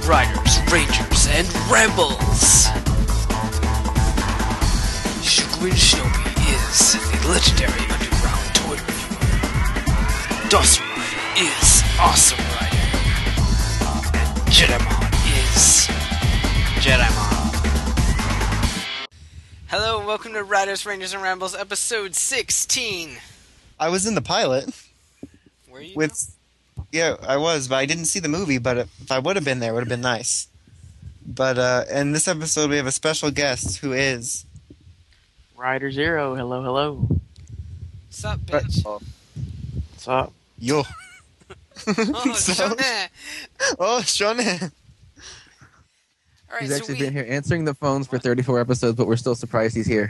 Riders, Rangers, and Rambles! Shukuin Shinobi is a legendary underground toy reviewer. Dawson Rider is Awesome Rider. And Jedimon is Jedimon. Hello and welcome to Riders, Rangers, and Rambles episode 16. I was in the pilot. Were you? Yeah, I was, but I didn't see the movie, but if I would have been there, it would have been nice. But in this episode, we have a special guest who is... Rider Zero, hello, hello. What's up, bitch? What's up? Yo. Oh, Shonen! Oh, Shonen! Alright, He's so actually been here answering the phones for 34 episodes, but we're still surprised he's here.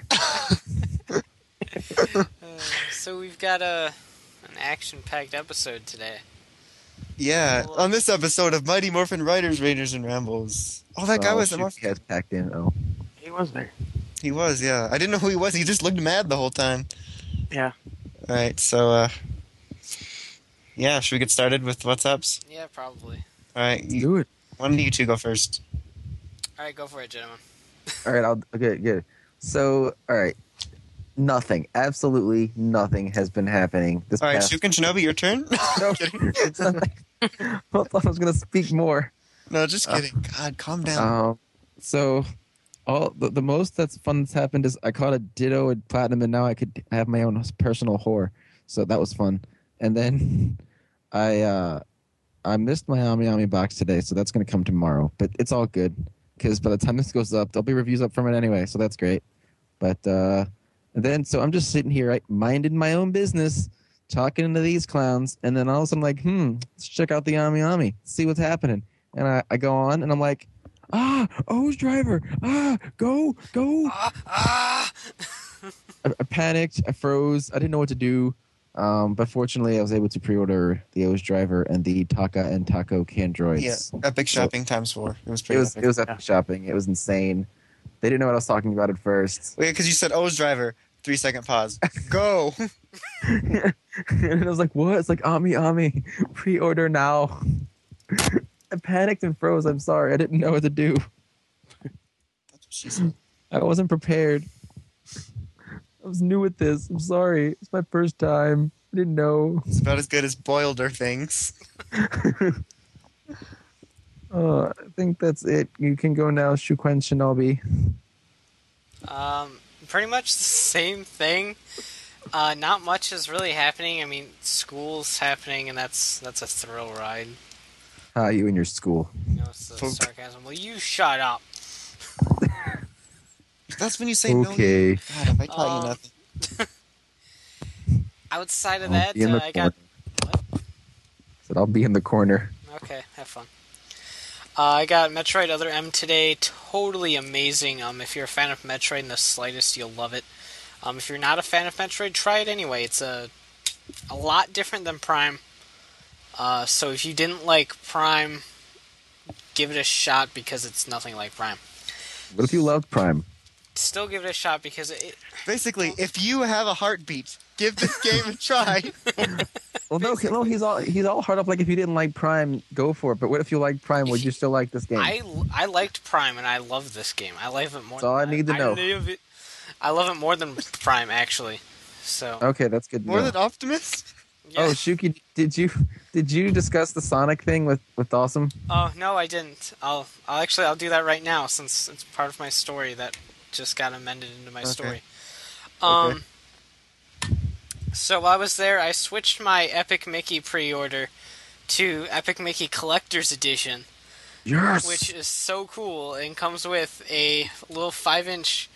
So we've got an action-packed episode today. Yeah, on this episode of Mighty Morphin Riders, Rangers, and Rambles. Oh, that guy was the He has packed in. Oh, He was there. He was, yeah. I didn't know who he was. He just looked mad the whole time. Yeah. Alright, so, yeah, should we get started with what's ups? Yeah, probably. Alright, do it. why don't you two go first? Alright, go for it, gentlemen. All right, good. So, all right, nothing, absolutely nothing has been happening. This Alright, past... Shuken Shinobi, your turn? No, it's nothing. I thought I was gonna speak more. No, just kidding. God, calm down. So, all the most that's fun that's happened is I caught a Ditto and Platinum, and now I have my own personal whore. So that was fun. And then I missed my Ami box today, so that's gonna come tomorrow. But it's all good because by the time this goes up, there'll be reviews up from it anyway. So that's great. But and then so I'm just sitting here, right, minding my own business, talking to these clowns, and then all of a sudden I'm like, let's check out the Ami, see what's happening. And I go on, and I'm like, O's driver, go. I panicked, I froze, I didn't know what to do, but fortunately I was able to pre-order the O's driver and the Taka and Taco Candroids. Yeah, epic shopping times 4. It was pretty epic. It was epic shopping. It was insane. They didn't know what I was talking about at first. Wait, because you said O's driver. 3-second pause. Go! And I was like, what? It's like, Ami, pre-order now. I panicked and froze. I'm sorry. I didn't know what to do. That's what she said. I wasn't prepared. I was new at this. I'm sorry. It's my first time. I didn't know. It's about as good as Boilder things. I think that's it. You can go now, Shukuen Shinobi. Pretty much the same thing. Not much is really happening. I mean, school's happening, and that's a thrill ride. You and your school. You know, it's the sarcasm. Well, you shut up. That's when you say Okay. no. God, have I taught you nothing? Outside of I'll that, be in the I got... corner. Said I'll be in the corner. Okay, have fun. I got Metroid Other M today. Totally amazing. If you're a fan of Metroid in the slightest, you'll love it. If you're not a fan of Metroid, try it anyway. It's a lot different than Prime. So if you didn't like Prime, give it a shot because it's nothing like Prime. What if you loved Prime? Still give it a shot because Basically, if you have a heartbeat, give this game a try. Well, no, he's all hard up. Like, if you didn't like Prime, go for it. But what if you liked Prime? Would you still like this game? I liked Prime and I love this game. I love it more. That's all I need to know. I love it more than Prime, actually. So Okay, that's good. to More know. than Optimus? yeah. Oh, Shuki, did you discuss the Sonic thing with Awesome? Oh no, I didn't. I'll do that right now since it's part of my story that just got amended into my story. Okay. So while I was there, I switched my Epic Mickey pre-order to Epic Mickey Collector's Edition. Yes. Which is so cool and comes with a little 5-inch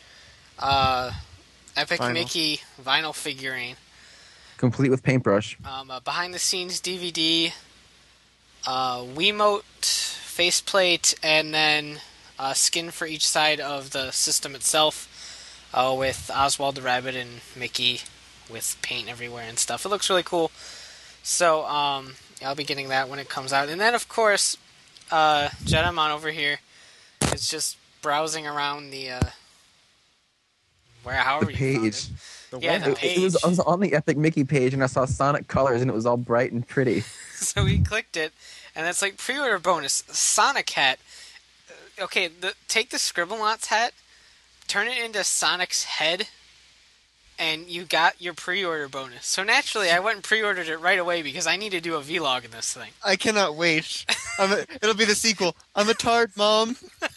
Epic Vinyl. Mickey vinyl figurine. Complete with paintbrush. A behind-the-scenes DVD, Wiimote faceplate, and then a skin for each side of the system itself, with Oswald the Rabbit and Mickey with paint everywhere and stuff. It looks really cool. So I'll be getting that when it comes out. And then, of course, Jedimon over here is just browsing around the however The you found page. it. Yeah, the website. page. I was on the Epic Mickey page and I saw Sonic Colors and it was all bright and pretty. So we clicked it, and it's like pre-order bonus Sonic hat. Okay, take the Scribblenauts hat, turn it into Sonic's head, and you got your pre-order bonus. So naturally, I went and pre-ordered it right away because I need to do a vlog in this thing. I cannot wait. It'll be the sequel. I'm a tart, Mom.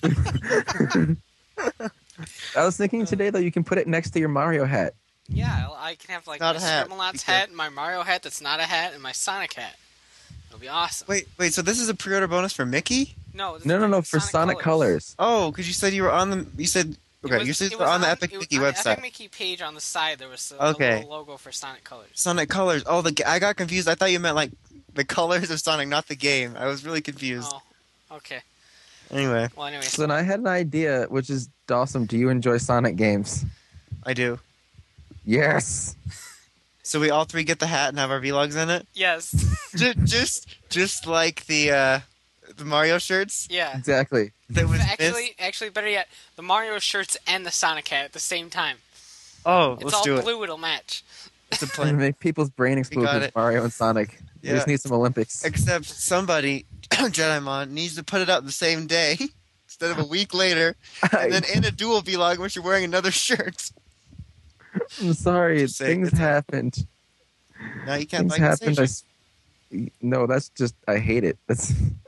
I was thinking today though you can put it next to your Mario hat. Yeah, I can have like Not my a hat. Scribblenauts hat, my Mario hat that's not a hat, and my Sonic hat. It'll be awesome. Wait. So this is a pre-order bonus for Mickey? No, this No, is for Sonic Colors. Oh, because you said you were on the. You said okay. You said you were on the Epic Mickey on website. The Epic Mickey page on the side, there was a Okay. little logo for Sonic Colors. Sonic Colors. Oh, I got confused. I thought you meant like the colors of Sonic, not the game. I was really confused. Oh, okay. Anyway, Well, anyway. So then I had an idea, which is Dawson. Do you enjoy Sonic games? I do. Yes. So we all three get the hat and have our vlogs in it. Yes. just like the Mario shirts. Yeah. That Exactly. was Actually, better yet, the Mario shirts and the Sonic hat at the same time. Oh, It's let's all do it. blue. It'll match. It's a And plan. make people's brain explode got with it. Mario and Sonic. We Yeah. just need some Olympics. Except somebody, Jedimon, needs to put it out the same day instead of a week later, and then in a dual vlog where you're wearing another shirt. I'm sorry. Just saying, Things it's- happened. Now you can't Things buy happened. concessions. No, that's just I hate it. That's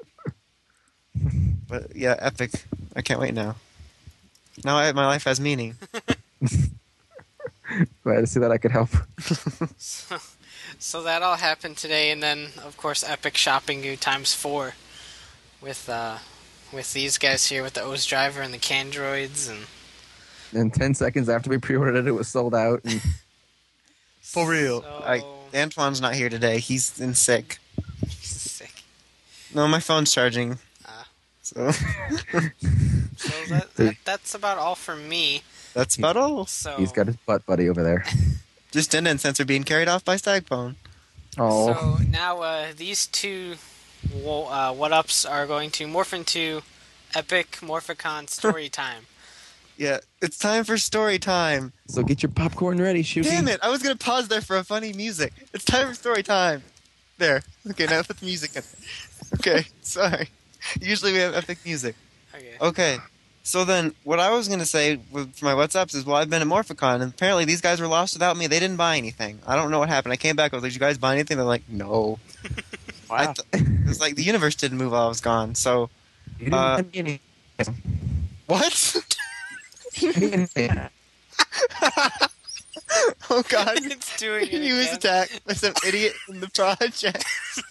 But yeah, epic. I can't wait now. Now my life has meaning. glad to see that I could help. So that all happened today, and then of course Epic Shopping Goo ×4 with these guys here with the O's Driver and the Candroids and And 10 seconds after we pre-ordered it, it was sold out. And For real. So Antoine's not here today. He's in sick. sick. No, my phone's charging. Ah. So So that's about all for me. that's about all. So he's got his butt buddy over there. Just an incense are being carried off by Stagphone. Oh, So now these two what-ups are going to morph into Epic Morphicon story time. Yeah, it's time for story time. so get your popcorn ready, Shuki. Damn it! I was gonna pause there for a funny music. It's time for story time. There. Okay, now put the music in. Okay, sorry. Usually we have epic music. Okay. Okay, so then what I was gonna say for my WhatsApps is, well, I've been at Morphicon, and apparently these guys were lost without me. They didn't buy anything. I don't know what happened. I came back. I was like, "Did you guys buy anything?" They're like, "No." Wow. It was like the universe didn't move while I was gone. So You didn't send me what? anything. Oh God! It's doing it He was again. attacked by some idiot in the project.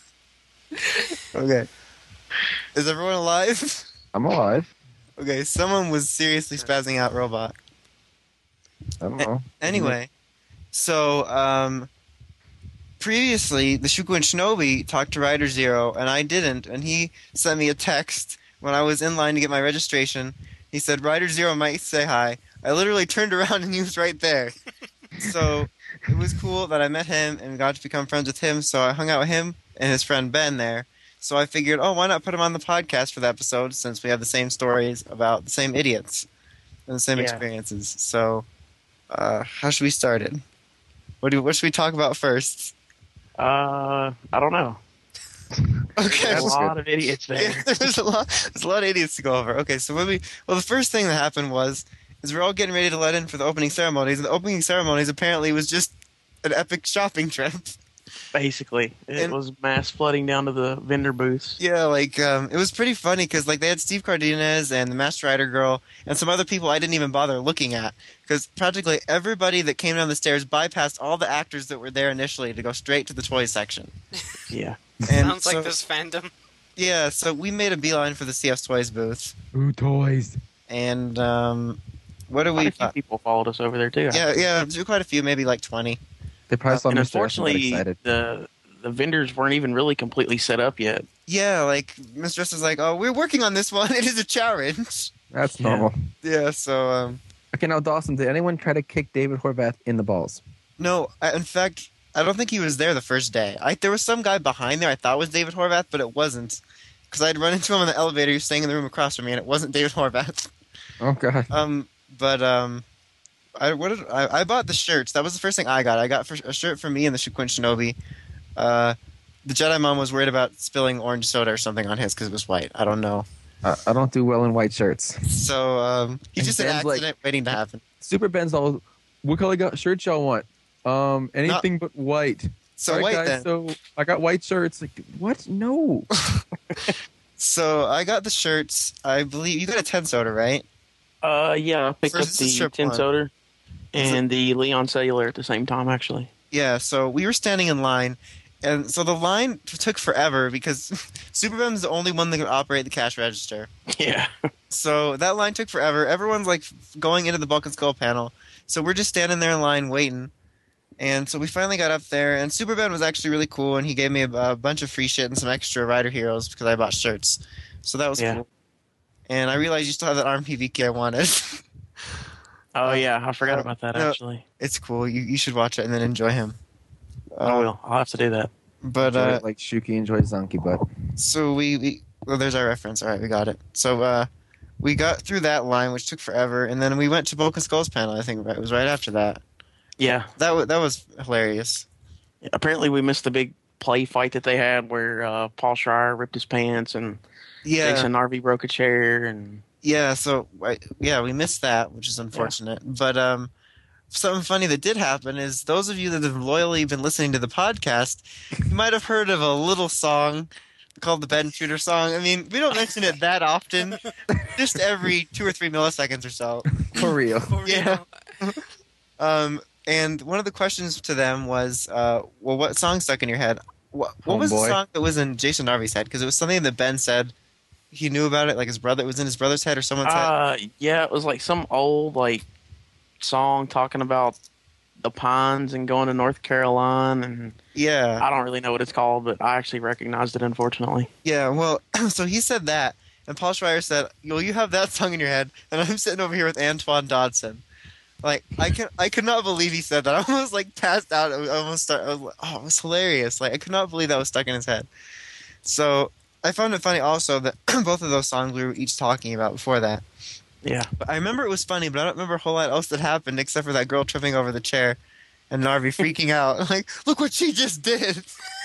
Okay. Is everyone alive? I'm alive. Okay, someone was seriously spazzing out robot. I don't know. Anyway, so previously the Shuku and Shinobi talked to Rider Zero and I didn't, and he sent me a text when I was in line to get my registration. He said Rider Zero might say hi. I literally turned around and he was right there. So it was cool that I met him and got to become friends with him, so I hung out with him and his friend Ben there. So I figured, oh, why not put him on the podcast for the episode since we have the same stories about the same idiots and the same Yeah. experiences. So how should we start it? What should we talk about first? I don't know. Okay. There's a That's lot of idiots there. Yeah, there's a lot of idiots to go over. Okay, so the first thing that happened is we're all getting ready to let in for the opening ceremonies, and the opening ceremonies apparently was just an epic shopping trip. Basically, it And- was mass flooding down to the vendor booths. Yeah, like it was pretty funny because like they had Steve Cardenas and the Master Rider girl and some other people I didn't even bother looking at because practically everybody that came down the stairs bypassed all the actors that were there initially to go straight to the toy section. Yeah. And Sounds so, like this fandom. Yeah, so we made a beeline for the CS Toys booth, Ooh, toys. and what do Quite we? a few people followed us over there too. Yeah, quite a few, maybe like 20. They probably saw And Mr. S and got unfortunately, excited. the vendors weren't even really completely set up yet. Yeah, like Mistress was like, "Oh, we're working on this one. It is a challenge." That's Yeah. normal. Yeah, so Okay, now Dawson, did anyone try to kick David Horvath in the balls? no, in fact, I don't think he was there the first day. There was some guy behind there I thought was David Horvath, but it wasn't. Because I'd run into him in the elevator, he was staying in the room across from me, and it wasn't David Horvath. Oh god. I bought the shirts. That was the first thing I got. I got a shirt for me and the Shuquin Shinobi. The Jedi Mom was worried about spilling orange soda or something on his because it was white. I don't know. I don't do well in white shirts. So he's And just an Ben's accident waiting to happen. Super Ben's all, what color shirts y'all want? Anything but white. So All right, white guys, then. So I got white shirts. Like, what? No. So I got the shirts. I believe you got a 10 soda, right? Yeah, I picked up First, this is the strip tin one. soda and the Leon Cellular at the same time, actually. Yeah. So we were standing in line, and so the line took forever because Superbem's the only one that could operate the cash register. Yeah. So that line took forever. Everyone's like going into the Bulk and Skull panel. So we're just standing there in line waiting. And so we finally got up there, and Superben was actually really cool, and he gave me a bunch of free shit and some extra Rider Heroes because I bought shirts. So that was Yeah. cool. And I realized you still have that RMPVK I wanted. Oh, yeah, I forgot about that, no. actually. It's cool. You should watch it and then enjoy him. I will. I'll have to do that. But Enjoy it like Shuki enjoys Zanki butt. so well, there's our reference. All right, we got it. So we got through that line, which took forever, and then we went to Bulk and Skull's panel. I think it was right after that. Yeah. That was hilarious. Apparently, we missed the big play fight that they had where Paul Schreier ripped his pants and Yeah, Jason Narvi broke a chair. And yeah. So we missed that, which is unfortunate. But something funny that did happen is those of you that have loyally been listening to the podcast, you might have heard of a little song called the Ben Shooter song. I mean, we don't mention it that often, just every 2 or 3 milliseconds or so. For real. Yeah. And one of the questions to them was, well, what song stuck in your head? What was the Homeboy. song that was in Jason Narvi's head? Because it was something that Ben said he knew about it, like his brother. It was in his brother's head or someone's head. yeah, it was like some old song talking about the pines and going to North Carolina, and Yeah. I don't really know what it's called, but I actually recognized it, unfortunately. Yeah, well, so he said that, and Paul Schreier said, well, you have that song in your head, and I'm sitting over here with Antoine Dodson. Like, I could not believe he said that. I almost, like, passed out. I was like, oh, it was hilarious. Like, I could not believe that was stuck in his head. So, I found it funny also that both of those songs we were each talking about before that. Yeah. But I remember it was funny, but I don't remember a whole lot else that happened except for that girl tripping over the chair and Narvi freaking out. Like, look what she just did!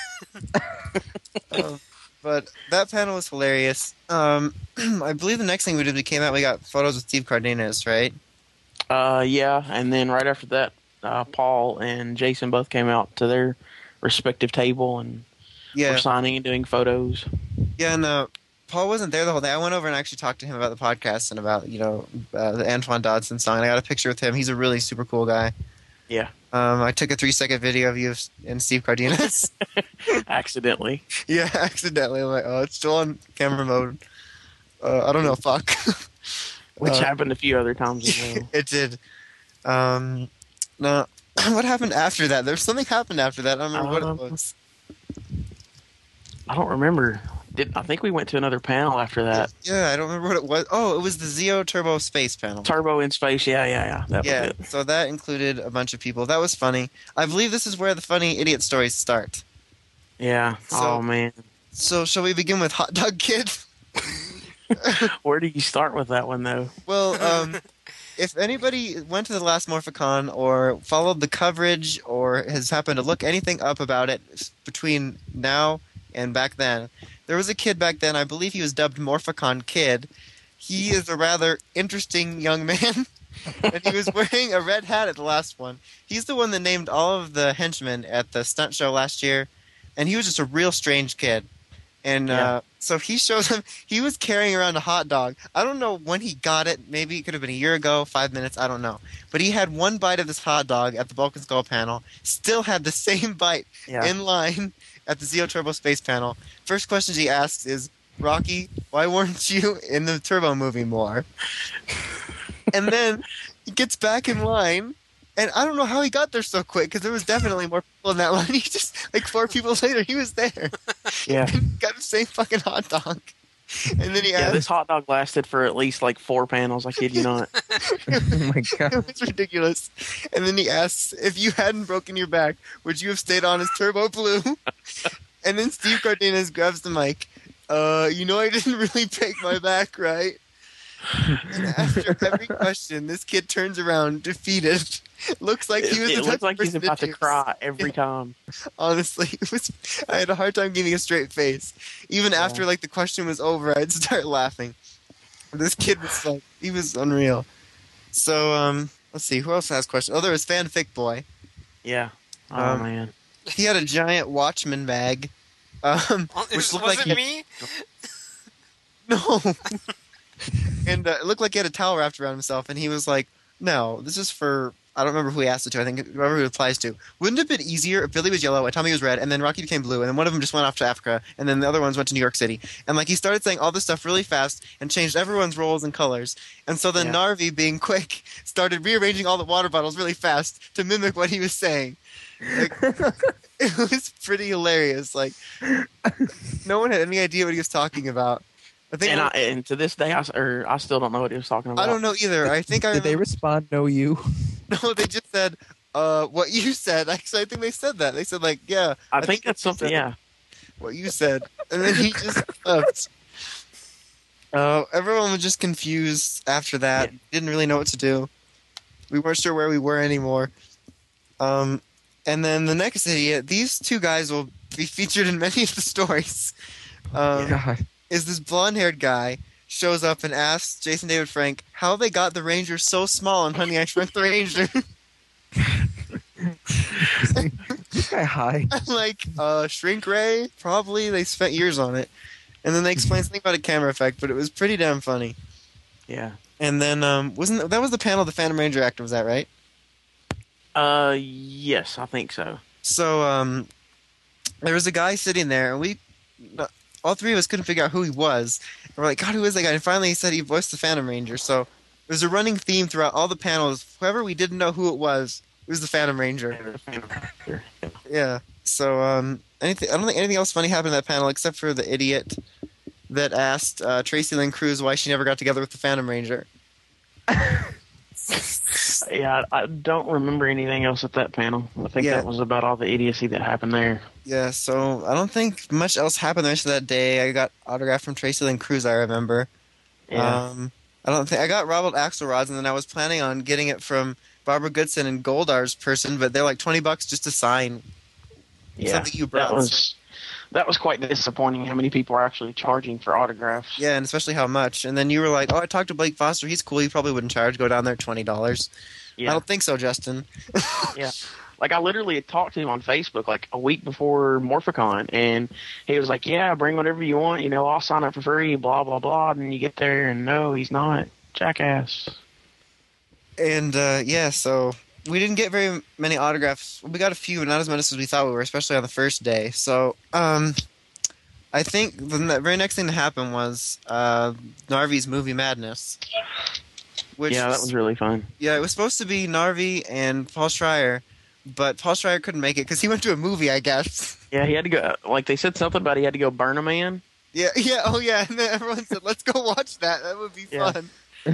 But that panel was hilarious. I believe the next thing we did, we came out, we got photos with Steve Cardenas, right? Yeah, and then right after that, Paul and Jason both came out to their respective table and Yeah. were signing and doing photos. Yeah, and Paul wasn't there the whole day. I went over and actually talked to him about the podcast and about, the Antoine Dodson song. And I got a picture with him. He's a really super cool guy. Yeah. I took a 3-second video of you and Steve Cardenas. Accidentally. Yeah, accidentally. I'm like, oh, it's still on camera mode. I don't know, fuck. Which happened a few other times as well. It did. No, what happened after that? There's something happened after that. I don't remember what it was. I don't remember. I think we went to another panel after that. Yeah, I don't remember what it was. Oh, it was the Zeo Turbo Space panel. Turbo in Space, yeah. That was Yeah, it. so that included a bunch of people. That was funny. I believe this is where the funny idiot stories start. Yeah. So- Oh, man. So, shall we begin with Hot Dog Kid? Where do you start with that one, though? Well, if anybody went to the last Morphicon or followed the coverage or has happened to look anything up about it between now and back then, there was a kid back then, I believe he was dubbed Morphicon Kid. He is a rather interesting young man, and he was wearing a red hat at the last one. He's the one that named all of the henchmen at the stunt show last year, and he was just a real strange kid. And Yeah. so he shows him, he was carrying around a hot dog. I don't know when he got it. Maybe it could have been a year ago, 5 minutes, I don't know. But he had one bite of this hot dog at the Bulk and Skull panel, still had the same bite Yeah. in line at the Zeo Turbo Space panel. First question he asks is, Rocky, why weren't you in the Turbo movie more? And then he gets back in line, and I don't know how he got there so quick, because there was definitely more people in that line. He just, like 4 people later, he was there. Yeah. Got the same fucking hot dog. And then he Yeah, asked, this hot dog lasted for at least 4 panels, I kid you not. Oh my god. it was ridiculous. And then he asks, if you hadn't broken your back, would you have stayed on as Turbo Blue? And then Steve Cardenas grabs the mic. I didn't really break my back, right? And after every question, this kid turns around, defeated. Looks like he was It the looks type of like he's person about to tears. cry every time. Honestly, it was. I had a hard time giving a straight face. Even Yeah. after like the question was over, I'd start laughing. This kid was like, he was unreal. So let's see, who else has questions? Oh, there was Fanfic Boy. Yeah. Oh Um, man. He had a giant Watchman bag, which looked like Was it me? no, and it looked like he had a towel wrapped around himself, and he was like, "No, this is for." I don't remember who he asked it to. I think whoever it applies to. Wouldn't it have been easier if Billy was yellow and Tommy was red, and then Rocky became blue, and then one of them just went off to Africa, and then the other ones went to New York City, and like he started saying all this stuff really fast and changed everyone's roles and colors, and so then Yeah. Narvi, being quick, started rearranging all the water bottles really fast to mimic what he was saying. Like, it was pretty hilarious. Like, no one had any idea what he was talking about. I think And to this day, I still don't know what he was talking about. I don't know either. I think I Did they remember. respond? No, you. No, they just said what you said. Actually, I think they said that. They said like, yeah, I think that's what you something. said. Yeah. What you said, and then he just left. Everyone was just confused after that. Yeah. Didn't really know what to do. We weren't sure where we were anymore. And then the next idiot. These two guys will be featured in many of the stories. God. Is this blonde-haired guy shows up and asks Jason David Frank how they got the Ranger so small in Honey, I Shrunk the Ranger. This guy high. I'm like, shrink ray? Probably. They spent years on it. And then they explained something about a camera effect, but it was pretty damn funny. Yeah. And then, that was the panel the Phantom Ranger actor, was that right? Yes, I think so. So, there was a guy sitting there, and all three of us couldn't figure out who he was. And we're like, God, who is that guy? And finally he said he voiced the Phantom Ranger. So, there's a running theme throughout all the panels. Whoever we didn't know who it was the Phantom Ranger. Yeah. So, I don't think anything else funny happened in that panel except for the idiot that asked Tracy Lynn Cruz why she never got together with the Phantom Ranger. Yeah, I don't remember anything else at that panel. I think Yeah. that was about all the idiocy that happened there. Yeah, so I don't think much else happened the rest of that day. I got autograph from Tracy Lynn Cruz, I remember. Yeah. I don't think I got Robert Axelrod's, and then I was planning on getting it from Barbara Goodson and Goldar's person, but they're like $20 just to sign something you brought. That was quite disappointing how many people are actually charging for autographs. Yeah, and especially how much. And then you were like, "Oh, I talked to Blake Foster. He's cool. He probably wouldn't charge. Go down there, $20." I Yeah. don't think so, Justin. Yeah. Like, I literally had talked to him on Facebook like a week before Morphicon, and he was like, yeah, bring whatever you want, I'll sign up for free, blah, blah, blah. And then you get there, and no, he's not. Jackass. And yeah, so we didn't get very many autographs. We got a few, but not as many as we thought we were, especially on the first day. So I think the very next thing to happen was Narvi's Movie Madness. Which Yeah, that was really fun. Yeah, it was supposed to be Narvi and Paul Schreier, but Paul Schreier couldn't make it because he went to a movie, I guess. Yeah, he had to go, like, they said something about he had to go burn a man. Yeah, oh yeah, and then everyone said, let's go watch that. That would be Yeah. fun.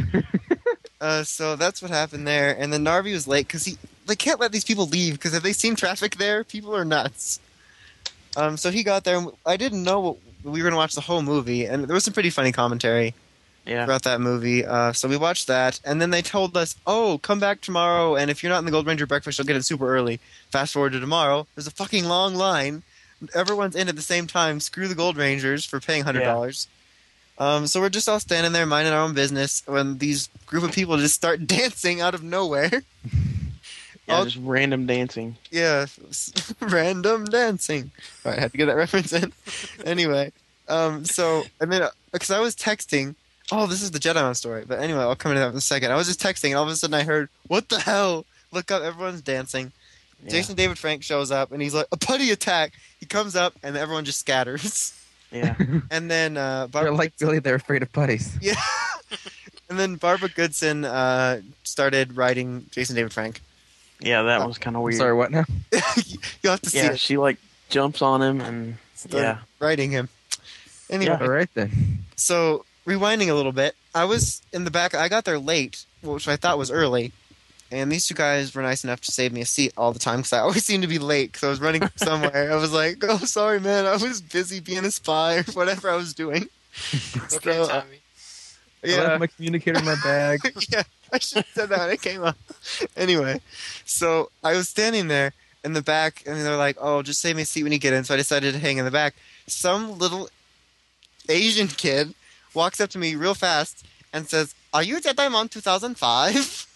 So that's what happened there. And then Narvi was late because they can't let these people leave because if they seen traffic there, people are nuts. So he got there, and I didn't know we were going to watch the whole movie, and there was some pretty funny commentary Yeah. throughout that movie. So we watched that, and then they told us, oh, come back tomorrow, and if you're not in the Gold Ranger breakfast, you'll get it super early. Fast forward to tomorrow, there's a fucking long line. Everyone's in at the same time. Screw the Gold Rangers for paying $100. So we're just all standing there minding our own business when these group of people just start dancing out of nowhere. Yeah, All- just random dancing. Yeah, random dancing. All right, I had to get that reference in. Anyway, so and then because I was texting, oh, this is the Jedi story. But anyway, I'll come into that in a second. I was just texting, and all of a sudden I heard, "What the hell?" Look up, everyone's dancing. Yeah. Jason David Frank shows up, and he's like, "A putty attack!" He comes up, and everyone just scatters. Yeah. And then They're Barbara, like Billy. They're afraid of putties. yeah, and then Barbara Goodson started writing Jason David Frank. Yeah, that was kind of weird. Sorry, what now? You'll have to see Yeah, it. she, like, jumps on him, and Started writing him. Anyway, All right then. so rewinding a little bit, I was in the back. I got there late, which I thought was early, and these two guys were nice enough to save me a seat all the time because I always seem to be late because I was running somewhere. I was like, "Oh, sorry, man. I was busy being a spy or whatever I was doing." Okay, So, Tommy. I left my communicator in my bag. Yeah, I should have said that when it came up. Anyway, so I was standing there in the back, and they're like, "Oh, just save me a seat when you get in." So I decided to hang in the back. Some little Asian kid walks up to me real fast and says, "Are you Jedi 2005?"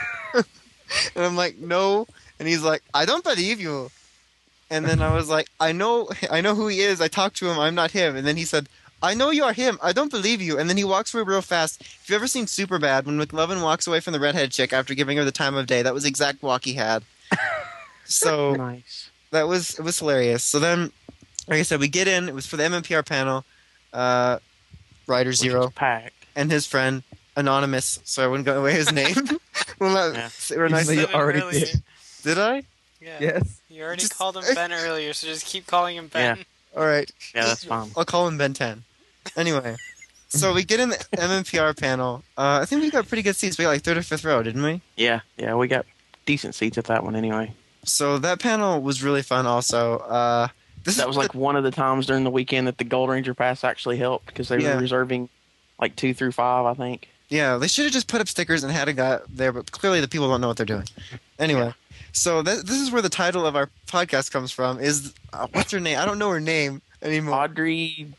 And I'm like, "No." And he's like, "I don't believe you." And then I was like, I know who he is. I talked to him. I'm not him." And then he said, "I know you are him. I don't believe you." And then he walks away real fast. If you've ever seen Superbad, when McLovin walks away from the redhead chick after giving her the time of day, that was the exact walk he had. So Nice. it was hilarious. So then, like I said, we get in. It was for the MMPR panel. Rider Which Zero is packed. and his friend Anonymous. So I wouldn't go away his name. Well, not, Yeah. we're nice. Even though you Said it already earlier. did. Did I? Yeah. Yes. You already Just- called him Ben earlier, so just keep calling him Ben. All right. Yeah, that's fine. I'll call him Ben 10. Anyway, so we get in the MMPR panel. I think we got pretty good seats. We got like third or fifth row, didn't we? Yeah, we got decent seats at that one anyway. So that panel was really fun. Also, That was like one of the times during the weekend that the Gold Ranger Pass actually helped because they Yeah. were reserving like 2 through 5, I think. yeah, they should have just put up stickers and had a guy there, but clearly the people don't know what they're doing. Anyway, so this is where the title of our podcast comes from. Is what's her name? I don't know her name anymore. Audrey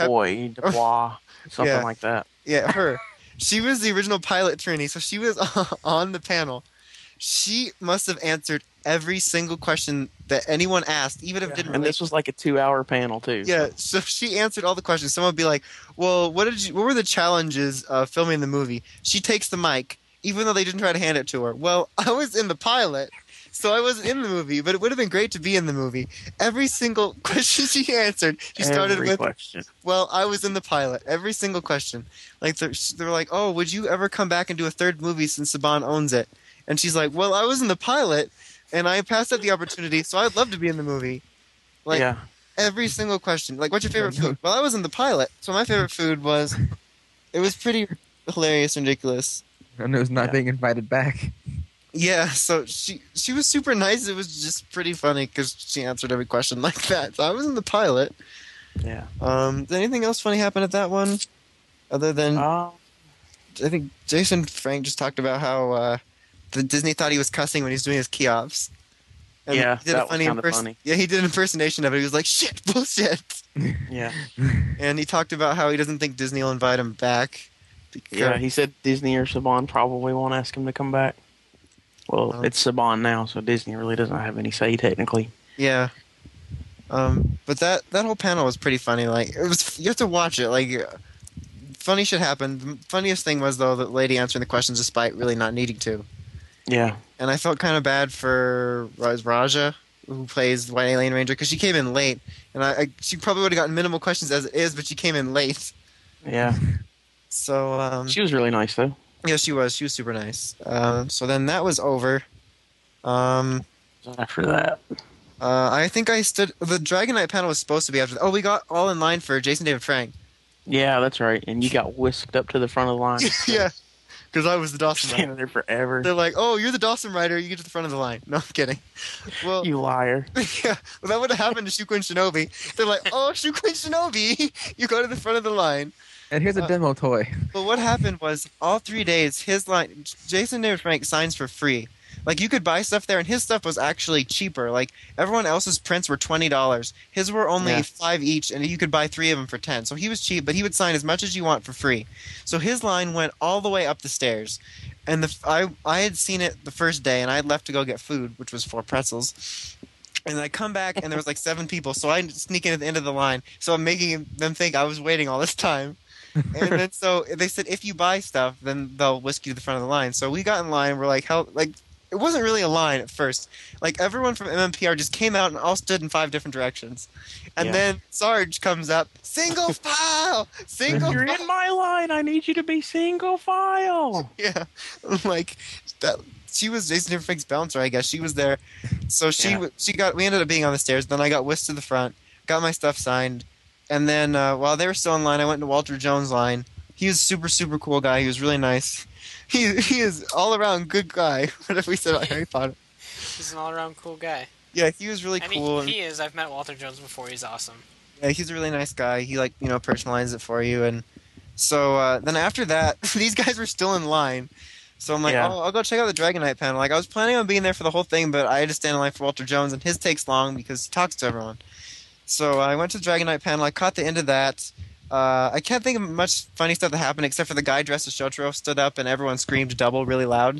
Dubois, something Yeah. like that. Yeah, her. She was the original pilot Trini, so she was on the panel. She must have answered every single question that anyone asked, even if it didn't And relate. this was like a 2-hour panel too. Yeah, so she answered all the questions. Someone would be like, "Well, what were the challenges of filming the movie?" She takes the mic, even though they didn't try to hand it to her. "Well, I was in the pilot, so I wasn't in the movie, but it would have been great to be in the movie." Every single question she answered, she started Every with, question. "Well, I was in the pilot." Every single question. Like they're like, "Oh, would you ever come back and do a third movie since Saban owns it?" And she's like, "Well, I was in the pilot, and I passed up the opportunity, so I'd love to be in the movie." Like yeah. every single question. Like, what's your favorite food? Well, I was in the pilot, so my favorite food was. It was pretty hilarious and ridiculous. And it was not Yeah. being invited back. Yeah, so she was super nice. It was just pretty funny because she answered every question like that. So I was in the pilot. Yeah. Did anything else funny happen at that one? Other than Uh, I think Jason Frank just talked about how the Disney thought he was cussing when he was doing his Keops. And Yeah, he did that was kinda funny. Yeah, he did an impersonation of it. He was like, "Shit, bullshit," yeah. and he talked about how he doesn't think Disney will invite him back. Yeah, he said Disney or Saban probably won't ask him to come back. Well, it's Saban now, so Disney really doesn't have any say technically. Yeah. But that whole panel was pretty funny. Like it was, you have to watch it. Like funny shit happened. The funniest thing was though the lady answering the questions despite really not needing to. Yeah. And I felt kind of bad for Raja, who plays the White Alien Ranger, because she came in late, and she probably would have gotten minimal questions as it is, but she came in late. Yeah. So She was really nice though. yeah, she was super nice. So then that was over. After that. I think I stood. The Dragon Knight panel was supposed to be after. Oh, we got all in line for Jason David Frank. Yeah, that's right. And you got whisked up to the front of the line. Yeah, because I was the Dawson rider. Standing there forever. They're like, "Oh, you're the Dawson rider. You get to the front of the line." No, I'm kidding. Well, You liar. yeah, well, that would have happened to Shuquin Shinobi. They're like, "Oh, Shuquin Shinobi, you go to the front of the line." And here's a demo toy. But what happened was, all 3 days, his line, Jason David Frank signs for free. Like, you could buy stuff there, and his stuff was actually cheaper. Like, everyone else's prints were $20. His were only Yeah. $5 each, and you could buy 3 of them for $10. So he was cheap, but he would sign as much as you want for free. So his line went all the way up the stairs. And I had seen it the first day, and I had left to go get food, which was 4 pretzels. And I come back, and there was like 7 people. So I sneak in at the end of the line. So I'm making them think I was waiting all this time. And then so they said if you buy stuff, then they'll whisk you to the front of the line. So we got in line. We're like, how? Like, it wasn't really a line at first. Like, everyone from MMPR just came out and all stood in 5 different directions. And Yeah. then Sarge comes up, single file, single You're file. in my line. I need you to be single file. Yeah, like that. She was Jason David Frank's bouncer, I guess. She was there, so Yeah. we ended up being on the stairs. Then I got whisked to the front, got my stuff signed, and then while they were still in line, I went to Walter Jones' line. He was super cool guy. He was really nice. He is all around good guy. What if we said about Harry Potter? He's an all-around cool guy. Yeah, he was really And cool. he is. I've met Walter Jones before. He's awesome. Yeah, he's a really nice guy. He personalizes it for you, and So then after that, these guys were still in line. So I'm like, Yeah. oh, I'll go check out the Dragonite panel. Like I was planning on being there for the whole thing, but I had to stand in line for Walter Jones, and his takes long because he talks to everyone. So I went to the Dragonite panel. I caught the end of that. I can't think of much funny stuff that happened except for the guy dressed as Shotaro stood up and everyone screamed double really loud.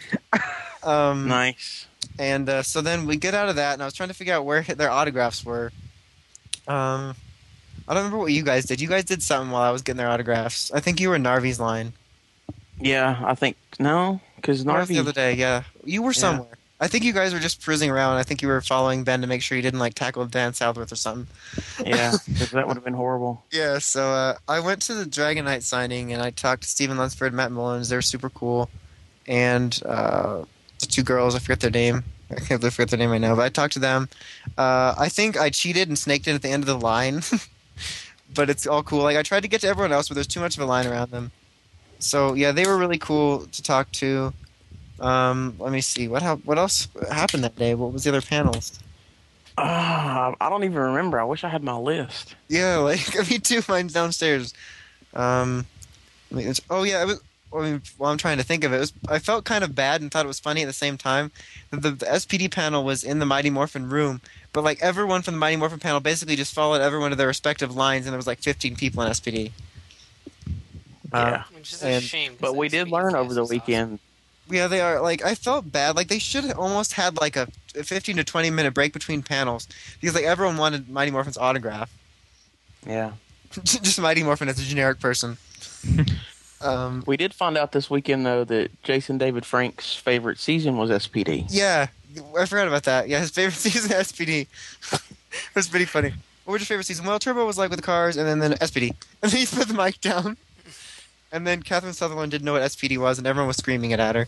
Nice. And so then we get out of that, and I was trying to figure out where their autographs were. I don't remember what you guys did. You guys did something while I was getting their autographs. I think you were in Narvi's line. Yeah, I think no, because Or was it the other Narvi. day, yeah. You were somewhere. I think you guys were just cruising around. I think you were following Ben to make sure you didn't like tackle Dan Southworth or something. Yeah, because that would have been horrible. Yeah, so I went to the Dragonite signing and I talked to Stephen Lunsford, Matt Mullins. They were super cool. And the two girls, I forget their name. I can't forget their name right now, but I talked to them. I think I cheated and snaked in at the end of the line. But it's all cool. Like I tried to get to everyone else, but there's too much of a line around them. So yeah, they were really cool to talk to. Let me see. What else happened that day? What was the other panels? I don't even remember. I wish I had my list. Yeah, like me too. Mine's downstairs. Oh yeah, it was. I mean, while I'm trying to think of it, I felt kind of bad and thought it was funny at the same time. The SPD panel was in the Mighty Morphin room, but like everyone from the Mighty Morphin panel basically just followed everyone to their respective lines, and there was like 15 people in SPD. Yeah. Which is a And- shame. 'cause But we the did SPD learn over the is awesome. weekend. Yeah, they are. Like, I felt bad. Like, they should have almost had like a 15 to 20 minute break between panels because like everyone wanted Mighty Morphin's autograph. Yeah. Just Mighty Morphin as a generic person. We did find out this weekend, though, that Jason David Frank's favorite season was SPD. Yeah, I forgot about that. Yeah, his favorite season SPD. It was pretty funny. What was your favorite season? Well, Turbo was like with the cars, and then SPD. And then he put the mic down. And then Catherine Sutherland didn't know what SPD was, and everyone was screaming it at her.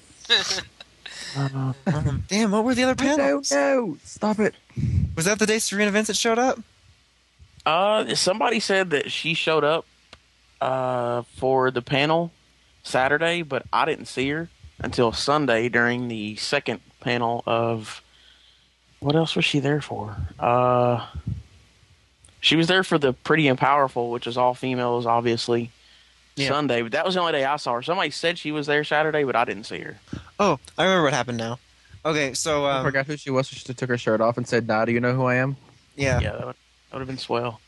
Damn, what were the other panels? No, stop it. Was that the day Serena Vincent showed up? Somebody said that she showed up for the panel Saturday, but I didn't see her until Sunday during the second panel of what else was she there for? She was there for the Pretty and Powerful, which is all females, obviously. Yeah. Sunday, but that was the only day I saw her. Somebody said she was there Saturday, but I didn't see her. Oh, I remember what happened now. Okay, so I forgot who she was. So she took her shirt off and said, "Nah, do you know who I am?" yeah. Yeah, that would have been swell.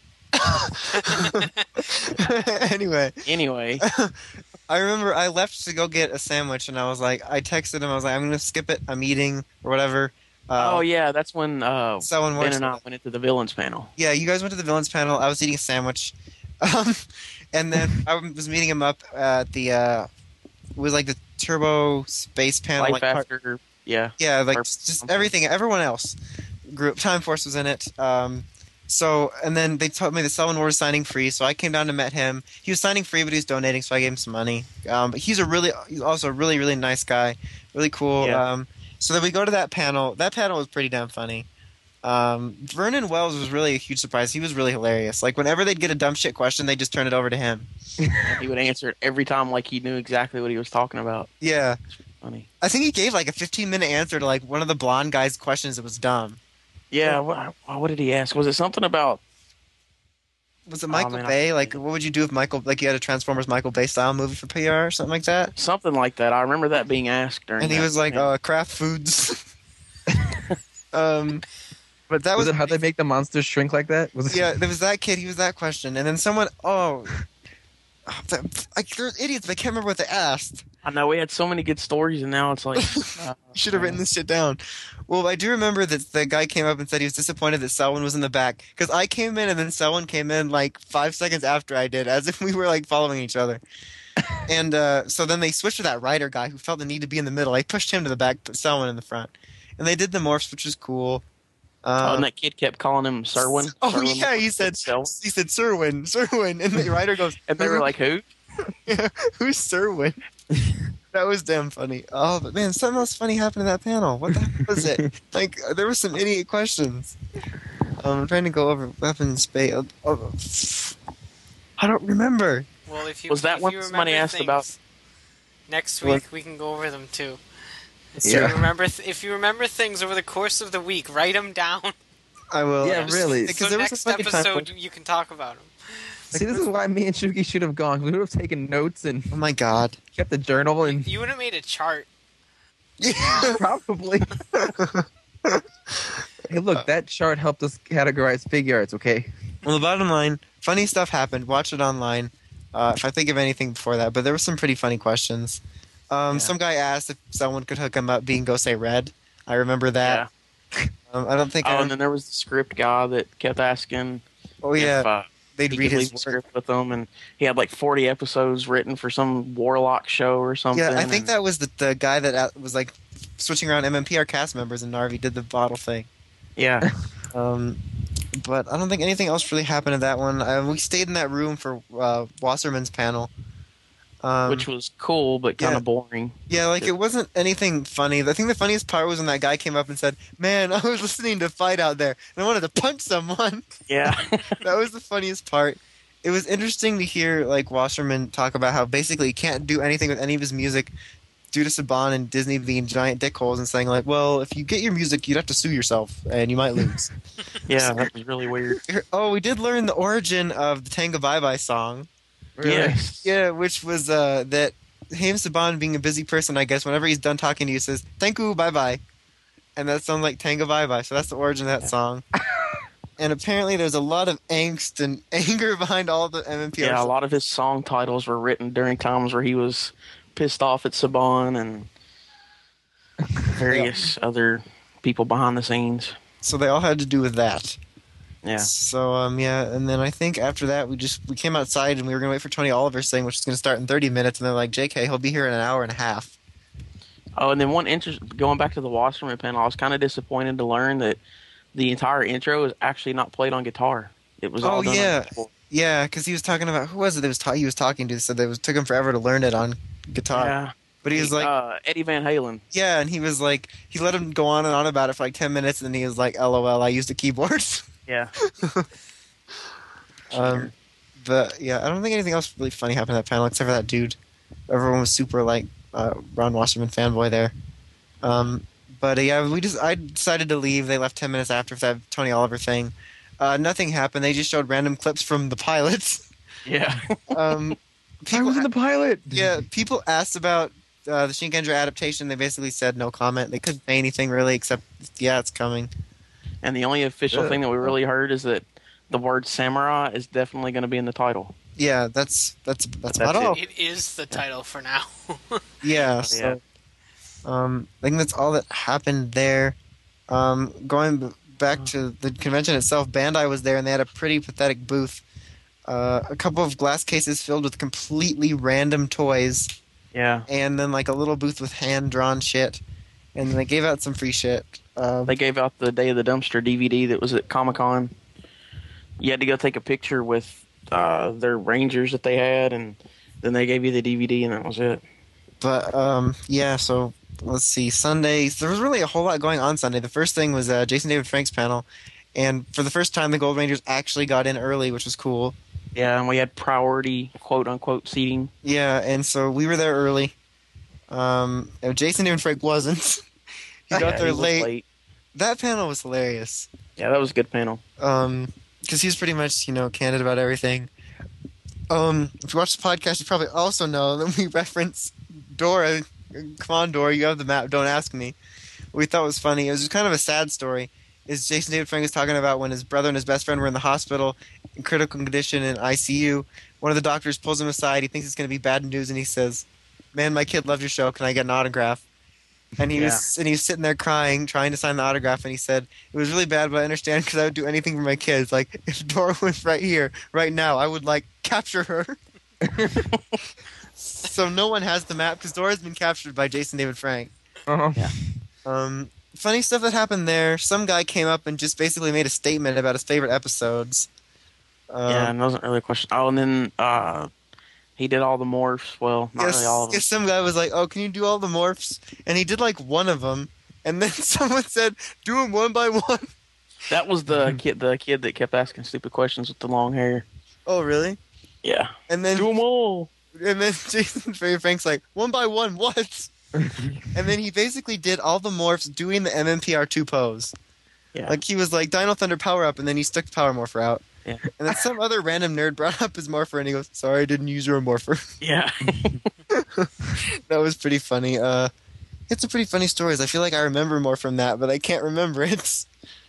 Anyway, Anyway, I remember I left to go get a sandwich, and I was like, I texted him. I was like, I'm gonna skip it. I'm eating or whatever. oh yeah, that's when Someone Ben works. and I went into the villains panel. Yeah, you guys went to the villains panel. I was eating a sandwich, and then I was meeting him up at the. It was like the Turbo Space panel. Life like, after, yeah. yeah, like Or- just everything. Everyone else. Group Time Force was in it. So and then they told me that Selwyn Ward was signing free, so I came down and met him. He was signing free, but he was donating, so I gave him some money. But he's also a really, really nice guy, really cool. Yeah. So then we go to that panel. That panel was pretty damn funny. Vernon Wells was really a huge surprise. He was really hilarious. Like whenever they'd get a dumb shit question, they just turn it over to him. He would answer it every time like he knew exactly what he was talking about. Yeah, Funny. I think he gave like a 15-minute answer to like one of the blonde guy's questions that was dumb. Yeah, what did he ask? Was it something about? Was it Michael man, Bay? Like, what would you do if you had a Transformers Michael Bay style movie for PR or something like that? Something like that. I remember that being asked during. And he that was like, panel. Kraft Foods. But that Was was it how they make the monsters shrink like that? Was it? yeah. There was that kid. He was that question, and then someone. They're idiots. But I can't remember what they asked. I know we had so many good stories, and now it's like Should have written this shit down. Well, I do remember that the guy came up and said he was disappointed that Selwyn was in the back because I came in and then Selwyn came in like 5 seconds after I did, as if we were like following each other. And so then they switched to that writer guy who felt the need to be in the middle. I pushed him to the back, put Selwyn in the front, and they did the morphs, which was cool. Oh, and that kid kept calling him Serwin. Oh Serwin yeah, he said Serwyn, and the writer goes, and they were like, "Who?" yeah, "Who's Serwyn?" That was damn funny. Oh, but man, something else funny happened in that panel. What the heck was it? Like, there were some idiot questions. I'm trying to go over weapons space. I don't remember. Well, if you Was that if one you somebody remember asked things, about- next What? week, we can go over them too. So Yeah. if you remember things over the course of the week, write them down. I will. Yeah, really. Because So there was a next funny time. episode, you can talk about them. See, this is why me and Shuki should have gone. We would have taken notes and Oh my god. kept a journal and You would have made a chart. probably. Hey, look, that chart helped us categorize figure arts. Okay. Well, the bottom line, funny stuff happened. Watch it online. If I think of anything before that, but there were some pretty funny questions. Some guy asked if someone could hook him up being Go Say Red. I remember that. I don't think. and then there was the script guy that kept asking. Oh yeah, If, they'd he read could his leave the work. script with them, and he had like 40 episodes written for some Warlock show or something. Yeah, I think and- that was the guy that was like switching around MMPR cast members, and Narvi did the bottle thing. Yeah, But I don't think anything else really happened in that one. We stayed in that room for Wasserman's panel. which was cool but kind yeah. of boring. Yeah, like it wasn't anything funny. I think the funniest part was when that guy came up and said, "Man, I was listening to Fight out there, and I wanted to punch someone." Yeah, That was the funniest part. It was interesting to hear like Wasserman talk about how basically he can't do anything with any of his music due to Saban and Disney being giant dickholes and saying like, "Well, if you get your music, you'd have to sue yourself and you might lose." yeah, that was really weird. Oh, we did learn the origin of the Tango Bye Bye song. Yes. Yeah, which was that Haim Saban, being a busy person, I guess, whenever he's done talking to you, says, "Thank you, bye bye." And that sounds like Tango Bye Bye, so that's the origin of that song. And apparently there's a lot of angst and anger behind all the MMPR. Yeah, a lot of his song titles were written during times where he was pissed off at Saban and various other people behind the scenes. So they all had to do with that. Yeah. So, yeah, and then I think after that we came outside and we were going to wait for Tony Oliver's thing, which is going to start in 30 minutes, and they're like, "JK, he'll be here in an hour and a half." Oh, and then going back to the Wasserman panel, I was kind of disappointed to learn that the entire intro is actually not played on guitar. It was all Oh, done yeah. on keyboard. Yeah, because he was talking about, who was it that he was talking to, said that it took him forever to learn it on guitar. Yeah. But he was like, Eddie Van Halen. yeah, and he was like, he let him go on and on about it for like 10 minutes, and then he was like, "LOL, I used a keyboard." Yeah. But yeah, I don't think anything else really funny happened at that panel except for that dude. Everyone was super like Ron Wasserman fanboy there. But yeah, I decided to leave. They left 10 minutes after for that Tony Oliver thing. Nothing happened. They just showed random clips from the pilots. Yeah. I People, was in the pilot. yeah, people asked about the Shinkenger adaptation. They basically said no comment. They couldn't say anything really except, yeah, it's coming. And the only official thing that we really heard is that the word samurai is definitely going to be in the title. Yeah, that's about all. It is the title for now. Yeah, so I think that's all that happened there. Going back to the convention itself, Bandai was there and they had a pretty pathetic booth. A couple of glass cases filled with completely random toys, Yeah. and then like a little booth with hand-drawn shit. And then they gave out some free shit. They gave out the Day of the Dumpster DVD that was at Comic-Con. You had to go take a picture with their Rangers that they had, and then they gave you the DVD, and that was it. But yeah, so let's see. Sunday, there was really a whole lot going on Sunday. The first thing was Jason David Frank's panel, and for the first time, the Gold Rangers actually got in early, which was cool. Yeah, and we had priority, quote-unquote, seating. Yeah, and so we were there early. Jason David Frank wasn't. He got Yeah, there he was late. That panel was hilarious. Yeah, that was a good panel. Because he was pretty much, candid about everything. If you watch the podcast, you probably also know that we reference Dora. Come on, Dora, you have the map. Don't ask me. What we thought was funny. It was just kind of a sad story. Is Jason David Frank was talking about when his brother and his best friend were in the hospital in critical condition in ICU. One of the doctors pulls him aside. He thinks it's going to be bad news, and he says, "Man, my kid loved your show. Can I get an autograph?" And he was sitting there crying, trying to sign the autograph, and he said, "It was really bad, but I understand because I would do anything for my kids. Like if Dora was right here, right now, I would capture her." So no one has the map because Dora's been captured by Jason David Frank. Uh-huh. Funny stuff that happened there. Some guy came up and just basically made a statement about his favorite episodes. Yeah, and it wasn't really a question. Oh, and then he did all the morphs. Well, not really all of them. Some guy was like, "Oh, can you do all the morphs?" And he did one of them. And then someone said, "Do them one by one." That was the kid that kept asking stupid questions with the long hair. Oh, really? Yeah. And then Do them all. And then Jason Frank's like, "One by one, what?" And then he basically did all the morphs doing the MMPR2 pose. Yeah. Like he was like, "Dino Thunder power up," and then he stuck the power morpher out. Yeah. And then some other random nerd brought up his morpher, and he goes, "Sorry, I didn't use your morpher." Yeah. That was pretty funny. It's a pretty funny stories. I feel like I remember more from that, but I can't remember it.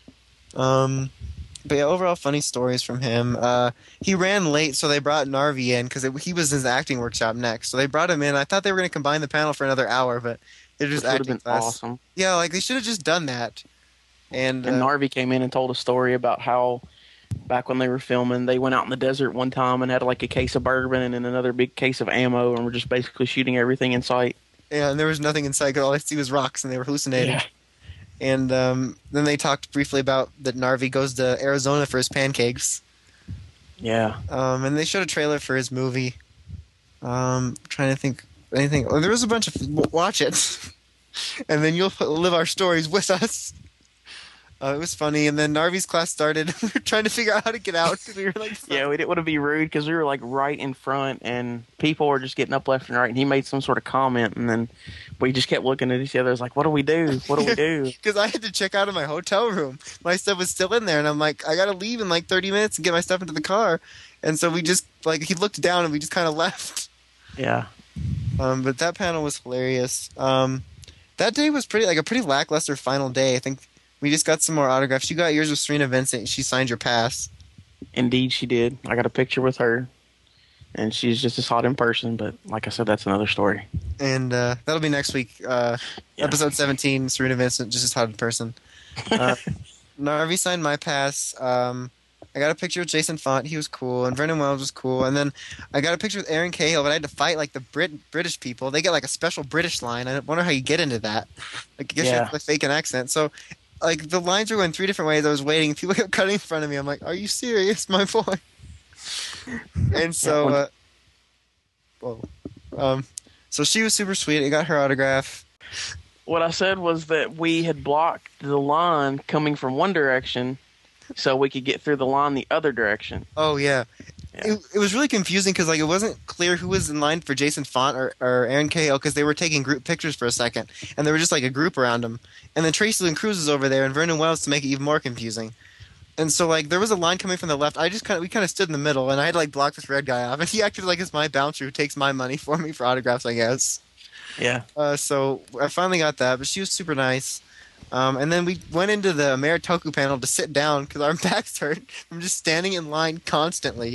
But yeah, overall funny stories from him. He ran late, so they brought Narvi in because he was his acting workshop next. So they brought him in. I thought they were going to combine the panel for another hour, but they're just Which would have acting been class. awesome. Yeah, like they should have just done that. And Narvi came in and told a story about how back when they were filming, they went out in the desert one time and had like a case of bourbon and another big case of ammo, and were just basically shooting everything in sight. yeah, and there was nothing in sight. All I see was rocks, and they were hallucinating. Yeah. And then they talked briefly about that Narvi goes to Arizona for his pancakes. Yeah. And they showed a trailer for his movie. Trying to think anything. Oh, there was a bunch of watch it, and then you'll live our stories with us. It was funny, and then Narvi's class started. We were trying to figure out how to get out because we were like, Yeah, we didn't want to be rude because we were like right in front, and people were just getting up left and right. And he made some sort of comment, and then we just kept looking at each other. It's like, what do we do? What do we do? because I had to check out of my hotel room. My stuff was still in there, and I'm like, I gotta leave in like 30 minutes and get my stuff into the car. And so we just like he looked down, and we just kind of left. Yeah. But that panel was hilarious. That day was a pretty lackluster final day. I think we just got some more autographs. You got yours with Serena Vincent. She signed your pass. Indeed, she did. I got a picture with her, and she's just as hot in person. But like I said, that's another story. And that'll be next week. Episode 17, Serena Vincent, just as hot in person. Narvi signed my pass. I got a picture with Jason Font. He was cool. And Vernon Wells was cool. And then I got a picture with Aaron Cahill, but I had to fight like the British people. They get like a special British line. I wonder how you get into that. Like, I guess you have to fake an accent. So, like, the lines were going 3 different ways. I was waiting. People kept cutting in front of me. I'm like, are you serious, my boy? And so, so she was super sweet. I got her autograph. What I said was that we had blocked the line coming from one direction so we could get through the line the other direction. Oh, yeah. Yeah. It was really confusing because like it wasn't clear who was in line for Jason Font or Aaron Cahill because they were taking group pictures for a second, and there were just like a group around them. And then Tracy Lynn Cruz was over there, and Vernon Wells to make it even more confusing. And so like there was a line coming from the left. We kind of stood in the middle, and I had to like block this red guy off, and he acted like it's my bouncer who takes my money for me for autographs, I guess. Yeah. So I finally got that, but she was super nice. And then we went into the Maritoku panel to sit down because our backs hurt from just standing in line constantly.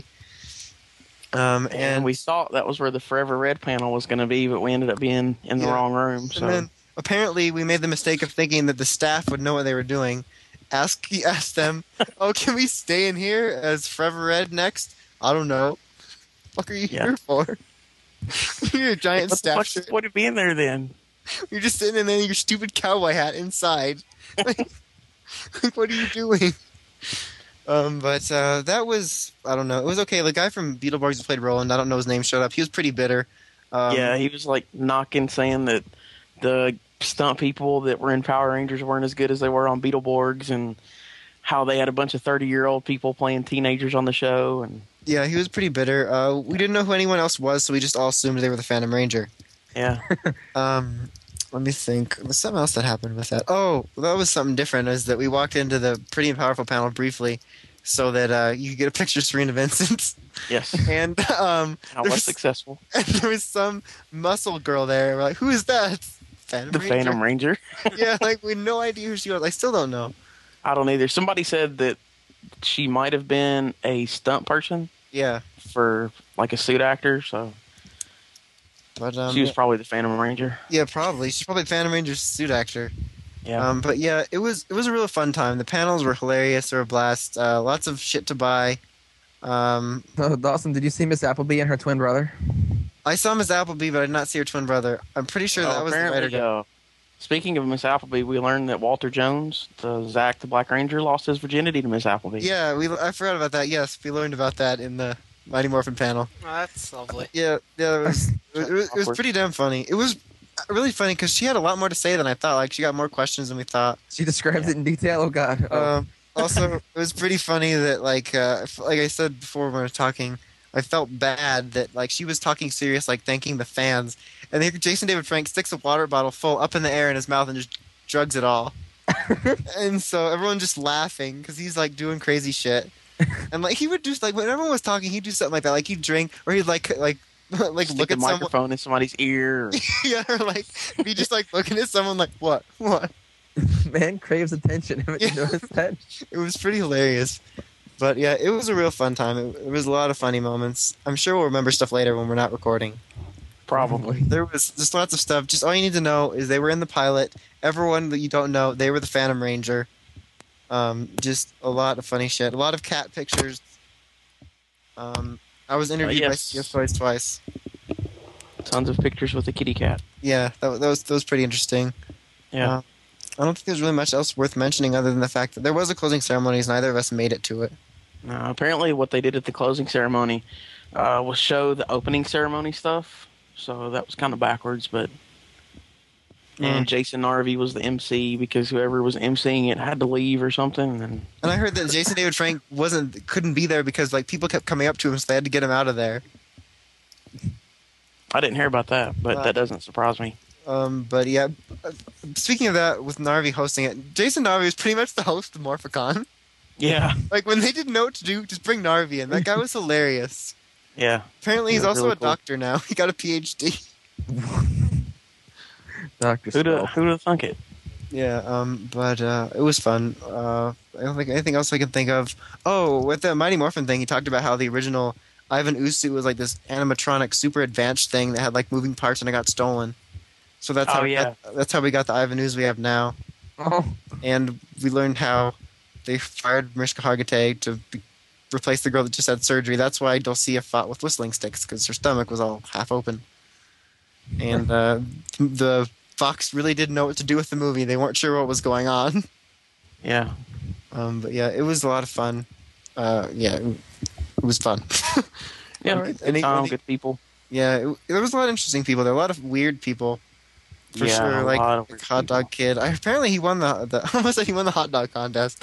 And we thought that was where the Forever Red panel was going to be, but we ended up being in the wrong room. So And then apparently we made the mistake of thinking that the staff would know what they were doing. He asked them, "Oh, can we stay in here as Forever Red next?" I don't know. What are you here for? You're a giant what the staff fuck's shirt. the point of being there then? You're just sitting in there in your stupid cowboy hat inside. Like, what are you doing? But that was, I don't know. It was okay. The guy from Beetleborgs who played Roland, I don't know his name, showed up. He was pretty bitter. Yeah, he was like knocking, saying that the stunt people that were in Power Rangers weren't as good as they were on Beetleborgs, and how they had a bunch of 30-year-old people playing teenagers on the show. And Yeah, he was pretty bitter. We didn't know who anyone else was, so we just all assumed they were the Phantom Ranger. yeah, Let me think. There's something else that happened with that. Oh, that was something different. Is that we walked into the Pretty and Powerful panel briefly, so that you could get a picture of Serena Vincent. yes, And I was there's- successful. and there was some muscle girl there. We're like, who is that? Phantom The Ranger? Phantom Ranger. Yeah, like we had no idea who she was. I still don't know. I don't either. Somebody said that she might have been a stunt person Yeah, for like a suit actor, so but she was probably the Phantom Ranger. yeah, probably. She's probably the Phantom Ranger's suit actor. Yeah, But yeah, it was a real fun time. The panels were hilarious. They were a blast. Lots of shit to buy. Dawson, did you see Miss Appleby and her twin brother? I saw Miss Appleby, but I did not see her twin brother. I'm pretty sure that was the writer. apparently, speaking of Miss Appleby, we learned that Walter Jones, Zach the Black Ranger, lost his virginity to Miss Appleby. Yeah, I forgot about that. Yes, we learned about that in the Mighty Morphin panel. Oh, that's lovely. Yeah, it was pretty damn funny. It was really funny because she had a lot more to say than I thought. Like she got more questions than we thought. She describes it in detail. Oh God. Also, it was pretty funny that like I said before when we were talking, I felt bad that like she was talking serious, like thanking the fans, and then Jason David Frank sticks a water bottle full up in the air in his mouth and just drugs it all. And so everyone just laughing because he's like doing crazy shit. And like he would do like when everyone was talking, he'd do something like that. Like he'd drink, or he'd like like Stick look the at someone. microphone in somebody's ear. Or, Yeah, or like be just like looking at someone like what? Man craves attention. Haven't you Yeah. noticed that? It was pretty hilarious. But yeah, it was a real fun time. It was a lot of funny moments. I'm sure we'll remember stuff later when we're not recording. probably. There was just lots of stuff. Just all you need to know is they were in the pilot. Everyone that you don't know, they were the Phantom Ranger. Just a lot of funny shit. A lot of cat pictures. I was interviewed by yes. CS Toys twice. Tons of pictures with the kitty cat. Yeah, that was pretty interesting. Yeah. I don't think there's really much else worth mentioning other than the fact that there was a closing ceremony. Neither of us made it to it. Apparently, what they did at the closing ceremony was show the opening ceremony stuff. So that was kind of backwards, but. And Jason Narvey was the MC because whoever was MCing it had to leave or something. And I heard that Jason David Frank couldn't be there because like people kept coming up to him, so they had to get him out of there. I didn't hear about that, but that doesn't surprise me. But yeah, speaking of that, with Narvi hosting it, Jason Narvi was pretty much the host of Morphicon. Yeah, Like when they didn't know what to do, just bring Narvi in. That guy was hilarious. yeah. Apparently, he's He also was really a cool. doctor now. He got a PhD. Doctor Who'd Skull. have thunk it? Yeah, but it was fun. I don't think anything else I can think of. Oh, with the Mighty Morphin thing, he talked about how the original Ivan Ooze suit was like this animatronic, super advanced thing that had like moving parts, and it got stolen. So that's how that's how we got the Ivan Ooze we have now. Oh, And we learned how they fired Mariska Hargitay to replace the girl that just had surgery. That's why Dulcia fought with whistling sticks, because her stomach was all half open. And the Fox really didn't know what to do with the movie. They weren't sure what was going on. Yeah. But yeah, it was a lot of fun. Yeah, it was fun. Yeah, Any- good people. Yeah, there was a lot of interesting people. There were a lot of weird people. For Yeah, sure, a like lot of weird Hot Dog Kid. Apparently, he won the I almost said he won the hot dog contest.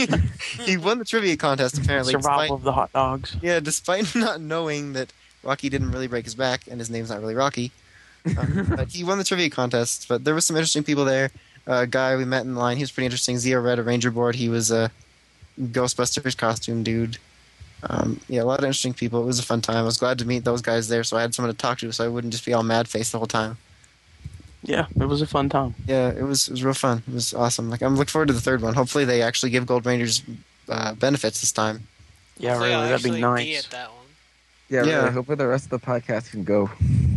He won the trivia contest. Apparently, Survival of the hot dogs. despite not knowing that Rocky didn't really break his back and his name's not really Rocky, but he won the trivia contest. But there was some interesting people there. A guy we met in line, he was pretty interesting. Zio Red, a Ranger board. He was a Ghostbusters costume dude. Yeah, a lot of interesting people. It was a fun time. I was glad to meet those guys there, so I had someone to talk to, so I wouldn't just be all mad faced the whole time. Yeah, it was a fun time. Yeah, it was real fun. It was awesome. Like I'm looking forward to the third one. Hopefully, they actually give Gold Rangers benefits this time. Yeah, Hopefully really, I'll that'd be actually nice. at that one. yeah, Yeah. really. Hopefully the rest of the podcast can go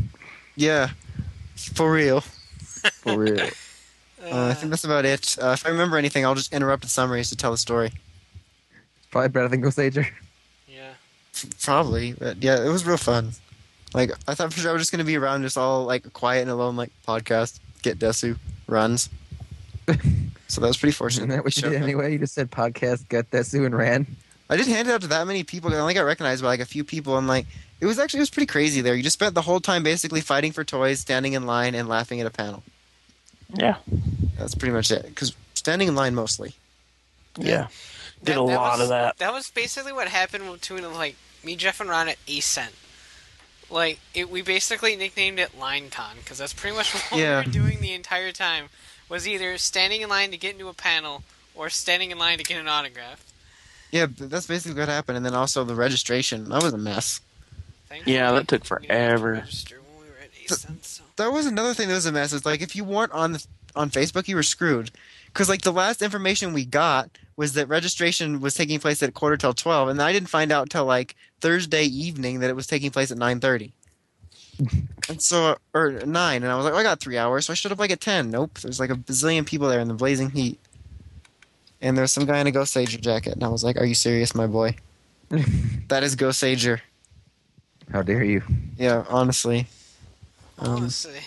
Yeah, for real. for real. I think that's about it. If I remember anything, I'll just interrupt the summaries to tell the story. Probably better than Ghost Ager. Yeah. Probably, but yeah, it was real fun. Like I thought for sure I was just gonna be around, just all like quiet and alone, like podcast. Get Desu runs. So that was pretty fortunate. Isn't that what you did anyway? You just said podcast, get Desu, and ran. I did hand it out to that many people. I only got recognized by like a few people, and like it was pretty crazy there. You just spent the whole time basically fighting for toys, standing in line, and laughing at a panel. Yeah, That's pretty much it. Because standing in line mostly. yeah. Did a That lot was, of that. That was basically what happened between like me, Jeff, and Ron at Ascent. Like we basically nicknamed it LineCon because that's pretty much what Yeah. we were doing the entire time. Was either standing in line to get into a panel or standing in line to get an autograph. Yeah, that's basically what happened. And then also the registration. That was a mess. Thankfully, Yeah, that took we didn't have to forever. register when we were at Ascent, so. That was another thing that was a mess. It's like if you weren't on Facebook, you were screwed. Because like the last information we got was that registration was taking place at 11:45, and I didn't find out till like Thursday evening that it was taking place at 9:30. And so, or 9, and I was like, oh, I got 3 hours, so I showed up like at 10. Nope, there's like a bazillion people there in the blazing heat. And there's some guy in a Ghost Sager jacket, and I was like, are you serious, my boy? That is Ghost Sager. How dare you? Yeah, honestly. Honestly.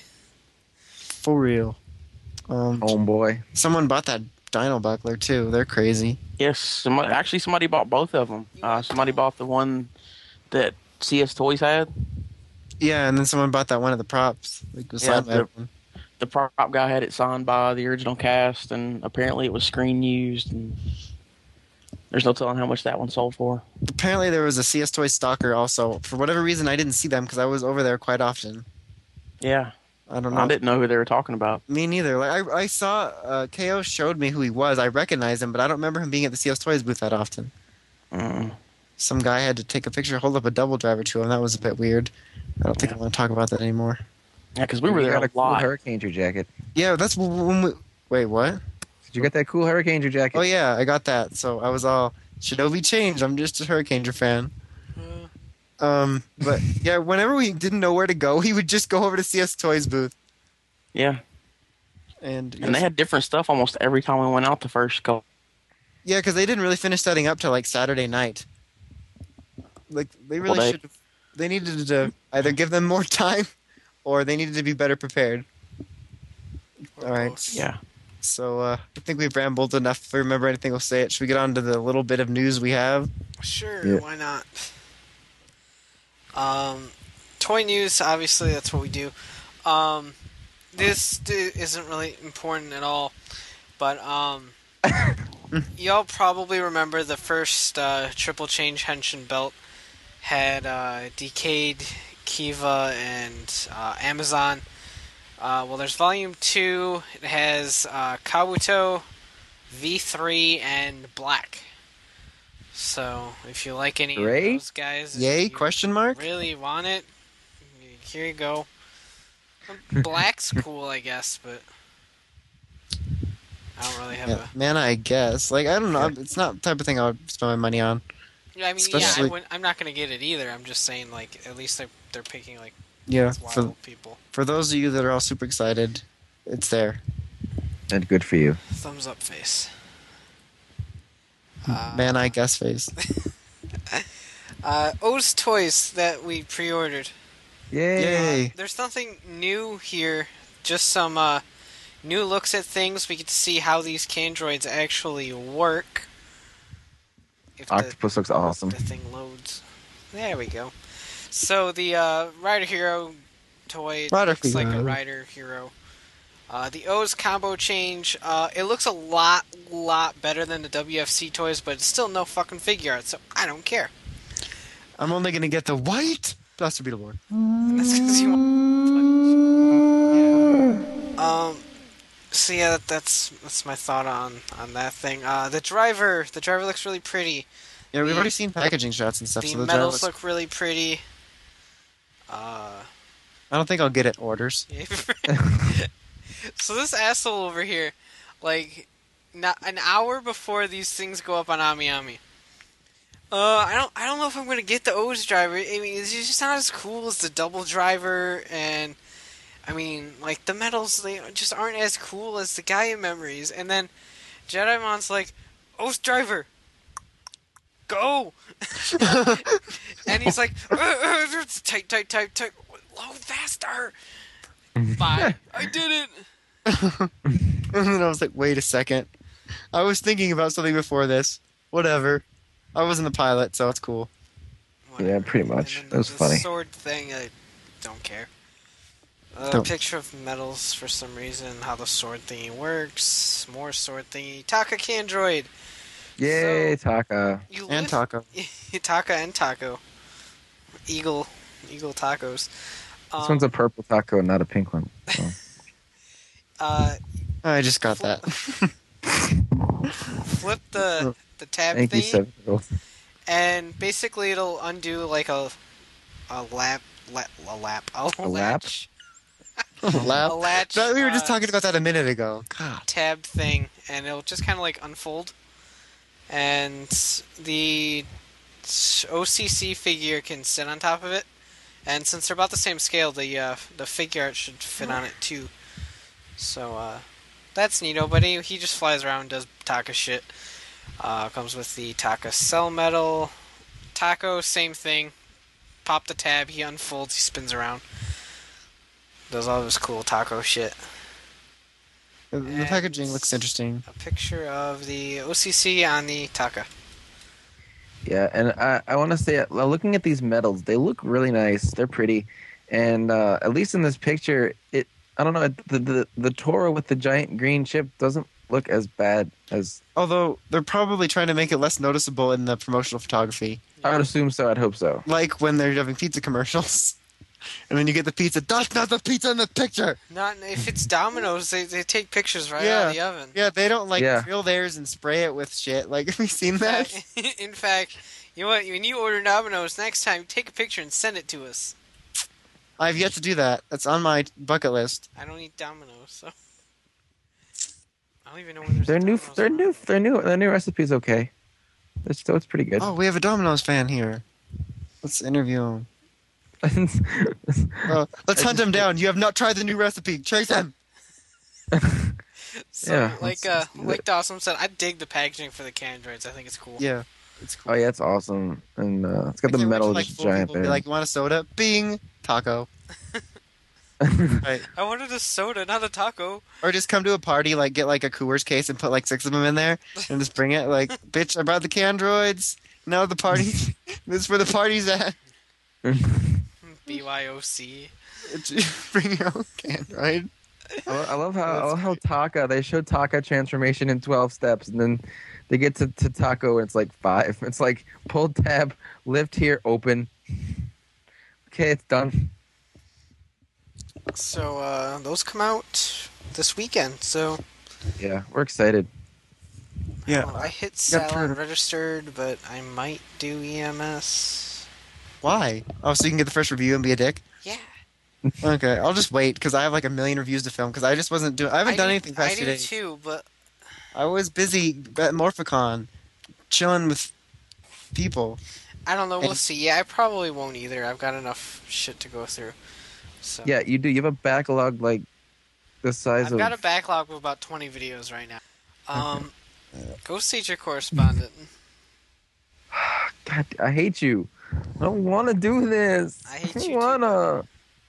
For real. Homeboy. Someone bought that Dino Buckler too. They're crazy. Yes, somebody bought both of them. Somebody bought the one that CS Toys had. Yeah, and then someone bought that one of the props. Like, was Yeah, signed by everyone. The prop guy had it signed by the original cast, and apparently it was screen used. And there's no telling how much that one sold for. Apparently there was a CS Toys stalker also. For whatever reason, I didn't see them because I was over there quite often. Yeah, I don't know. I didn't know who they were talking about. Me neither. Like I saw KO showed me who he was. I recognized him, but I don't remember him being at the CS Toys booth that often. Some guy had to take a picture, hold up a double driver to him. That was a bit weird. I don't think I want to talk about that anymore. Yeah, because we were You there got a a cool lot. Hurricane jacket. Yeah, that's when we... Wait, what? Did you get that cool Hurricane jacket? Oh, yeah, I got that. So I was all, Shinobi changed. I'm just a Hurricane fan. But, yeah, whenever we didn't know where to go, he would just go over to CS Toys booth. Yeah, And and they had different stuff almost every time we went out the first couple. Yeah, because they didn't really finish setting up till like Saturday night. Like they really Well, they- should have. They needed to either give them more time, or they needed to be better prepared. Or All right. both. Yeah. So I think we've rambled enough. If we remember anything, we'll say it. Should we get on to the little bit of news we have? Sure, Yeah. why not? Toy news, obviously, that's what we do. This isn't really important at all, but y'all probably remember the first Triple Change Henshin belt had Decade, Kiva, and Amazon. Well, there's Volume 2. It has Kabuto, V3, and Black. So, if you like any Great. of those guys, Yay? if you Question mark. really want it, here you go. Black's cool, I guess, but I don't really have Yeah, man, I guess. Like I don't know. Yeah. It's not the type of thing I would spend my money on. Yeah, I mean, Especially- I'm not gonna get it either. I'm just saying, like, at least they're picking like Yeah. wild people. For those of you that are all super excited, it's there. And good for you. Thumbs up face. Man, I guess face. O's toys that we pre-ordered. Yay! There's nothing new here. Just some new looks at things. We get to see how these Candroids actually work. If Octopus looks awesome. the thing loads. There we go. So the Rider Hero toy Rider looks like a Hero. Rider Hero. The O's combo change. It looks a lot better than the WFC toys, but it's still no fucking figure art, so I don't care. I'm only gonna get the white Blaster Beetleborg. That's because you want. So yeah, that's my thought on that thing. The driver looks really pretty. Yeah, we've already seen packaging shots and stuff. The so the medals driver- look really pretty. I don't think I'll get it orders. So this asshole over here, like, not an hour before these things go up on AmiAmi. I don't know if I'm gonna get the O's driver. I mean, it's just not as cool as the double driver, and I mean, like the medals, they just aren't as cool as the Gaia memories. And then Jedimon's like, O's driver, go, and he's like, tight, load faster. Bye. I did it. And then I was like, wait a second. I was thinking about something before this. Whatever. I wasn't the pilot, so it's cool. Yeah, pretty much. And then That was the funny. sword thing, I don't care. A Don't. picture of medals for some reason, how the sword thingy works. More sword thingy. Taka Candroid. Yay, Taka. You And lift- Taco. Taka and Taco. Eagle tacos. This one's a purple taco, not a pink one. So. I just got that. Flip the tab Thank you, thingy, Seven. and basically it'll undo like a lap? latch. Lap. A latch, No, we were just talking about that a minute ago. God. Tab thing, and it'll just kind of like unfold. And the OCC figure can sit on top of it. And since they're about the same scale, the figure art should fit on it too. So that's neato. But he just flies around and does Taka shit. Comes with the Taka Cell Metal. Taco, same thing. Pop the tab, he unfolds, he spins around. Does all this cool Taco shit. The packaging looks interesting. A picture of the OCC on the Taka. Yeah, and I want to say, looking at these medals, they look really nice. They're pretty, and at least in this picture, I don't know, the Toro with the giant green chip doesn't look as bad as Although they're probably trying to make it less noticeable in the promotional photography, I would assume so. I'd hope so. like when they're having pizza commercials. And then you get the pizza. That's not the pizza in the picture. Not if it's Domino's, they take pictures right Yeah. out of the oven. Yeah, they don't Yeah. grill theirs and spray it with shit. Have you seen that? In fact, you know what? When you order Domino's next time, take a picture and send it to us. I've yet to do that. That's on my bucket list. I don't eat Domino's, so I don't even know when there's Their new recipe's okay. It's pretty good. Oh, we have a Domino's fan here. Let's interview him. Let's hunt him down. You have not tried the new recipe. Chase him. So, Yeah, like Dawson said, I dig the packaging for the Candroids. I think it's cool. Yeah, it's cool. Oh yeah, it's awesome, and it's got the I can't metal wait till, giant people be band. like, you want a soda? Bing, taco. Right. I wanted a soda, not a taco. Or just come to a party, get a Coors case and put 6 of them in there, and just bring it. Bitch, I brought the Candroids. Now the party. This is where the party's at. BYOC. Bring your own Candroid. I love how Taka, they showed Taka transformation in 12 steps, and then they get to Taco and it's 5. It's pull tab, lift here, open. Okay, it's done. So those come out this weekend. So Yeah, we're excited. Yeah. I hit sell and registered, but I might do EMS. Why? Oh, so you can get the first review and be a dick? Yeah. Okay, I'll just wait because I have a million reviews to film because I just wasn't doing. I haven't done anything past 2 days. I do too, but I was busy at Morphicon, chilling with people. I don't know. We'll see. Yeah, I probably won't either. I've got enough shit to go through. So Yeah, you do. You have a backlog the size I've of. got a backlog of about 20 videos right now. Go Stage Your Correspondent. God, I hate you. I don't want to do this. I hate don't you too, wanna.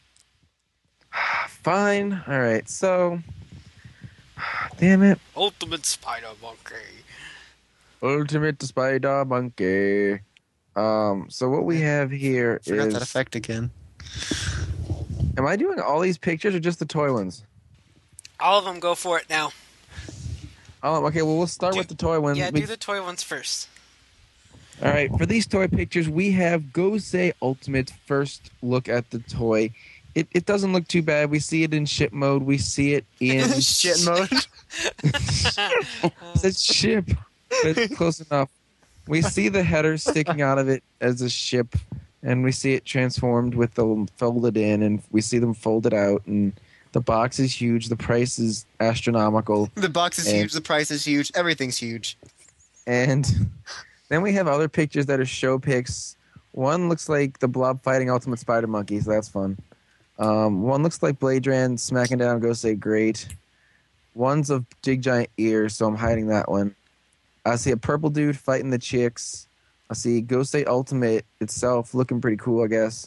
Fine. All right. So, damn it. Ultimate Spider Monkey. Ultimate Spider Monkey. So what we have here Forgot is. that effect again. Am I doing all these pictures or just the toy ones? All of them, go for it now. Oh, okay. Well, we'll start with the toy ones. Yeah, do the toy ones first. All right. For these toy pictures, we have Gosei Ultimate first look at the toy. It doesn't look too bad. We see it in ship mode. We see it in Shit mode. It says ship. It's close enough. We see the header sticking out of it as a ship, and we see it transformed with them folded in, and we see them folded out, and the box is huge. The price is astronomical. The box is huge. The price is huge. Everything's huge. And then we have other pictures that are show pics. One looks like the Blob fighting Ultimate Spider Monkey, so that's fun. One looks like Bladran smacking down Gosei Great. One's of Big Giant Ears, so I'm hiding that one. I see a purple dude fighting the chicks. I see Gosei Ultimate itself looking pretty cool, I guess.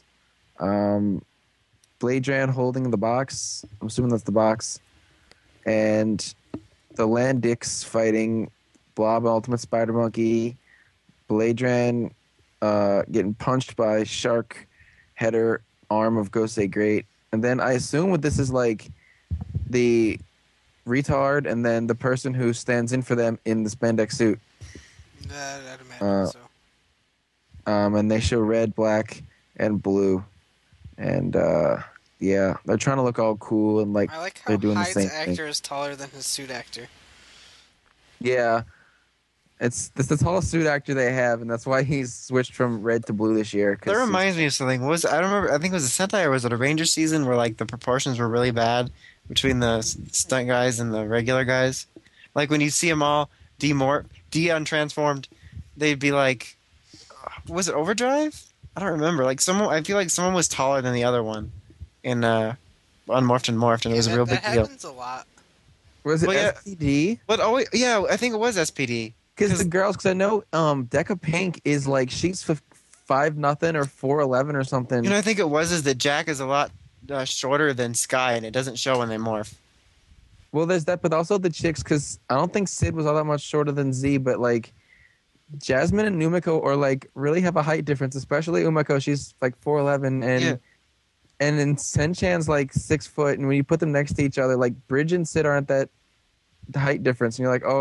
Bladran holding the box. I'm assuming that's the box. And the Landix fighting Blob Ultimate Spider Monkey. Bladran getting punched by Shark Header arm of Gosei Great. And then I assume what this is the retard and then the person who stands in for them in the spandex suit. I'd imagine so. And they show red, black, and blue. And yeah, they're trying to look all cool and I like how they're doing the Hyde's same actor thing. is taller than his suit actor. Yeah. It's the tallest suit actor they have, and that's why he's switched from red to blue this year. That reminds me of something. I don't remember. I think it was a Sentai or was it a Ranger season where the proportions were really bad between the stunt guys and the regular guys. When you see them all de-untransformed, they'd be was it Overdrive? I don't remember. I feel like someone was taller than the other one in Unmorphed and Morphed, and it was a real big That deal. happens a lot. Was it Well, yeah. SPD? But yeah, I think it was SPD. Because the girls, because I know Deca Pink is she's 5'0" or 4'11" or something. I think it was that Jack is a lot shorter than Sky, and it doesn't show when they morph. Well, there's that, but also the chicks, because I don't think Sid was all that much shorter than Z, but Jasmine and Numiko are really have a height difference, especially Umiko. She's 4'11", and Yeah. and then Senchan's 6 foot, and when you put them next to each other, Bridge and Sid aren't that the height difference, and you're oh,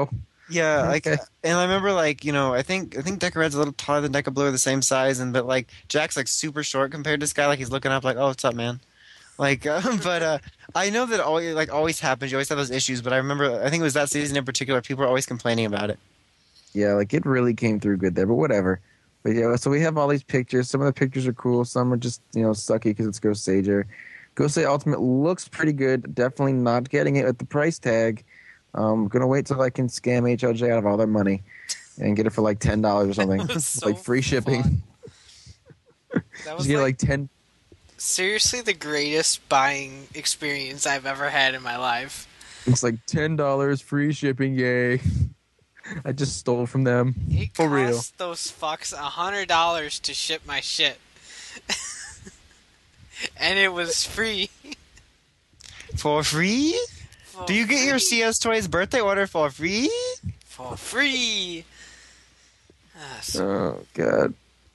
Yeah, like, Okay. and I remember like I think Deca Red's a little taller than Deca Blue, are the same size, and but like Jack's like super short compared to this guy. Like he's looking up like, oh, what's up, man? Like, but I know that always happens. You always have those issues, but I remember I think it was that season in particular. People were always complaining about it. Yeah, like it really came through good there, but whatever. But yeah, so we have all these pictures. Some of the pictures are cool. Some are just sucky because it's Ghost Sager. Ghost Sager Ultimate looks pretty good. Definitely not getting it at the price tag. Gonna wait till I can scam HLJ out of all their money and get it for like $10 or something, That was so like free shipping. fun. That Just was get like like 10. seriously the greatest buying experience I've ever had in my life. It's like $10 free shipping. Yay! I just stole from them It for real. cost those fucks $100 to ship my shit. And it was free. For free? For Do you get your free. CS Toys birthday order for free? For free. Oh god.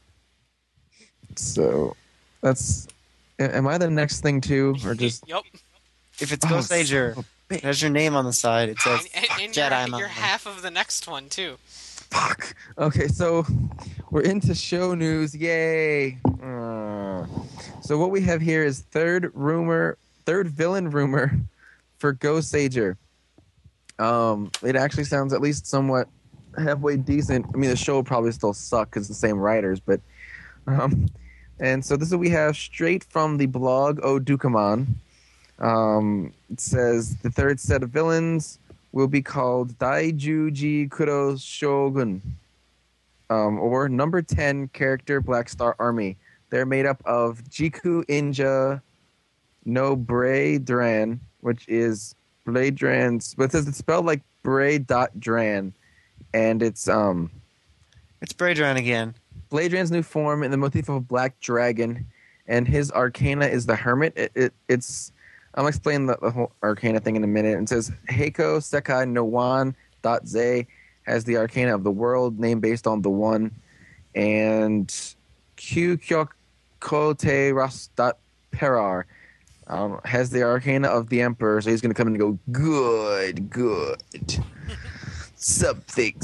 So that's. Am I the next thing too, or just? Yup. If it's Oh, Ghost Sager, son of a it has your name on the side. It says And Jedi you're Mind. half of the next one too. Fuck. Okay, so we're into show news. Yay. So what we have here is third villain rumor for Ghost Sager. It actually sounds at least somewhat halfway decent. I mean, the show will probably still suck because it's the same writers, but and so this is what we have straight from the blog Odukamon. It says the third set of villains will be called Daijuji Kuro Shogun, or number 10 character Black Star Army. They're made up of Jiku Inja no Dran, which is Blade Dran's, but it says it's spelled like Dran, and it's It's Braydran again. Blade Dran's new form in the motif of a black dragon, and his arcana is the Hermit. It's I'll explain the whole arcana thing in a minute. It says Heiko Sekai no Wan .ze has the arcana of the world, name based on the one, and Kyokyokote Ras Perar has the arcana of the emperor. So he's going to come in and go good, something,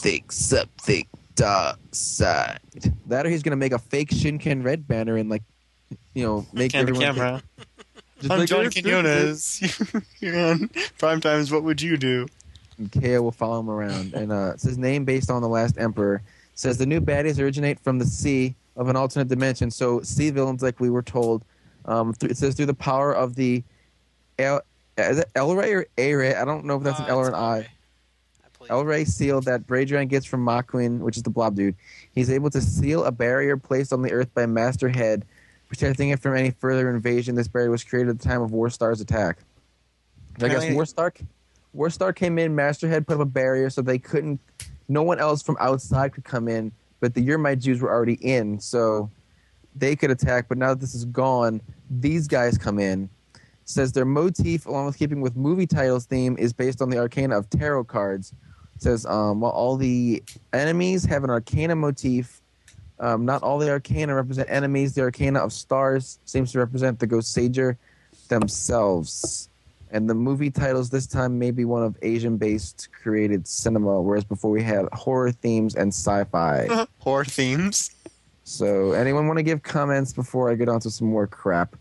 dark side. That or he's going to make a fake Shinken Red banner and make Can the everyone camera. just I'm like, John "This, this, Quinones. You're on Prime Times. What would you do? And Keo will follow him around. And it says name based on the last emperor. It says the new baddies originate from the sea of an alternate dimension. So sea villains, like we were told. It says through the power of the is it El-Ray or A-Ray? I don't know if that's an L or an I. El-Ray seal that Braydran gets from Maquin, which is the blob dude. He's able to seal a barrier placed on the Earth by Master Head, protecting it from any further invasion. This barrier was created at the time of Warstar's attack. So I guess Warstar came in, Master Head put up a barrier so no one else from outside could come in, but the Yermite Jews were already in, so they could attack. But now that this is gone, these guys come in. Says their motif, along with keeping with movie titles theme, is based on the arcana of tarot cards. It says while all the enemies have an arcana motif, not all the arcana represent enemies. The arcana of stars seems to represent the Ghost Sager themselves. And the movie titles this time may be one of Asian-based created cinema, whereas before we had horror themes and sci-fi. Horror themes. So anyone want to give comments before I get on to some more crap?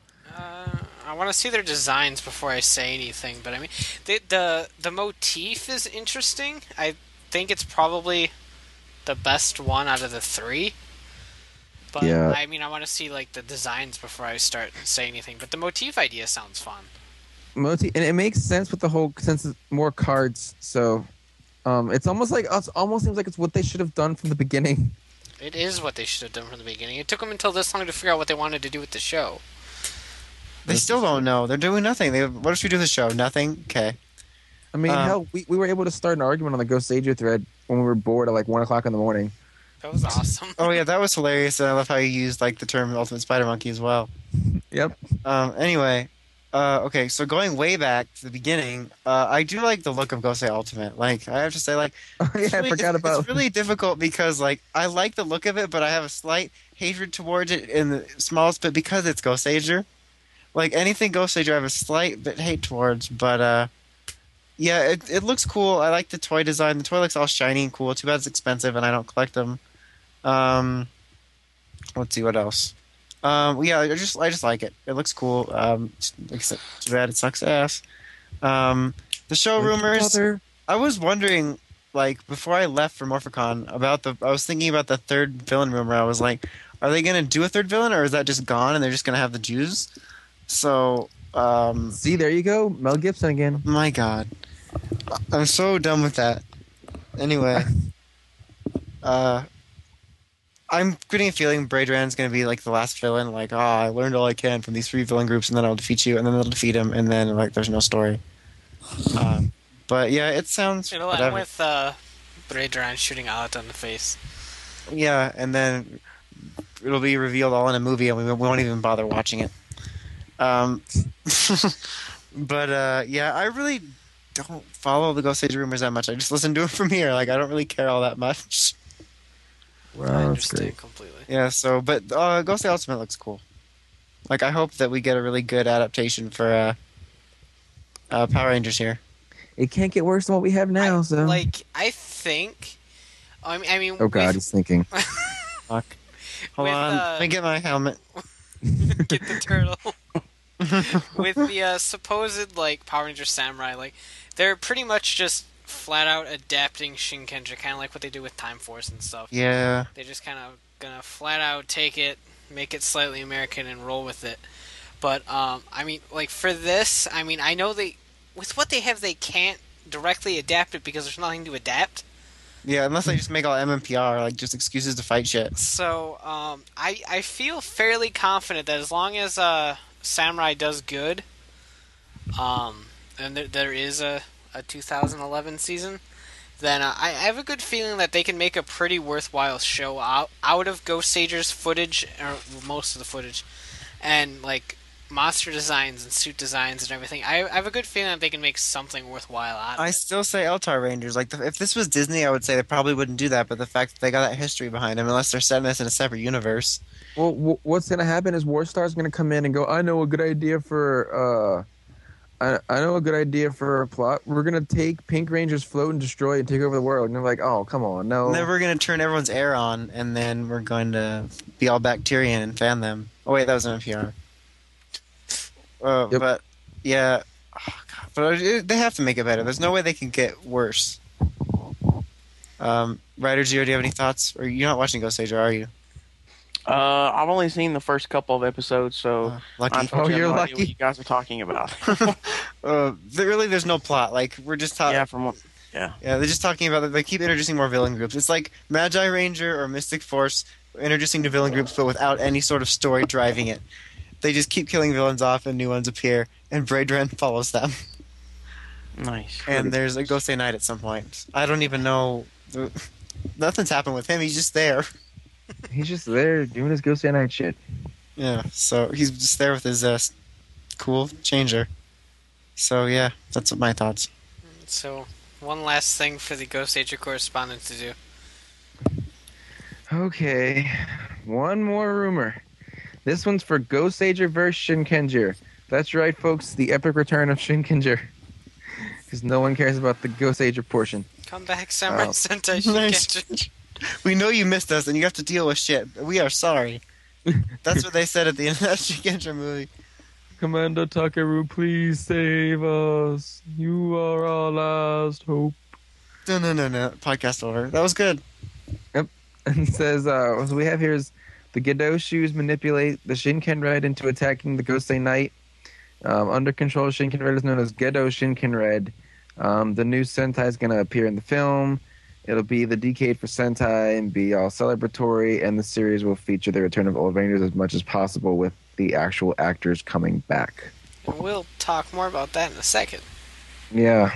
I want to see their designs before I say anything, but I mean, the motif is interesting. I think it's probably the best one out of the three. But Yeah. I mean, I want to see like the designs before I start and say anything. But the motif idea sounds fun. And it makes sense with the whole, since it's more cards. So it's almost seems like it's what they should have done from the beginning. It is what they should have done from the beginning. It took them until this long to figure out what they wanted to do with the show. They still don't know. They're doing nothing. What should we do with the show? Nothing? Okay. I mean, hell, we were able to start an argument on the Ghost Sager thread when we were bored at like 1 o'clock in the morning. That was awesome. Oh, yeah, that was hilarious. And I love how you used like the term Ultimate Spider Monkey as well. Yep. Anyway, okay, so going way back to the beginning, I do like the look of Gosei Ultimate. Like, I have to say, like, Oh, yeah, I forgot about. It's really difficult because, like, I like the look of it, but I have a slight hatred towards it in the smallest bit because it's Ghost Sager. Like, anything Ghost Sager, I have a slight bit hate towards, but Yeah, it looks cool. I like the toy design. The toy looks all shiny and cool. Too bad it's expensive and I don't collect them. Um, let's see what else. Yeah, I just like it. It looks cool. Like I said, too bad it sucks ass. The show Like, rumors. brother. I was wondering, like, before I left for Morphicon, I was thinking about the third villain rumor. I was like, are they gonna do a third villain, or is that just gone and they're just gonna have the Jews? So, See, there you go, Mel Gibson again. my God, I'm so done with that. Anyway, uh, I'm getting a feeling Braidran's gonna be like the last villain. Like, I learned all I can from these three villain groups, and then I'll defeat you, and then they'll defeat him, and then like there's no story. But yeah, it sounds It'll end whatever. with Braidron shooting Alata in the face. Yeah, and then it'll be revealed all in a movie, and we won't even bother watching it. Um, but yeah, I really don't follow the Ghost Age rumors that much. I just listen to them from here. Like, I don't really care all that much. I Well, that's understand great. completely. Yeah, so but Ghost Age Ultimate looks cool. Like, I hope that we get a really good adaptation for Power Rangers here. It can't get worse than what we have now. I think. I mean. Oh God, he's thinking. Fuck. Hold With, on, let me get my helmet. Get the turtle. With the supposed like Power Ranger Samurai, like they're pretty much just flat out adapting Shinkenger, kind of like what they do with Time Force and stuff. Yeah. They're just kind of gonna flat out take it, make it slightly American, and roll with it. But I mean, like for this, I mean, I know with what they have, they can't directly adapt it because there's nothing to adapt. Yeah, unless they just make all MMPR, like just excuses to fight shit. So I feel fairly confident that as long as Samurai does good, and there is a 2011 season, then I have a good feeling that they can make a pretty worthwhile show out of Ghost Sager's footage, or most of the footage, and like monster designs and suit designs and everything. I have a good feeling that they can make something worthwhile out of I it. still say Eltar Rangers. Like, if this was Disney, I would say they probably wouldn't do that. But the fact that they got that history behind them, unless they're setting this in a separate universe. Well, what's gonna happen is Warstar's gonna come in and go, I know a good idea for I know a good idea for a plot. We're gonna take Pink Ranger's float and destroy it and take over the world. And they're like, oh, come on, no. And then we're going to turn everyone's air on, and then we're going to be all Bacterian and fan them. Oh, wait, that was NPR. Yep. But, yeah. Oh, God. But they have to make it better. There's no way they can get worse. Ryder Zero, do you have any thoughts? Or you're not watching Ghost Ager, are you? I've only seen the first couple of episodes, so Lucky. unfortunately, Oh, you're I have no idea lucky. what you guys are talking about. There's no plot. Like, we're just talking. yeah, from what? Yeah. Yeah, they're just talking about. They keep introducing more villain groups. It's like Magi Ranger or Mystic Force introducing new villain groups, but without any sort of story driving it. They just keep killing villains off, and new ones appear, and Braidren follows them. Nice. And there's a Ghost Knight at some point. I don't even know. Nothing's happened with him. He's just there. He's just there doing his Ghost Night shit. Yeah, so he's just there with his cool changer. So yeah, that's my thoughts. So one last thing for the Ghost Ager correspondent to do. Okay, one more rumor. This one's for Ghost Ager vs. Shinkenger. That's right, folks, the epic return of Shinkenger. Because no one cares about the Ghost Ager portion. Come back, Samurai Oh. Sentai Nice. Shinkenger. We know you missed us, and you have to deal with shit. We are sorry. That's what they said at the end of that Shinkenger movie. Commander Takeru, please save us. You are our last hope. No. Podcast over. That was good. And it says, what we have here is the Gedoshu's manipulate the Shinkenred into attacking the Gosei Knight. Under control, Shinkenred is known as Gedo Shinkenred. The new Sentai is going to appear in the film. It'll be the decade for Sentai and be all celebratory, and the series will feature the return of old Rangers as much as possible with the actual actors coming back. And we'll talk more about that in a second. Yeah.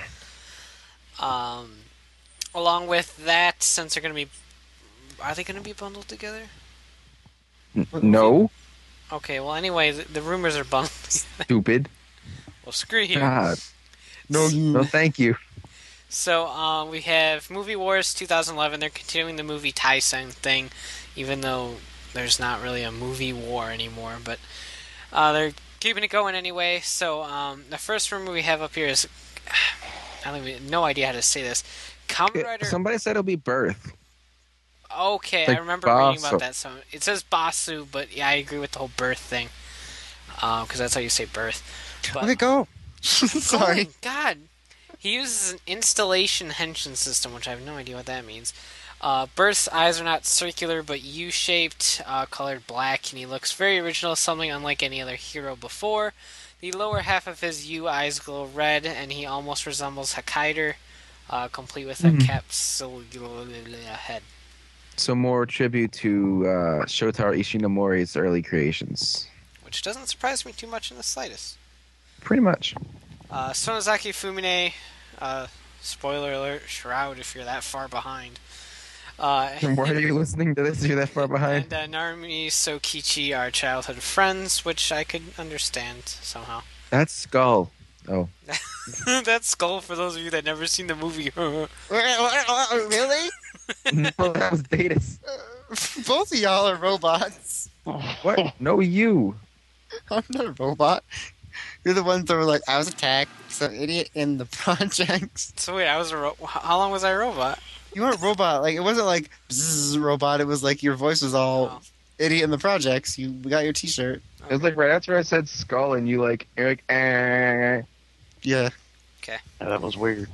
Along with that, since they're going to be... Are they going to be bundled together? No? Okay, well anyway, the rumors are bundled. Stupid. Well, screw you. God. No, thank you. So, we have Movie Wars 2011. They're continuing the movie Tyson thing, even though there's not really a movie war anymore. But they're keeping it going anyway. So, the first rumor we have up here is I don't even no idea how to say this. Kamen Rider. Somebody said it'll be Birth. Okay, It's like I remember reading about Basu. that. So it says Basu, but yeah, I agree with the whole birth thing. Because that's how you say birth. But, Okay, go. Sorry. Oh, God. He uses an installation henshin system, which I have no idea what that means. Birth's eyes are not circular, but U-shaped, colored black, and he looks very original, something unlike any other hero before. The lower half of his U eyes glow red, and he almost resembles Hokkaider, complete with a capsule head. So more tribute to Shotaro Ishinomori's early creations. Which doesn't surprise me too much in the slightest. Pretty much. Sonozaki Fumine, spoiler alert, Shroud if you're that far behind. And why are you listening to this if you're that far behind? And Narumi Sokichi are childhood friends, which I could understand somehow. That's Skull. Oh. That's Skull for those of you that never seen the movie. Really? No, that was Datus. Both of y'all are robots. What? No, you. I'm not a robot. You're the ones that were like, I was attacked. Some idiot in the projects. So wait, I was how long was I a robot? You weren't a robot. Like, it wasn't like bzzz, robot. It was like your voice was all Oh. idiot in the projects. You got your T-shirt. It was like right after I said Skull, and you're like, Yeah. Yeah, that was weird.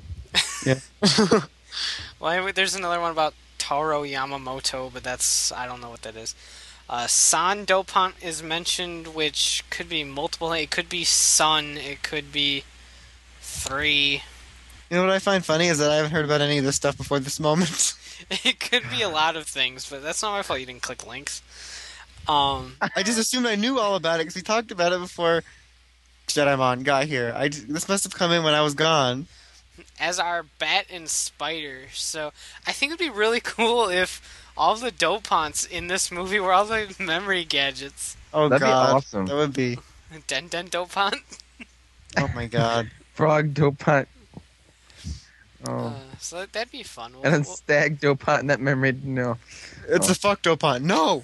Well, anyway, there's another one about Taro Yamamoto, but I don't know what that is. San Dopant is mentioned, which could be multiple. It could be Sun. It could be 3. You know what I find funny is that I haven't heard about any of this stuff before this moment. It could be a lot of things, but that's not my fault. You didn't click links. Um, I just assumed I knew all about it because we talked about it before Jedimon got here. This must have come in when I was gone. as are Bat and Spider. So I think it'd be really cool if all the Dopants in this movie were all the memory gadgets. Oh That'd be god, awesome. that would be. Den Dopant. Oh my god. Frog Dopant. Oh. So that'd be fun. And then Stag Dopant in that memory. No. It's a fuck Dopant. No.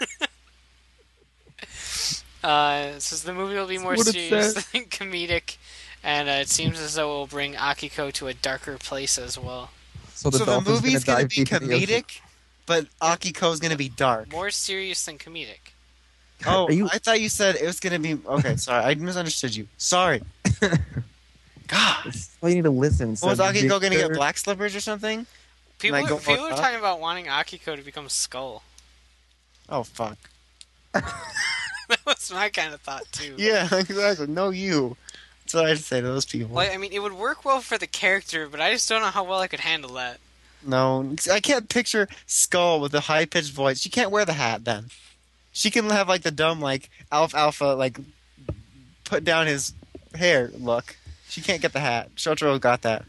So the movie will be more That's what it serious says. than comedic, and it seems as though it will bring Akiko to a darker place as well. So So the dolphin's movie's gonna gonna dive be deep in the ocean. comedic, but Akiko's gonna be dark. More serious than comedic. Oh, Are you- I thought you said it was gonna be. Okay, sorry, I misunderstood you. Sorry. God. That's why you need to listen. Was son. Akiko gonna get Victor. black slippers or something? People, Like, go people fuck are up? talking about wanting Akiko to become Skull. Oh fuck. That was my kind of thought too. Yeah, exactly. No, you. That's what I had to say to those people. Like, I mean, it would work well for the character, but I just don't know how well I could handle that. No, I can't picture Skull with a high pitched voice. She can't wear the hat then. She can have like the dumb like Alpha like put down his hair look. She can't get the hat. Shotaro got that.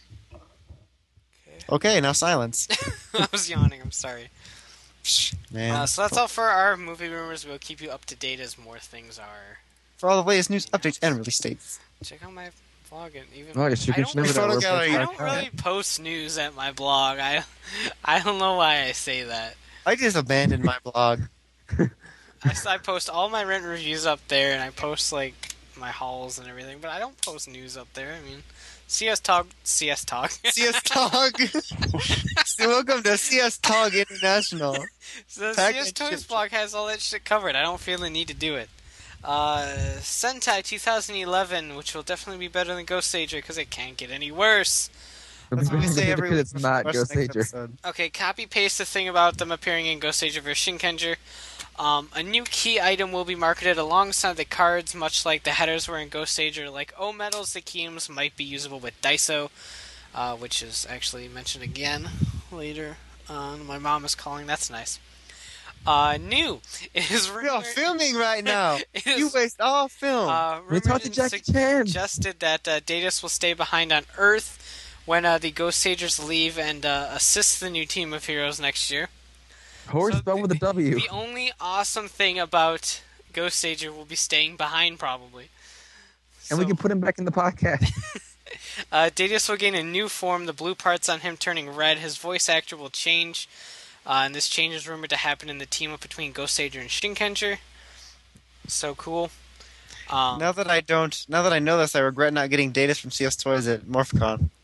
Okay, now silence. I was yawning. I'm sorry. Psh, man. So that's all for our movie rumors. We'll keep you up to date as more things are. For all the latest news, updates, and release dates. Check out my blog and even. Oh, I guess you I can don't- remember that. Photo word gallery. I for don't a really post news at my blog. I don't know why I say that. I just abandoned my blog. I post all my rent reviews up there, and I post like my hauls and everything, but I don't post news up there. I mean, CS Talk. CS Tog. Welcome to CS Tog International. So the Pack CS and Toys chip. blog has all that shit covered. I don't feel the need to do it. Sentai 2011, which will definitely be better than Ghost Sager because it can't get any worse. That's what we say every week. It's not Watch Ghost the next Sager. episode. Okay, copy paste the thing about them appearing in Ghost Sager vs Shinkenger. A new key item will be marketed alongside the cards, much like the headers were in Ghost Sager. Like O Metals, the keys might be usable with Daiso, which is actually mentioned again later on. My mom is calling. That's nice. New is We are filming right now. You waste all film. We talked to Jackie Chan. suggested that Datus will stay behind on Earth when the Ghost Sagers leave and assist the new team of heroes next year. Horse So spelled with a W. The only awesome thing about Ghost Sager will be staying behind, probably. And we can put him back in the podcast. Dadius will gain a new form. The blue parts on him turning red. His voice actor will change. And this change is rumored to happen in the team-up between Ghost Sager and Shinkenger. So cool. Now that I know this, I regret not getting Datus from CS Toys at Morphicon.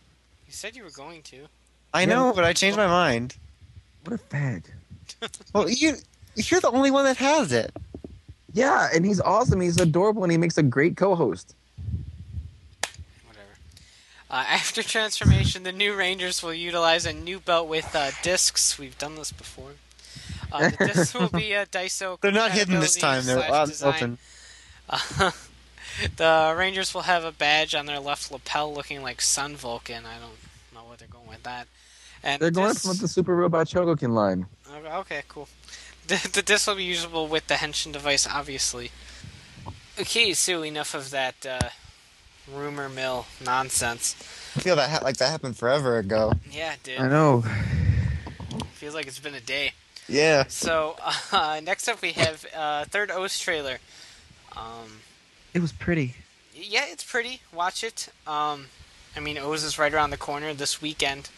You said you were going to. I Yeah, know, but I changed my mind. What a fag. Well, you're the only one that has it. Yeah, and he's awesome. He's adorable, and he makes a great co-host. Whatever. After transformation, the new Rangers will utilize a new belt with discs. We've done this before. The discs will be Daiso. They're not hidden this time. They're out design. open. The Rangers will have a badge on their left lapel looking like Sun Vulcan. I don't know what they're going with that. And They're going from the Super Robot Chogokin line. Okay, cool. The disc will be usable with the Henshin device, obviously. Okay, so enough of that rumor mill nonsense. I feel that that happened forever ago. Yeah, it did. I know. Feels like it's been a day. Yeah. So, next up we have third O's trailer. It was pretty. Yeah, it's pretty. Watch it. I mean, O's is right around the corner this weekend.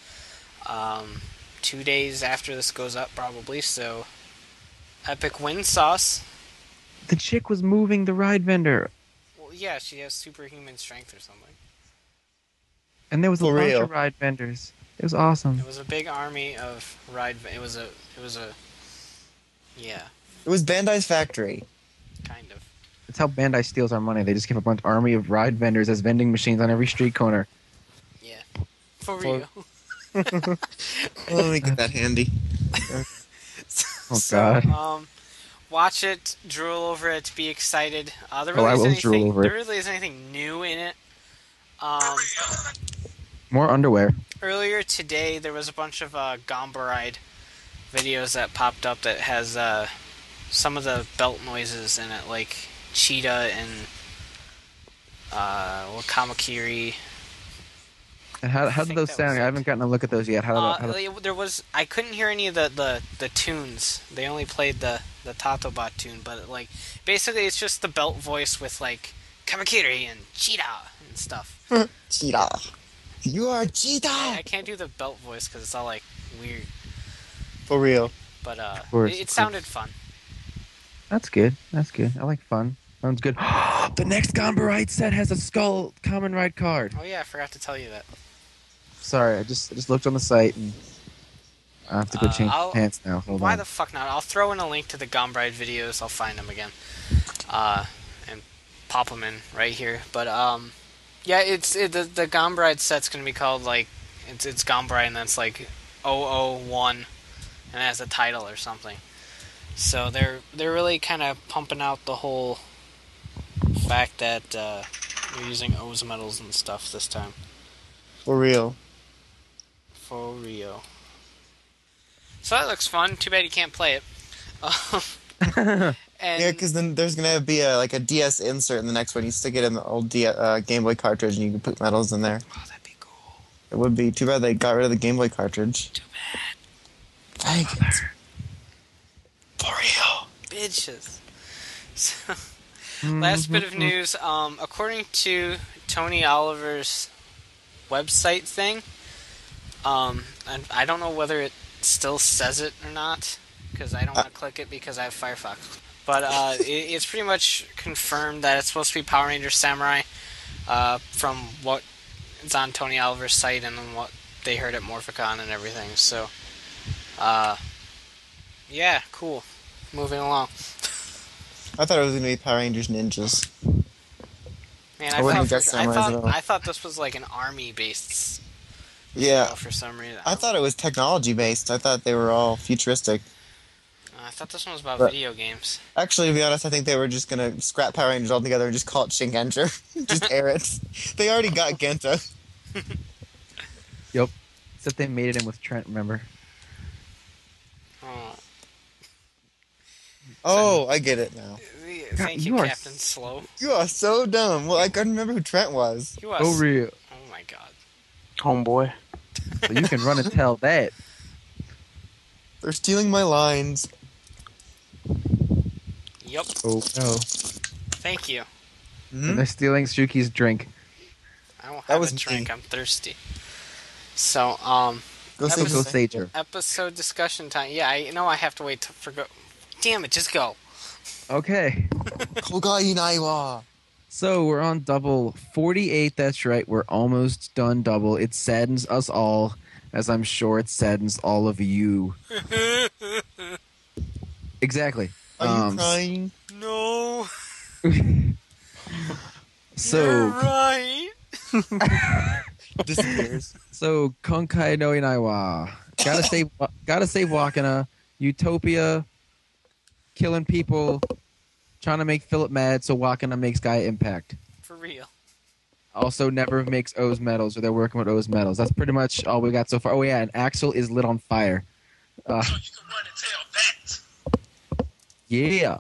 2 days after this goes up, probably. So, epic win sauce. The chick was moving the ride vendor, Well, yeah, she has superhuman strength or something. and there was a For bunch real. of ride vendors. It was awesome. It was a big army of ride. It was a. Yeah, It was Bandai's factory. kind of. That's how Bandai steals our money. They just give a bunch army of ride vendors as vending machines on every street corner. Yeah, for real. Let me get that handy. Oh, God. Watch it, drool over it, be excited. There Oh, I really will isn't drool anything. over it. There really isn't anything new in it. More underwear. Earlier today, there was a bunch of Gombaride videos that popped up that has some of the belt noises in it, like Cheetah and Kamakiri. And how think did those that sound? was I it. haven't gotten a look at those yet. How did There was. I couldn't hear any of the tunes. They only played the Tatobot tune, but like basically it's just the belt voice with like Kamakiri and Cheetah and stuff. Cheetah. You are Cheetah! I can't do the belt voice because it's all like weird, For real. but course, it of course. sounded fun. That's good. That's good. I like fun. Sounds good. The next Gombarite set has a Skull Common Ride card. Oh yeah, I forgot to tell you that. Sorry, I just looked on the site and I have to go change I'll- pants now. Hold Why on. the fuck not? I'll throw in a link to the Gombride videos. I'll find them again, and pop them in right here. But yeah, the Gombride set's gonna be called like it's Gombride, and that's like 001, and it has a title or something. So they're really kind of pumping out the whole fact that they're using O's medals and stuff this time. For real. For real. So that looks fun. Too bad you can't play it. And Yeah, because then there's gonna be a DS insert in the next one. You stick it in the old Game Boy cartridge, and you can put medals in there. oh, that'd be cool. It would be too bad they got rid of the Game Boy cartridge. Too bad. Dang it. For real. Bitches. So, last bit of news. According to Tony Oliver's website thing, and I don't know whether it still says it or not, because I don't want to click it because I have Firefox. But it's pretty much confirmed that it's supposed to be Power Rangers Samurai, from what is on Tony Oliver's site and then what they heard at Morphicon and everything. So, yeah, cool. Moving along. I thought it was gonna be Power Rangers Ninjas. Man, I wouldn't have guessed Samurais at all. I thought this was like an army-based Yeah. show for some reason. I thought it was technology based. I thought they were all futuristic. I thought this one was about But- video games. Actually, to be honest, I think they were just gonna scrap Power Rangers altogether and just call it Shinkenger. Just air it. They already got Genta. Except they made it in with Trent, remember? Oh, Oh, I get it now. thank you you, are Captain Slow. You are so dumb. Well, I couldn't remember who Trent was. You are Oh, real. Oh my god. Homeboy. So you can run and tell that. They're stealing my lines. Yep. Oh, no. Thank you. Hmm? They're stealing Shuki's drink. I don't That have was a drink. me. I'm thirsty. So, Go That see was- Go Go Sager. episode discussion time. Yeah, I know I have to wait for go. Damn it, just go. Okay. Kogai Naiwa. So we're on double 48. That's right. We're almost done double. It saddens us all, as I'm sure it saddens all of you. Exactly. Are you crying? No. So You're right. Disappears. So Konkai no Inaiwa. Gotta save Wakana. Utopia. Killing people. Trying to make Philip mad, so Wakana makes Gaia Impact. For real. Also, never makes O's medals, or they're working with O's medals. That's pretty much all we got so far. Oh yeah, and Axel is lit on fire. So you can run and tell that. Yeah.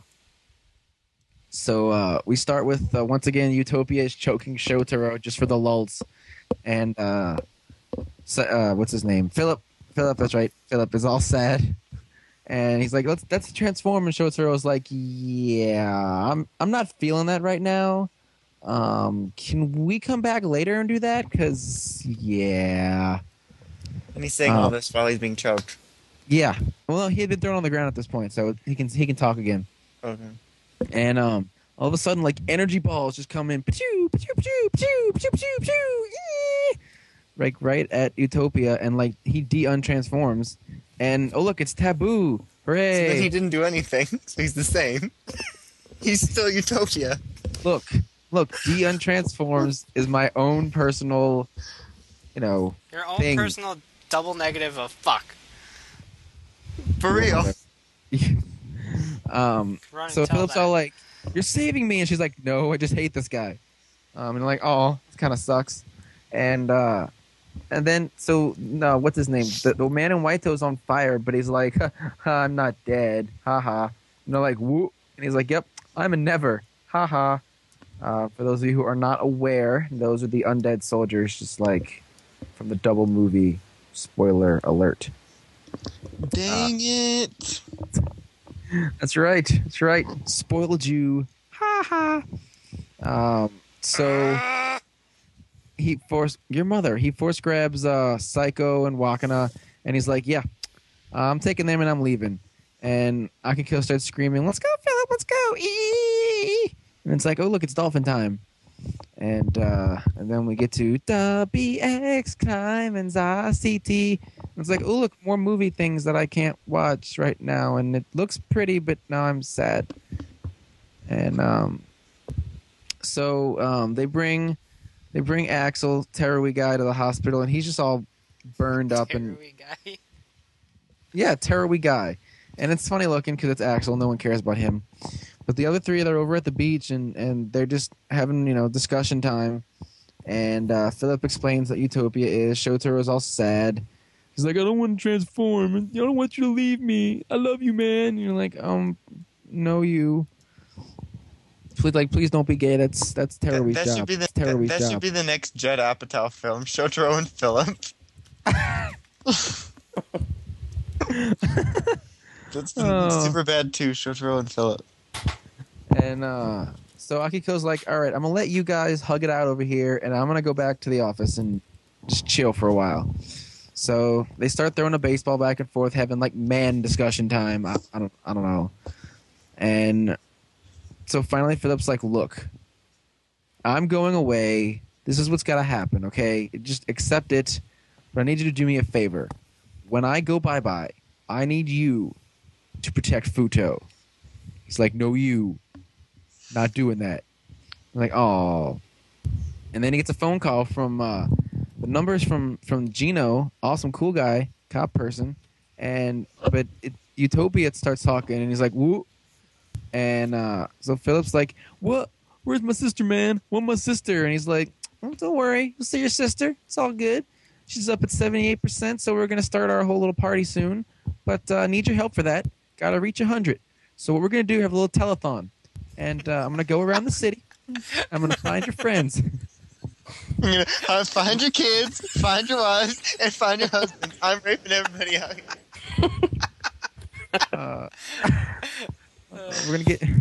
So we start with once again Utopia is choking Shotaro just for the lulz, and what's his name? Philip. That's right. Philip is all sad, and he's like, "Let's transform." And Shotaro's like, "Yeah, I'm not feeling that right now. Can we come back later and do that? Cause yeah." And he's saying all this while he's being choked. Yeah. Well, he had been thrown on the ground at this point, so he can talk again. Okay. And all of a sudden, like energy balls just come in, pa-choo, pa-choo, pa-choo, pa-choo, pa-choo, pa-choo, pa-choo, yeah! Like right at Utopia, and like he de-untransforms, and oh look, it's Taboo! So Hooray! then he didn't do anything, so he's the same. He's still Utopia. Look, de-untransforms is my own personal, Your own thing. personal double negative of fuck. For real. Run and So tell Philip's that. all like, "You're saving me," and she's like, "No, I just hate this guy." And like, "Oh, this kind of sucks." And then so no, what's his name? The man in white toe's on fire, but he's like, "I'm not dead, haha." And they're like, "Whoop," and he's like, "Yep, I'm a never, haha." For those of you who are not aware, those are the undead soldiers, just like from the double movie. Spoiler alert. Dang it. That's right. Spoiled you. Ha ha. So he force grabs Psycho and Wakana, and he's like, "Yeah, I'm taking them and I'm leaving." And Akiko starts screaming, "Let's go, Philip! Let's go!" Eee! And it's like, "Oh look, it's dolphin time." And then we get to WX time and ZCT. It's like, oh look, more movie things that I can't watch right now, and it looks pretty, but now I'm sad. And so they bring Axel, Teruwi guy, to the hospital, and he's just all burned up and Teruwi guy. yeah, Teruwi guy. And it's funny looking because it's Axel. No one cares about him. But the other three, they're over at the beach, and they're just having, discussion time. And Philip explains that Utopia is. Shotaro is all sad. He's like, "I don't want to transform. I don't want you to leave me. I love you, man." And you're like, no, you. Please don't be gay. That's Terui's That job. should be That's Terui's that job. should be the next Judd Apatow film, Shotaro and Philip. That's super bad too, Shotaro and Philip. And so Akiko's like, "All right, I'm gonna let you guys hug it out over here, and I'm gonna go back to the office and just chill for a while." So they start throwing a baseball back and forth, having like man discussion time. I don't know. And so finally, Philip's like, "Look, I'm going away. This is what's gotta happen. Okay, just accept it. But I need you to do me a favor. When I go bye-bye, I need you to protect Futo." He's like, "No, you. Not doing that." I'm like, "Oh." And then he gets a phone call from the numbers from Gino, awesome cool guy, cop person, but Utopia starts talking, and he's like, "Woo," and so Philip's like, "What? Where's my sister, man? Want my sister?" And he's like, "Oh, don't worry, you'll see your sister. It's all good. She's up at 78%, so we're gonna start our whole little party soon. But I need your help for that. Gotta reach 100. So what we're gonna do, have a little telethon, and I'm gonna go around the city. I'm gonna find your friends." I'm gonna find your kids, find your wives, and find your husband. I'm raping everybody out here. We're gonna get.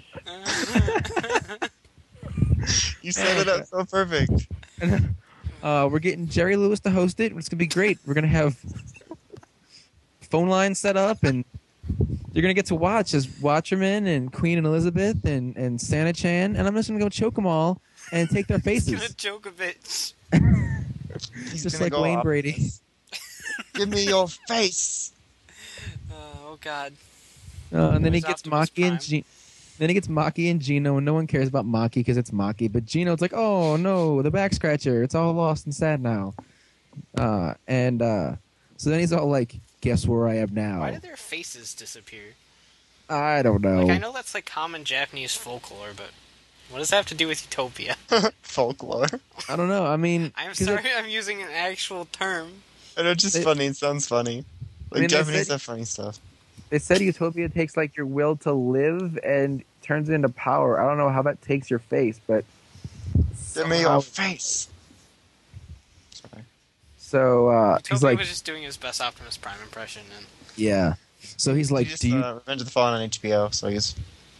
You set it up so perfect. We're getting Jerry Lewis to host it. It's gonna be great. We're gonna have phone lines set up, and you're gonna get to watch as Watcherman and Queen and Elizabeth and Santa Chan, and I'm just gonna go choke them all and take their He's gonna faces, joke a bit. He's just gonna like go Wayne up Brady. this. Give me your face. Oh God. And then he Where's gets Optimus Maki and Prime? then he gets Maki and Gino, and no one cares about Maki because it's Maki. But Gino's like, oh no, the back scratcher. It's all lost and sad now. So then he's all like, guess where I am now? Why did their faces disappear? I don't know. Like, I know that's like common Japanese folklore, but what does that have to do with Utopia? Folklore. I don't know. I mean, I'm 'cause sorry, I'm using an actual term. And it's just It- funny. It sounds funny. Like, I mean, they Japanese said- have funny stuff. It said Utopia takes like your will to live and turns it into power. I don't know how that takes your face, but Give me somehow- your face. Sorry. So Utopia he's like, was just doing his best Optimus Prime impression, and yeah. So he's like, He just, do you? Revenge of the Fallen on HBO, so I guess.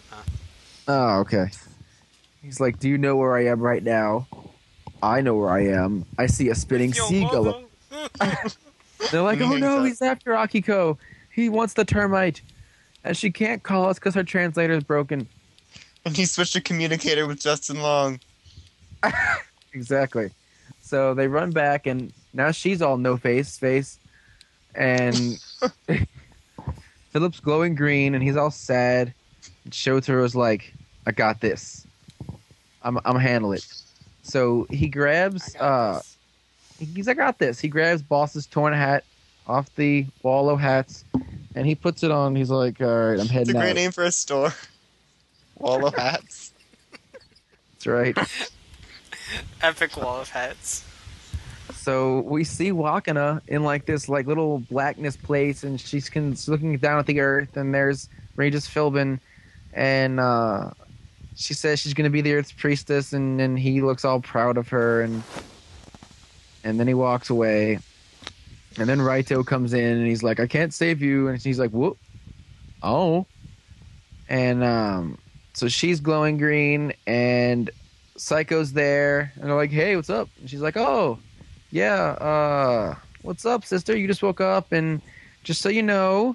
Oh, okay. He's like, do you know where I am right now? I know where I am. I see a spinning Yo, seagull. mother. They're like, oh Meaning no, that- he's after Akiko. He wants the termite. And she can't call us because her translator is broken. And he switched to communicator with Justin Long. Exactly. So they run back, and now she's all no face. And Philip's glowing green, and he's all sad. And Shotaro's like, I got this. I'm handle it. So he grabs I got this. he's I got this. He grabs Boss's torn hat off the wall of hats, and he puts it on. He's like, all right, I'm It's a heading great out. name for a store. Wall of hats. That's right. Epic wall of hats. So we see Wakana in like this like little blackness place, and she's looking down at the earth, and there's Regis Philbin, and she says she's going to be the Earth's priestess, and he looks all proud of her, and then he walks away, and then Raito comes in, and he's like, I can't save you, and she's like, whoop, oh, and so she's glowing green, and Psycho's there, and they're like, hey, what's up? And she's like, oh, yeah, what's up, sister? You just woke up, and just so you know,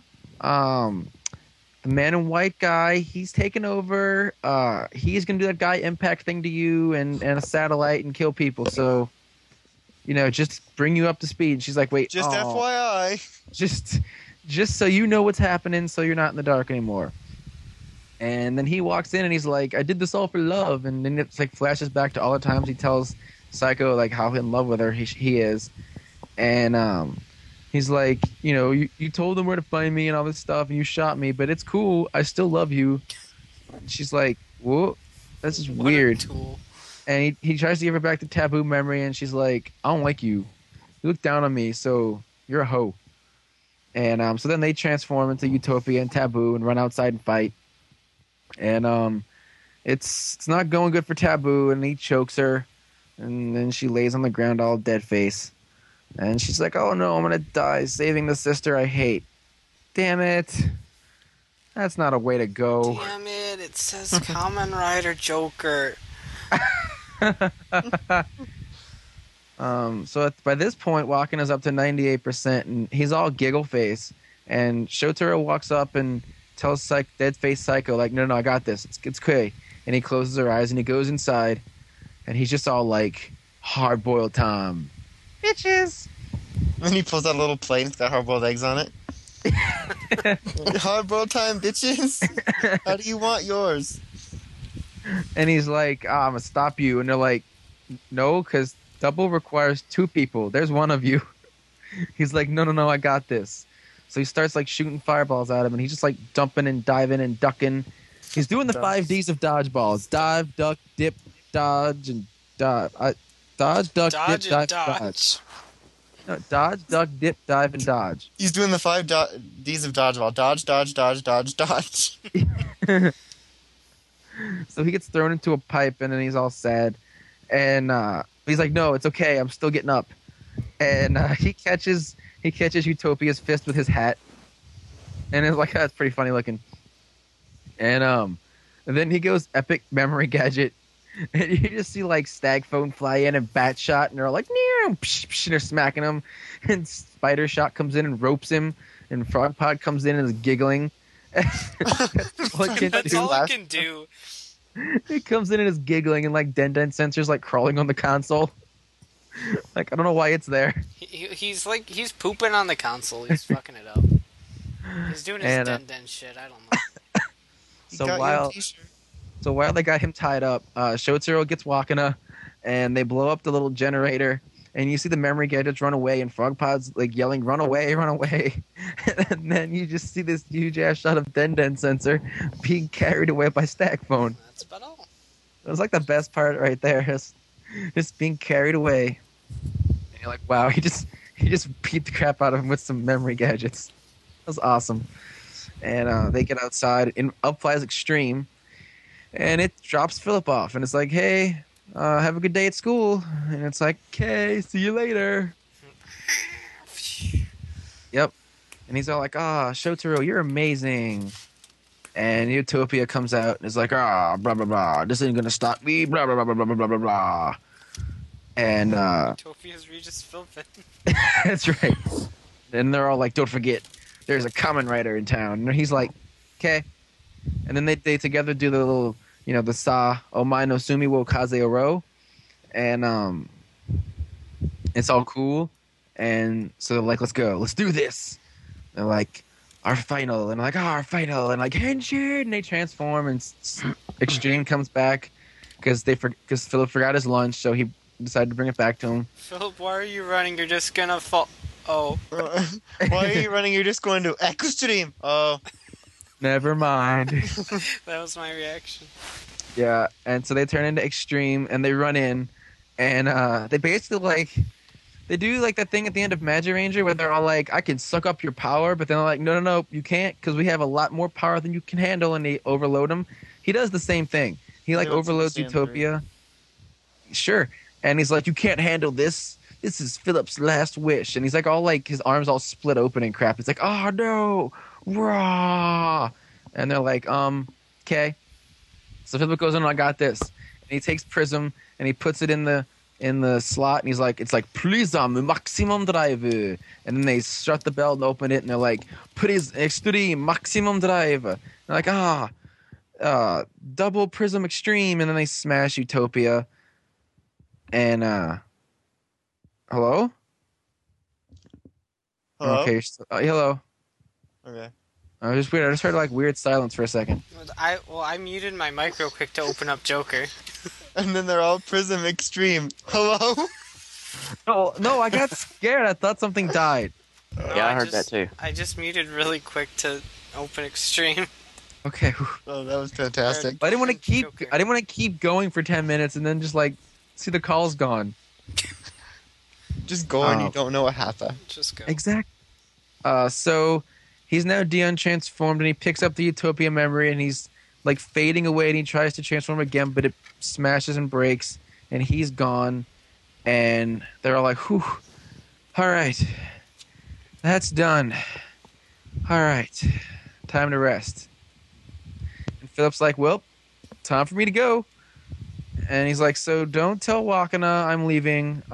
the man in white guy, he's taken over. He's gonna do that guy impact thing to you and a satellite and kill people. So, just bring you up to speed. She's like, wait, Just oh, FYI. just so you know what's happening, so you're not in the dark anymore. And then he walks in and he's like, I did this all for love. And then it's like flashes back to all the times he tells Psycho like how in love with her he is. And he's like, you told him where to find me and all this stuff, and you shot me, but it's cool. I still love you. And she's like, whoa, this is What a weird. tool. And he tries to give her back the taboo memory, and she's like, I don't like you. You look down on me, so you're a hoe. And so then they transform into Utopia and Taboo and run outside and fight. And it's not going good for Taboo, and he chokes her, and then she lays on the ground all dead face. And she's like, oh no, I'm gonna die saving the sister I hate. Damn it. That's not a way to go. Damn it, it says Kamen Rider Joker. So by this point, Walken is up to 98%, and he's all giggle face. And Shotaro walks up and tells dead face Psycho, like, no, I got this. It's okay. And he closes her eyes and he goes inside, and he's just all like, hard boiled Tom. Bitches. And then he pulls out a little plate. It's got hard-boiled eggs on it. Hard-boiled time, bitches. How do you want yours? And he's like, I'm gonna stop you. And they're like, no, because double requires two people. There's one of you. He's like, no, I got this. So he starts like shooting fireballs at him, and he's just like jumping and diving and ducking. He's doing the 5 Ds of dodgeballs: dive, duck, dip, dodge, and dodge. Dodge, duck, Dodge dip, dive, and dodge. dodge. No, dodge, duck, dip, dive, and dodge. He's doing the 5 Ds of dodgeball. Dodge, dodge, dodge, dodge, dodge. So he gets thrown into a pipe, and then he's all sad. And he's like, no, it's okay. I'm still getting up. And he catches Utopia's fist with his hat. And it's like, that's pretty funny looking. And then he goes epic memory gadget. And you just see like Stag Phone fly in and Bat Shot, and they're all like, "Near," psh, psh, and they're smacking him. And Spider Shot comes in and ropes him. And Frog Pod comes in and is giggling. That's all it can That's do. all laugh. it can do. It comes in and is giggling, and like Den Sensor's like crawling on the console. Like, I don't know why it's there. He's pooping on the console. He's fucking it up. He's doing his And, Den shit. I don't know. He So got you a while t-shirt. they got him tied up, Shotaro gets Wakana, and they blow up the little generator, and you see the memory gadgets run away, and Frogpod's like yelling, "Run away, run away!" And then you just see this huge ass shot of Den Sensor being carried away by Stack Phone. That's about all. It was like the best part right there, just being carried away. And you're like, wow, he just beat the crap out of him with some memory gadgets. That was awesome. And they get outside, and up flies Extreme, and it drops Philip off, and it's like, hey, have a good day at school. And it's like, okay, see you later. Yep. And he's all like, Shotaro, you're amazing. And Utopia comes out and is like, blah, blah, blah. This ain't gonna stop me, blah, blah, blah, blah, blah, blah, blah, blah. And, Utopia's Regis Philbin. that's right. And they're all like, don't forget, there's a Kamen Rider in town. And he's like, okay. And then they together do the little, the Sa Omae no Sumi wo Kaze Oro. And, it's all cool. And so they're like, let's go. Let's do this. They're like, our final. And I'm like, our final. And like, Henshin. And they transform. And Extreme comes back because Philip forgot his lunch. So he decided to bring it back to him. Philip, why are you running? You're just gonna fall. Oh. Why are you running? You're just going to Extreme. Oh. Never mind. That was my reaction. Yeah, and so they turn into Extreme, and they run in, and they basically, they do, that thing at the end of Magiranger where they're all like, I can suck up your power, but then they're like, no, you can't, because we have a lot more power than you can handle, and they overload him. He does the same thing. He, overloads Utopia. Sure. And he's like, you can't handle this. This is Philip's last wish. And he's like, his arms all split open and crap. It's like, oh, no. Rah! And they're like, okay. So Philip goes in, I got this. And he takes Prism and he puts it in the slot, and he's like, it's like Prism Maximum Drive. And then they shut the belt and open it, and they're like, Extreme Maximum Drive. And they're like, double Prism Extreme, and then they smash Utopia. And hello? Hello? Okay, hello. Okay. I just weird. I just heard weird silence for a second. I muted my mic real quick to open up Joker. And then they're all Prism Extreme. Hello? No, I got scared. I thought something died. Yeah, I heard that too. I just muted really quick to open Extreme. Okay. Oh, that was fantastic. I didn't want to keep. Joker. I didn't want to keep going for 10 minutes and then just see the calls gone. Just go and you don't know what happened. Just go. Exactly. So he's now Dion transformed, and he picks up the Utopia memory, and he's fading away, and he tries to transform again, but it smashes and breaks, and he's gone. And they're all like, whew, all right, that's done. All right, time to rest. And Philip's like, well, time for me to go. And he's like, so don't tell Wakana I'm leaving.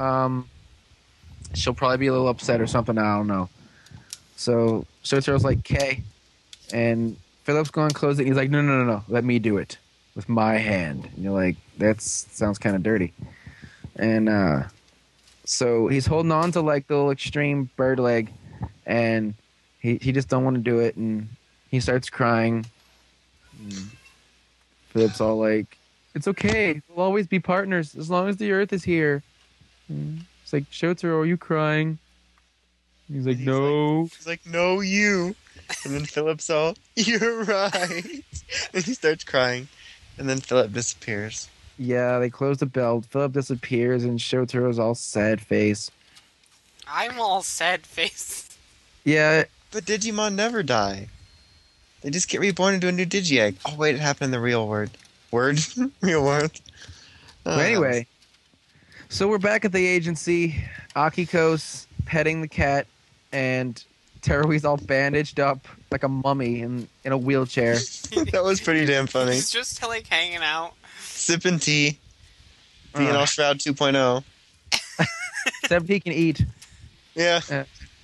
She'll probably be a little upset or something. I don't know. So Shotaro's like, okay. And Philip's going to close it. He's like, no. Let me do it with my hand. And you're like, that sounds kind of dirty. And so he's holding on to the little Extreme bird leg. And he just don't want to do it. And he starts crying. And Philip's all like, it's okay. We'll always be partners as long as the Earth is here. And it's like, Shotaro, are you crying? And he's like, no. He's like, no, you. And then Philip's all, you're right. And he starts crying. And then Philip disappears. Yeah, they close the belt. Philip disappears, and Shotaro's all sad face. I'm all sad face. Yeah, But Digimon never die. They just get reborn into a new Digi-Egg. Oh, wait, it happened in the real world. Real world. but anyway. So we're back at the agency. Akiko's petting the cat, and Terui's all bandaged up like a mummy in a wheelchair. That was pretty damn funny. He's just hanging out. Sipping tea. Being all Shroud 2.0. Except he can eat. Yeah.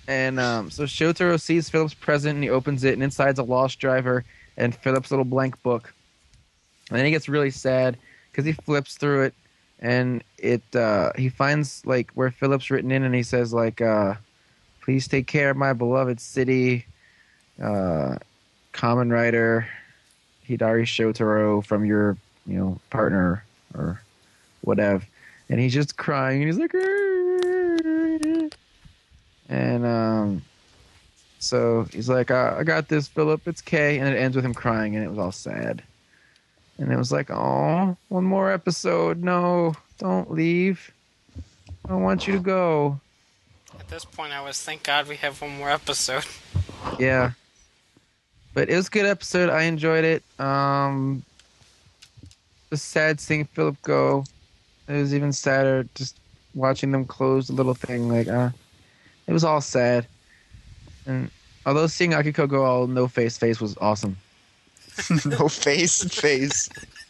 And so Shotaro sees Philip's present and he opens it, and inside's a lost driver and Philip's little blank book. And then he gets really sad because he flips through it, and he finds like where Philip's written in, and he says like, "Please take care of my beloved city, Kamen Rider Hidari Shotaro from your partner or whatever." And he's just crying, and he's like, "Arr." And so he's like, "I got this, Philip. It's K." And it ends with him crying, and it was all sad. And it was like, "Oh, one more episode. No, don't leave. I don't want you to go." At this point, I was, thank God we have one more episode. Yeah. But it was a good episode. I enjoyed it. The sad seeing Philip go. It was even sadder just watching them close the little thing. Like, it was all sad. And although seeing Akiko go all no face was awesome. No face.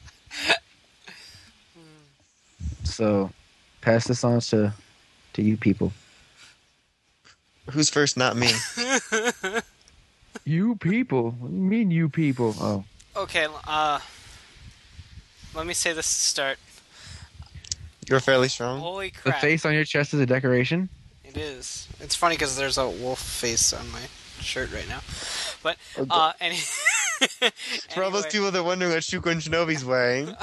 So, pass this on to you people. Who's first? Not me. You people? What do you mean, you people? Oh. Okay, let me say this to start. You're fairly strong. Holy The crap. face on your chest is a decoration? It is. It's funny because there's a wolf face on my shirt right now. But, For all those people that are wondering what Shukun Shinobi's wearing.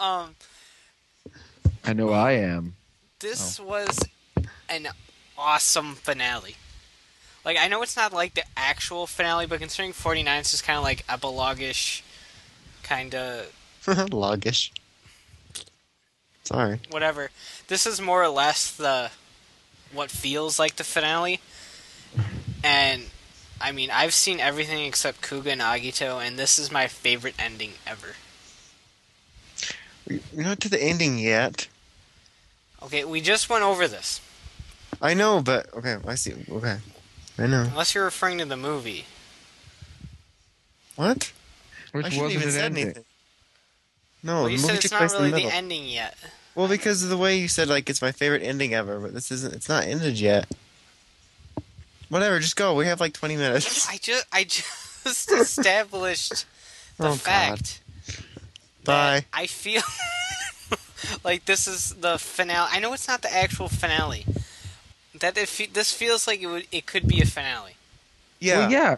I know I am. This was an awesome finale. Like, I know it's not like the actual finale, but considering 49 is just kind of like epilogue-ish, kind of Logish. Sorry. whatever. This is more or less what feels like the finale. And, I mean, I've seen everything except Kuga and Agito, and this is my favorite ending ever. You're not to the ending yet. Okay, we just went over this. I know, but okay, I see. Okay, I know. Unless you're referring to the movie. What? Which I shouldn't wasn't even an said ending. anything. No, Well, the you movie said it's took not place in really the the middle. ending yet. Well, because of the way you said, like, it's my favorite ending ever, but this isn't. It's not ended yet. Whatever, just go. We have like 20 minutes. I just established the Oh, fact Bye. that I feel like this is the finale. I know it's not the actual finale. That this feels like it could be a finale. Yeah. Well, yeah.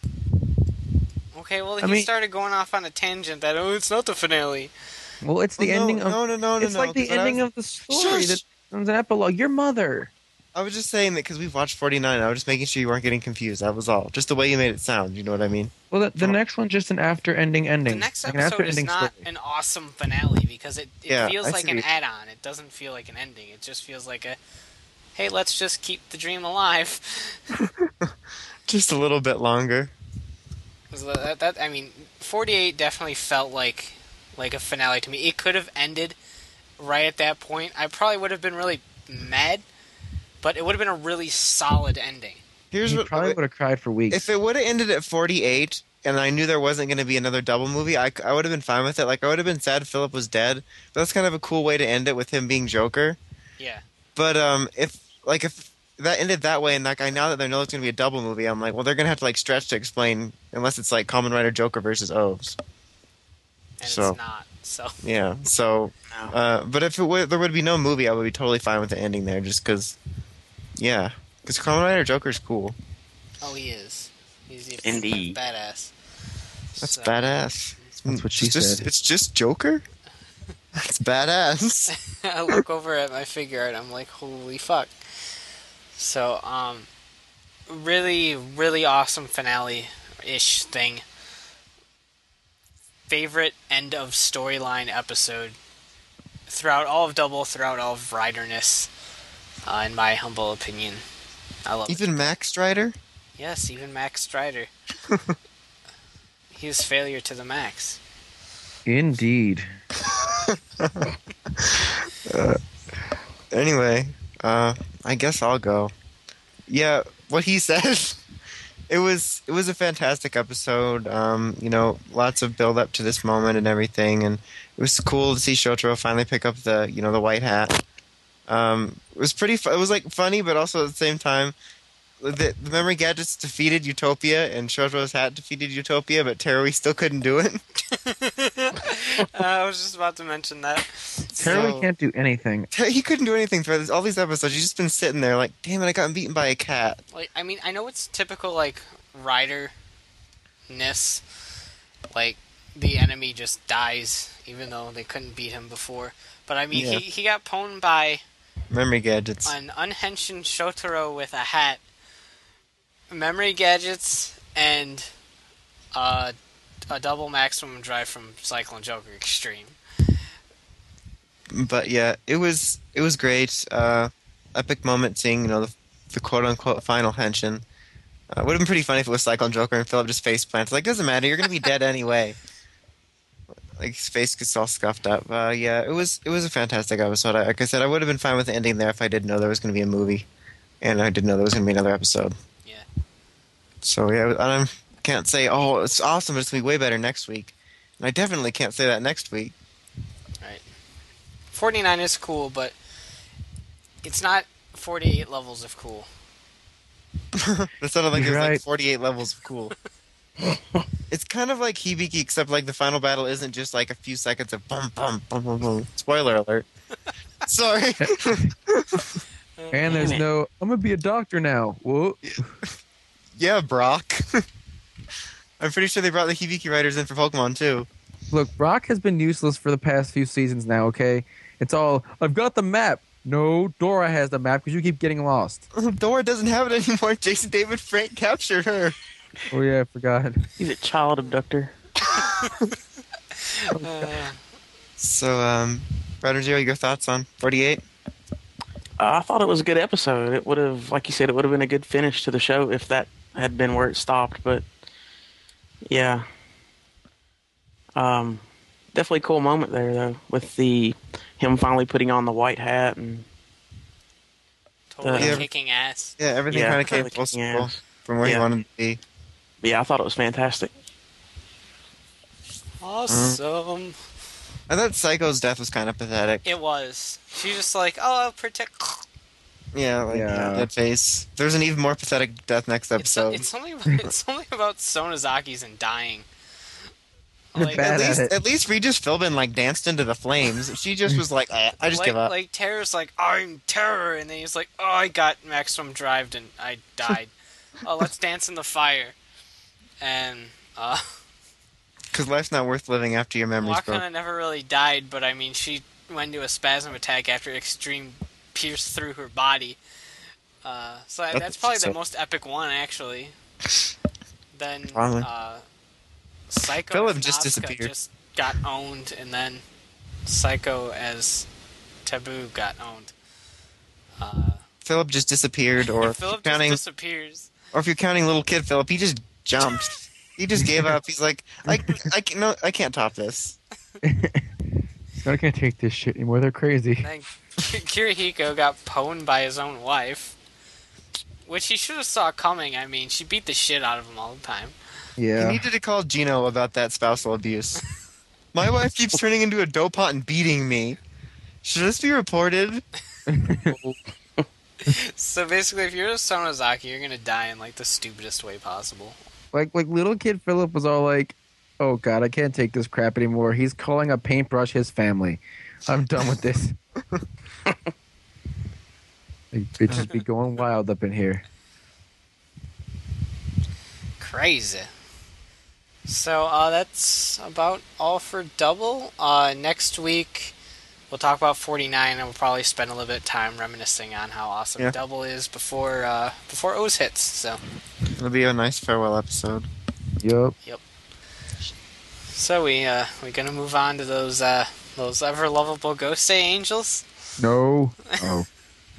Okay, well, I he mean- started going off on a tangent that, it's not the finale. Well, it's the Well, ending of... No. It's like the 'cause ending of the story. Shush! That's an epilogue. Your mother. I was just saying that because we've watched 49. I was just making sure you weren't getting confused. That was all. Just the way you made it sound. You know what I mean? Well, the next one's just an after-ending. The next Like an episode is after-ending not story. an awesome finale because it Yeah, feels I like see an what add-on. It doesn't feel like an ending. It just feels like hey, let's just keep the dream alive. Just a little bit longer. 'Cause I mean, 48 definitely felt like a finale to me. It could have ended right at that point. I probably would have been really mad, but it would have been a really solid ending. Here's You what. probably would have cried for weeks. If it would have ended at 48 and I knew there wasn't going to be another double movie, I would have been fine with it. Like, I would have been sad Philip was dead. But that's kind of a cool way to end it with him being Joker. Yeah. But if that ended that way and like now that they know it's going to be a double movie, I'm like, well, they're going to have to like stretch to explain unless it's like Kamen Rider Joker versus Oves. And So- it's not. So Yeah. So, but if there would be no movie, I would be totally fine with the ending there just because, yeah. Because Kamen Rider Joker's cool. he is. He's a Indeed. badass. That's So- badass. That's what she It's just, said. It's just Joker? That's badass. I look over at my figure art, I'm like, holy fuck. So, really, really awesome finale-ish thing. Favorite end of storyline episode throughout all of Double, throughout all of Riderness, in my humble opinion. I love it. Even Max Strider? Yes, even Max Strider. He was failure to the max. Indeed. Anyway, I guess I'll go. Yeah, what he said. It was a fantastic episode. Lots of build up to this moment and everything, and it was cool to see Shotaro finally pick up the the white hat. It was pretty. It was like funny, but also at the same time, the memory gadgets defeated Utopia and Shoto's hat defeated Utopia, but Terui still couldn't do it. I was just about to mention that. Terry So- can't do anything. He couldn't do anything throughout all these episodes. He's just been sitting there like, damn it, I got beaten by a cat. Like, I mean, I know it's typical, like, rider-ness. Like, the enemy just dies, even though they couldn't beat him before. But, I mean, Yeah. he got pwned by Memory gadgets. an unhenshin Shotaro with a hat, memory gadgets, and a double maximum drive from Cyclone Joker Extreme. But yeah, it was great. Epic moment seeing the quote unquote final henshin. Would have been pretty funny if it was Cyclone Joker and Philip just face plants. Like, doesn't matter, you're gonna be dead anyway. Like his face gets all scuffed up. Yeah, it was a fantastic episode. Like I said, I would have been fine with the ending there if I didn't know there was gonna be a movie, and I didn't know there was gonna be another episode. Yeah. So yeah, I can't say, oh, it's awesome, but it's gonna be way better next week. And I definitely can't say that next week. 49 is cool, but it's not 48 levels of cool. That sounded like You're there's like right. 48 levels of cool. It's kind of like Hibiki, except like the final battle isn't just like a few seconds of bum bum bum bum bum. Spoiler alert. Sorry. And there's no, I'm gonna be a doctor now. Whoa. Yeah, Brock. I'm pretty sure they brought the Hibiki writers in for Pokemon too. Look, Brock has been useless for the past few seasons now. Okay, it's all I've got the map. No, Dora has the map because you keep getting lost. Dora doesn't have it anymore. Jason David Frank captured her. Oh yeah, I forgot. He's a child abductor. So, Rider Zero, your thoughts on 48? I thought it was a good episode. It would have, like you said, it would have been a good finish to the show if that had been where it stopped. But yeah, definitely a cool moment there though, with him finally putting on the white hat and Totally Yeah. kicking ass. Yeah, everything kind of came totally full kicking circle ass. from where he Yeah. wanted to be. But yeah, I thought it was fantastic. Awesome. I thought Psycho's death was kind of pathetic. It was. She's just like, oh, I'll protect. Yeah, like Yeah. that face. There's an even more pathetic death next episode. It's only about Sonozaki's and dying. Like, Bad at it. At least Regis Philbin like danced into the flames. She just was like, I just give up. Like Terror's like, I'm Terror, and then he's like, oh, I got maximum drived and I died. Oh, let's dance in the fire. And Because life's not worth living after your memories broke. Wakana never really died, but I mean, she went into a spasm attack after Extreme pierced through her body. So that's probably the most epic one, actually. Then Probably. Psycho Philip as just Nazca disappeared. just got owned, and then Psycho as Taboo got owned. Philip just disappeared, or if, Philip you're counting, just disappears. or if you're counting little kid Philip, he just jumped. He just gave up. He's like, I can't top this. I can't take this shit anymore. They're crazy. Then Kirihiko got pwned by his own wife, which he should have saw coming. I mean, she beat the shit out of him all the time. You Yeah. needed to call Gino about that spousal abuse. My wife keeps turning into a dope pot and beating me. Should this be reported? So basically, if you're a Sonozaki, you're gonna die in like the stupidest way possible. Like little kid Philip was all like, "Oh God, I can't take this crap anymore." He's calling a paintbrush his family. I'm done with this. Like, bitches be going wild up in here. Crazy. So that's about all for Double. Next week we'll talk about 49, and we'll probably spend a little bit of time reminiscing on how awesome Yeah. Double is before O's hits. So It'll be a nice farewell episode. Yup. so we gonna move on to those ever lovable Ghost Day Angels. No. Oh.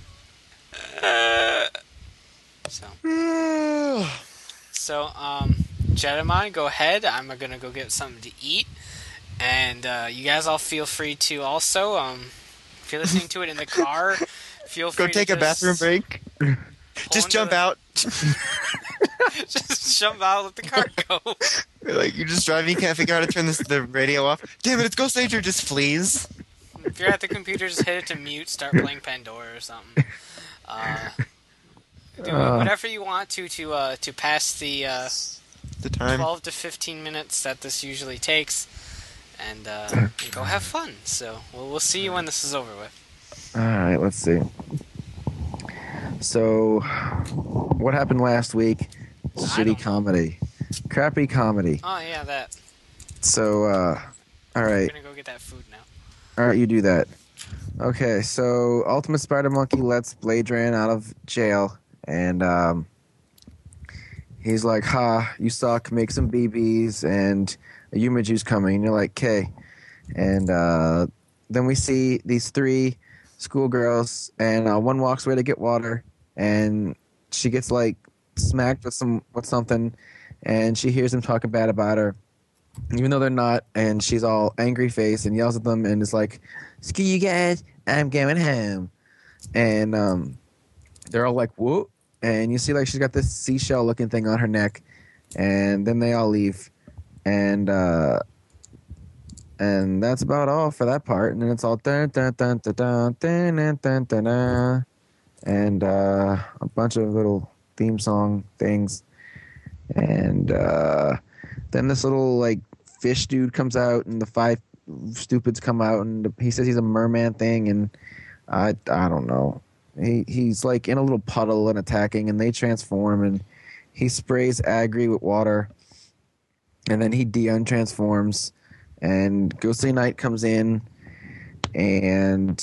So Jedamon, go ahead. I'm gonna go get something to eat, and you guys all feel free to also if you're listening to it in the car, feel free Go take to a bathroom break. pull Just into jump the- out. Just jump out, let the car go. Like you're just driving, you can't figure out how to turn the radio off. Damn it, it's Ghost Ranger, just flees. If you're at the computer, just hit it to mute, start playing Pandora or something. Do whatever you want to pass the The time. 12 to 15 minutes that this usually takes, and go have fun. So we'll see you when this is over with. All right, let's see. So, what happened last week? Shitty comedy. Crappy comedy. Oh yeah, that. So, all I'm right. gonna go get that food now. All right, you do that. Okay, so Ultimate Spider Monkey lets Bladran out of jail, and he's like, "Ha, you suck. Make some BBs, and a Yumaju's coming." And you're like, "Okay." And then we see these three schoolgirls, and one walks away to get water, and she gets like smacked with something, and she hears them talking bad about her, even though they're not, and she's all angry face and yells at them and is like, "Screw you guys, I'm going home." And they're all like, "Whoa," and you see like she's got this seashell looking thing on her neck, and then they all leave, and that's about all for that part. And then it's all dun dun dun dun dun dun dun dun dun, dun, and a bunch of little theme song things, and then this little like fish dude comes out, and the five stupids come out, and he says he's a merman thing, and I don't know. He's like in a little puddle and attacking, and they transform, and he sprays Agri with water, and then he de-untransforms, and Ghostly Knight comes in, and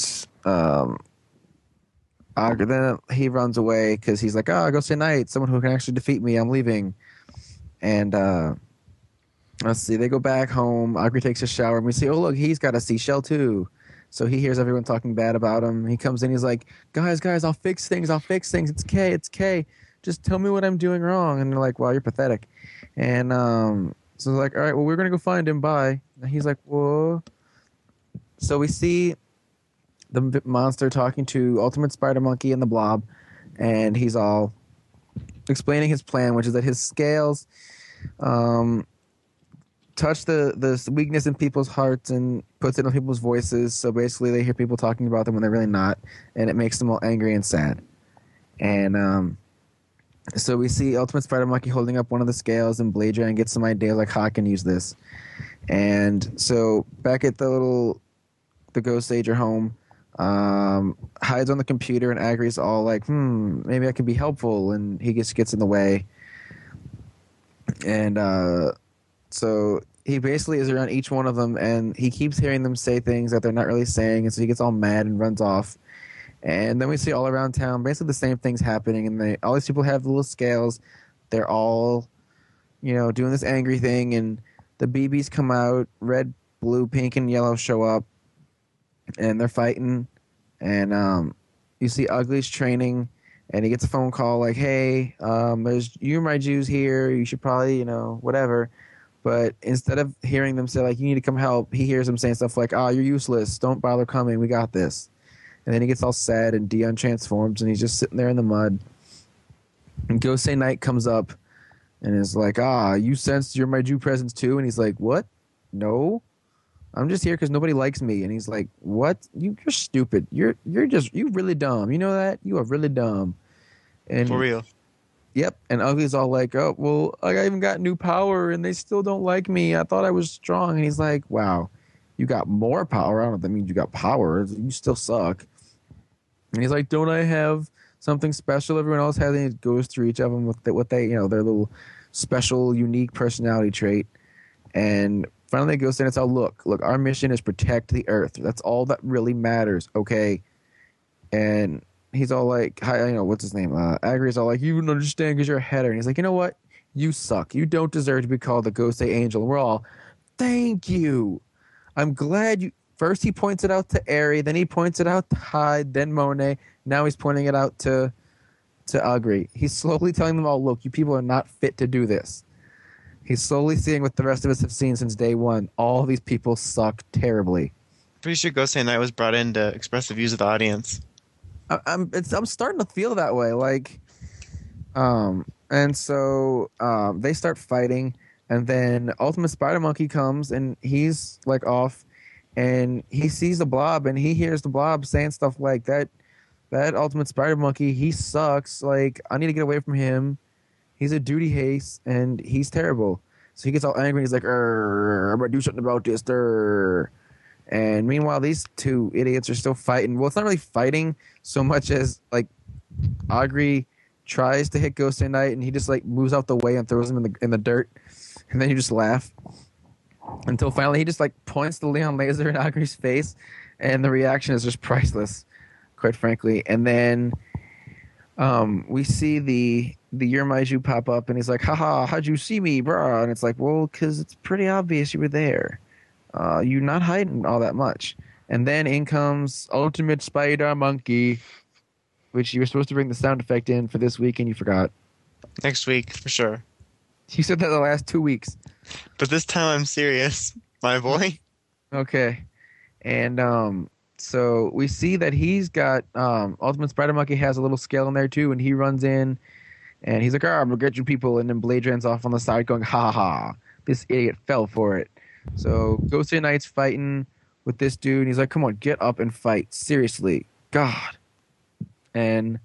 then he runs away because he's like, Ghostly Knight, someone who can actually defeat me, I'm leaving. And let's see, they go back home. Agri takes a shower, and we see, oh, look, he's got a seashell too. So he hears everyone talking bad about him. He comes in, he's like, guys, I'll fix things. It's K. Just tell me what I'm doing wrong. And they're like, well, you're pathetic. And so they're like, all right, well, we're going to go find him. Bye. And he's like, whoa. So we see the monster talking to Ultimate Spider Monkey and the Blob, and he's all explaining his plan, which is that his scales touch the weakness in people's hearts and puts it in people's voices. So basically they hear people talking about them when they're really not, and it makes them all angry and sad. And so we see Ultimate Spider Monkey holding up one of the scales, and Bladran gets some ideas like how I can use this. And so back at the Ghost Sager home, hides on the computer, and Agri's all like, maybe I can be helpful, and he just gets in the way. And so he basically is around each one of them, and he keeps hearing them say things that they're not really saying, and so he gets all mad and runs off. And then we see all around town basically the same things happening, and all these people have the little scales. They're all, doing this angry thing, and the BBs come out, red, blue, pink, and yellow show up, and they're fighting. And you see Ugly's training, and he gets a phone call like, hey, there's Yumaju's here, you should probably, whatever. But instead of hearing them say, like, you need to come help, he hears them saying stuff like, you're useless, don't bother coming, we got this. And then he gets all sad and de-untransforms, and he's just sitting there in the mud. And Ghostly Knight comes up and is like, you sensed Yumaju's presence too? And he's like, what? No. I'm just here because nobody likes me. And he's like, what? You're stupid. You're really dumb. You know that? You are really dumb. And For real. Yep. And Ugly's all like, oh, well, I even got new power and they still don't like me. I thought I was strong. And he's like, wow, you got more power. I don't know if that means you got power. You still suck. And he's like, don't I have something special everyone else has? And he goes through each of them with what they, their little special, unique personality trait. And finally it goes in and it's all, look, our mission is protect the Earth. That's all that really matters. Okay. And he's all like, hi, what's his name? Agri's all like, you wouldn't understand because you're a header. And he's like, you know what? You suck. You don't deserve to be called the Ghostly Angel. And we're all, thank you. I'm glad you. First he points it out to Airy, then he points it out to Hyde, then Monet. Now he's pointing it out to Agri. He's slowly telling them all, look, you people are not fit to do this. He's slowly seeing what the rest of us have seen since day one. All these people suck terribly. Pretty sure Ghostly Knight was brought in to express the views of the audience. I'm starting to feel that way, like, and so they start fighting, and then Ultimate Spider Monkey comes, and he's like off, and he sees the Blob, and he hears the Blob saying stuff like that. that Ultimate Spider Monkey, he sucks. Like, I need to get away from him. He's a duty haste, and he's terrible. So he gets all angry, and he's like, I'm going to do something about this, And meanwhile, these two idiots are still fighting. Well, it's not really fighting so much as, like, Augury tries to hit Ghost Knight, and he just, like, moves out the way and throws him in the dirt. And then you just laugh. Until finally he just, like, points the Leon laser in Augury's face, and the reaction is just priceless, quite frankly. And then we see the Yermaiju pop up, and he's like, haha, how'd you see me, brah? And it's like, well, because it's pretty obvious you were there. You're not hiding all that much. And then in comes Ultimate Spider Monkey, which you were supposed to bring the sound effect in for this week, and you forgot. Next week, for sure. You said that the last 2 weeks. But this time I'm serious, my boy. Okay. And so we see that he's got Ultimate Spider Monkey has a little scale in there too, and he runs in and he's like, I'm gonna get you people, and then Bladran's off on the side going, ha ha, this idiot fell for it. So Ghost Knight's fighting with this dude, and he's like, come on, get up and fight. Seriously. God. And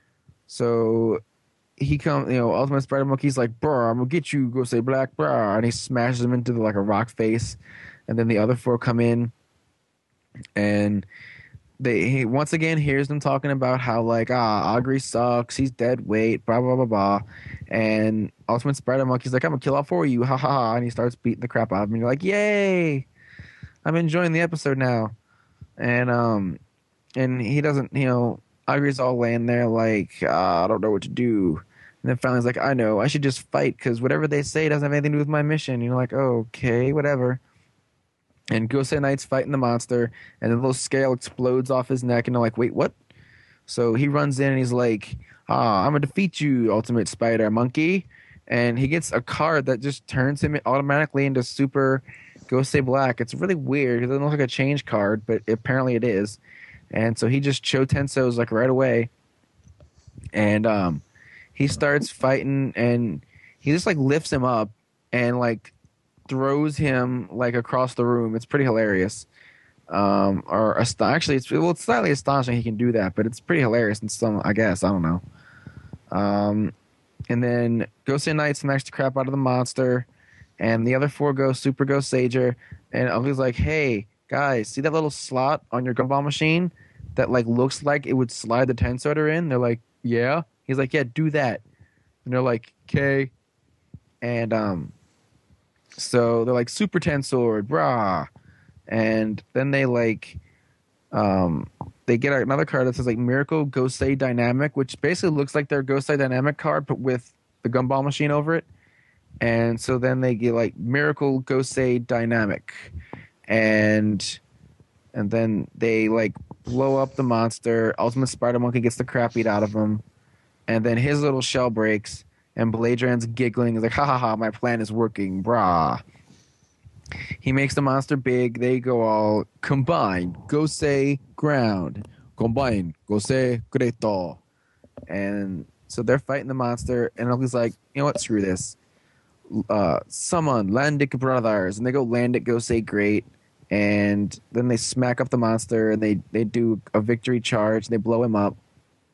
so he comes, Ultimate Spider Monkey's like, bruh, I'm gonna get you, Ghost Black, bruh, and he smashes him into like a rock face. And then the other four come in, and he once again hears them talking about how like Augury sucks, he's dead weight, blah blah blah blah, and Ultimate Spider Monkey's like, I'm gonna kill all four of you, ha ha ha, and he starts beating the crap out of him. And you're like, yay, I'm enjoying the episode now. And he doesn't, Augury's all laying there like, I don't know what to do. And then finally he's like, I know, I should just fight because whatever they say doesn't have anything to do with my mission. And you're like, okay, whatever. And Ghost Knight's fighting the monster, and the little scale explodes off his neck, and they're like, wait, what? So he runs in, and he's like, I'm going to defeat you, Ultimate Spider Monkey. And he gets a card that just turns him automatically into Super Ghost Black. It's really weird. It doesn't look like a change card, but apparently it is. And so he just Cho-Tenso's like right away. And he starts fighting, and he just like lifts him up and like throws him like across the room. It's pretty hilarious. Actually, it's slightly astonishing he can do that, but it's pretty hilarious in some, I guess. I don't know. And then Ghost Knight smacks the crap out of the monster, and the other four go Super Ghost Sager, and Ugly's like, hey, guys, see that little slot on your gumball machine that like looks like it would slide the Tensoder in? They're like, yeah. He's like, yeah, do that. And they're like, okay. And so they're like, Super Tensor, brah. And then they like they get another card that says like Miracle Gosei Dynamic, which basically looks like their Gosei Dynamic card, but with the gumball machine over it. And so then they get like Miracle Gosei Dynamic, and then they like blow up the monster. Ultimate Spider Monkey gets the crap beat out of him, and then his little shell breaks, and Bladran's giggling. He's like, ha ha ha, my plan is working, brah. He makes the monster big. They go all combine, Gosei ground, combine, Gosei Greto. And so they're fighting the monster, and Ugly's like, you know what, screw this. Summon Landic Brothers, and they go Landic Gosei Great, and then they smack up the monster, and they do a victory charge, they blow him up.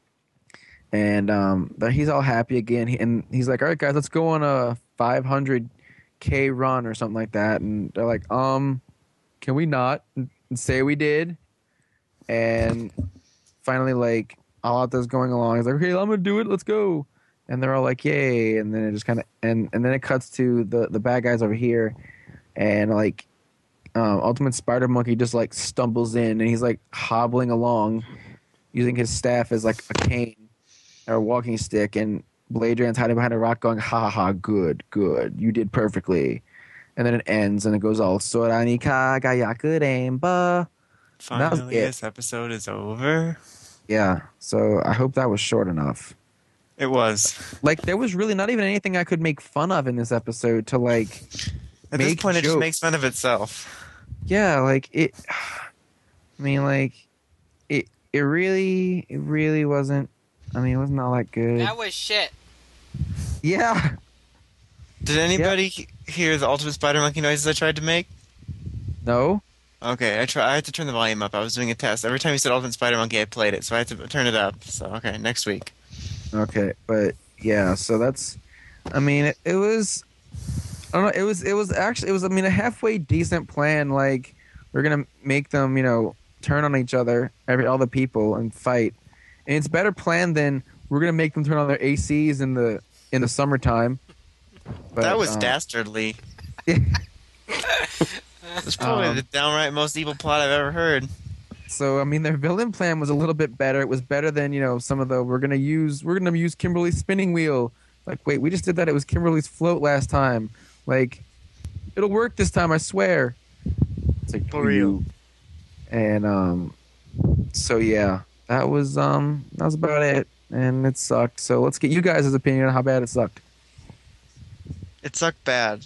And he's all happy again, and he's like, all right, guys, let's go on a 500K run or something like that. And they're like, can we not? And say we did. And finally, like, Alata's going along. He's like, okay, I'm going to do it. Let's go. And they're all like, yay. And then it just kind of, and then it cuts to the bad guys over here. And, like, Ultimate Spider Monkey just, like, stumbles in, and he's, like, hobbling along using his staff as, like, a cane or a walking stick. And Bladran's hiding behind a rock going, ha ha, good, you did perfectly. And then it ends, and it goes all, Sorani ka gayakurenba. Finally, this episode is over. Yeah, so I hope that was short enough. It was. Like, there was really not even anything I could make fun of in this episode to, like, at this point, it just makes fun of itself. Yeah, like, it... I mean, like, it really wasn't... I mean, it wasn't all that good. That was shit. Yeah. Did anybody hear the Ultimate Spider Monkey noises I tried to make? No. Okay, I had to turn the volume up. I was doing a test. Every time you said Ultimate Spider Monkey, I played it, so I had to turn it up. So okay, next week. Okay, but yeah, so that's. I mean, it was. I don't know. It was actually I mean a halfway decent plan. Like we're gonna make them turn on each other, all the people, and fight. And it's better planned than we're gonna make them turn on their ACs in the summertime. But, That was dastardly. That's probably the downright most evil plot I've ever heard. So I mean, their villain plan was a little bit better. It was better than some of the we're gonna use Kimberly's spinning wheel. Like, wait, we just did that. It was Kimberly's float last time. Like, it'll work this time, I swear. It's like For real. And so yeah, that was about it, and it sucked. So let's get you guys' opinion on how bad it sucked. It sucked bad.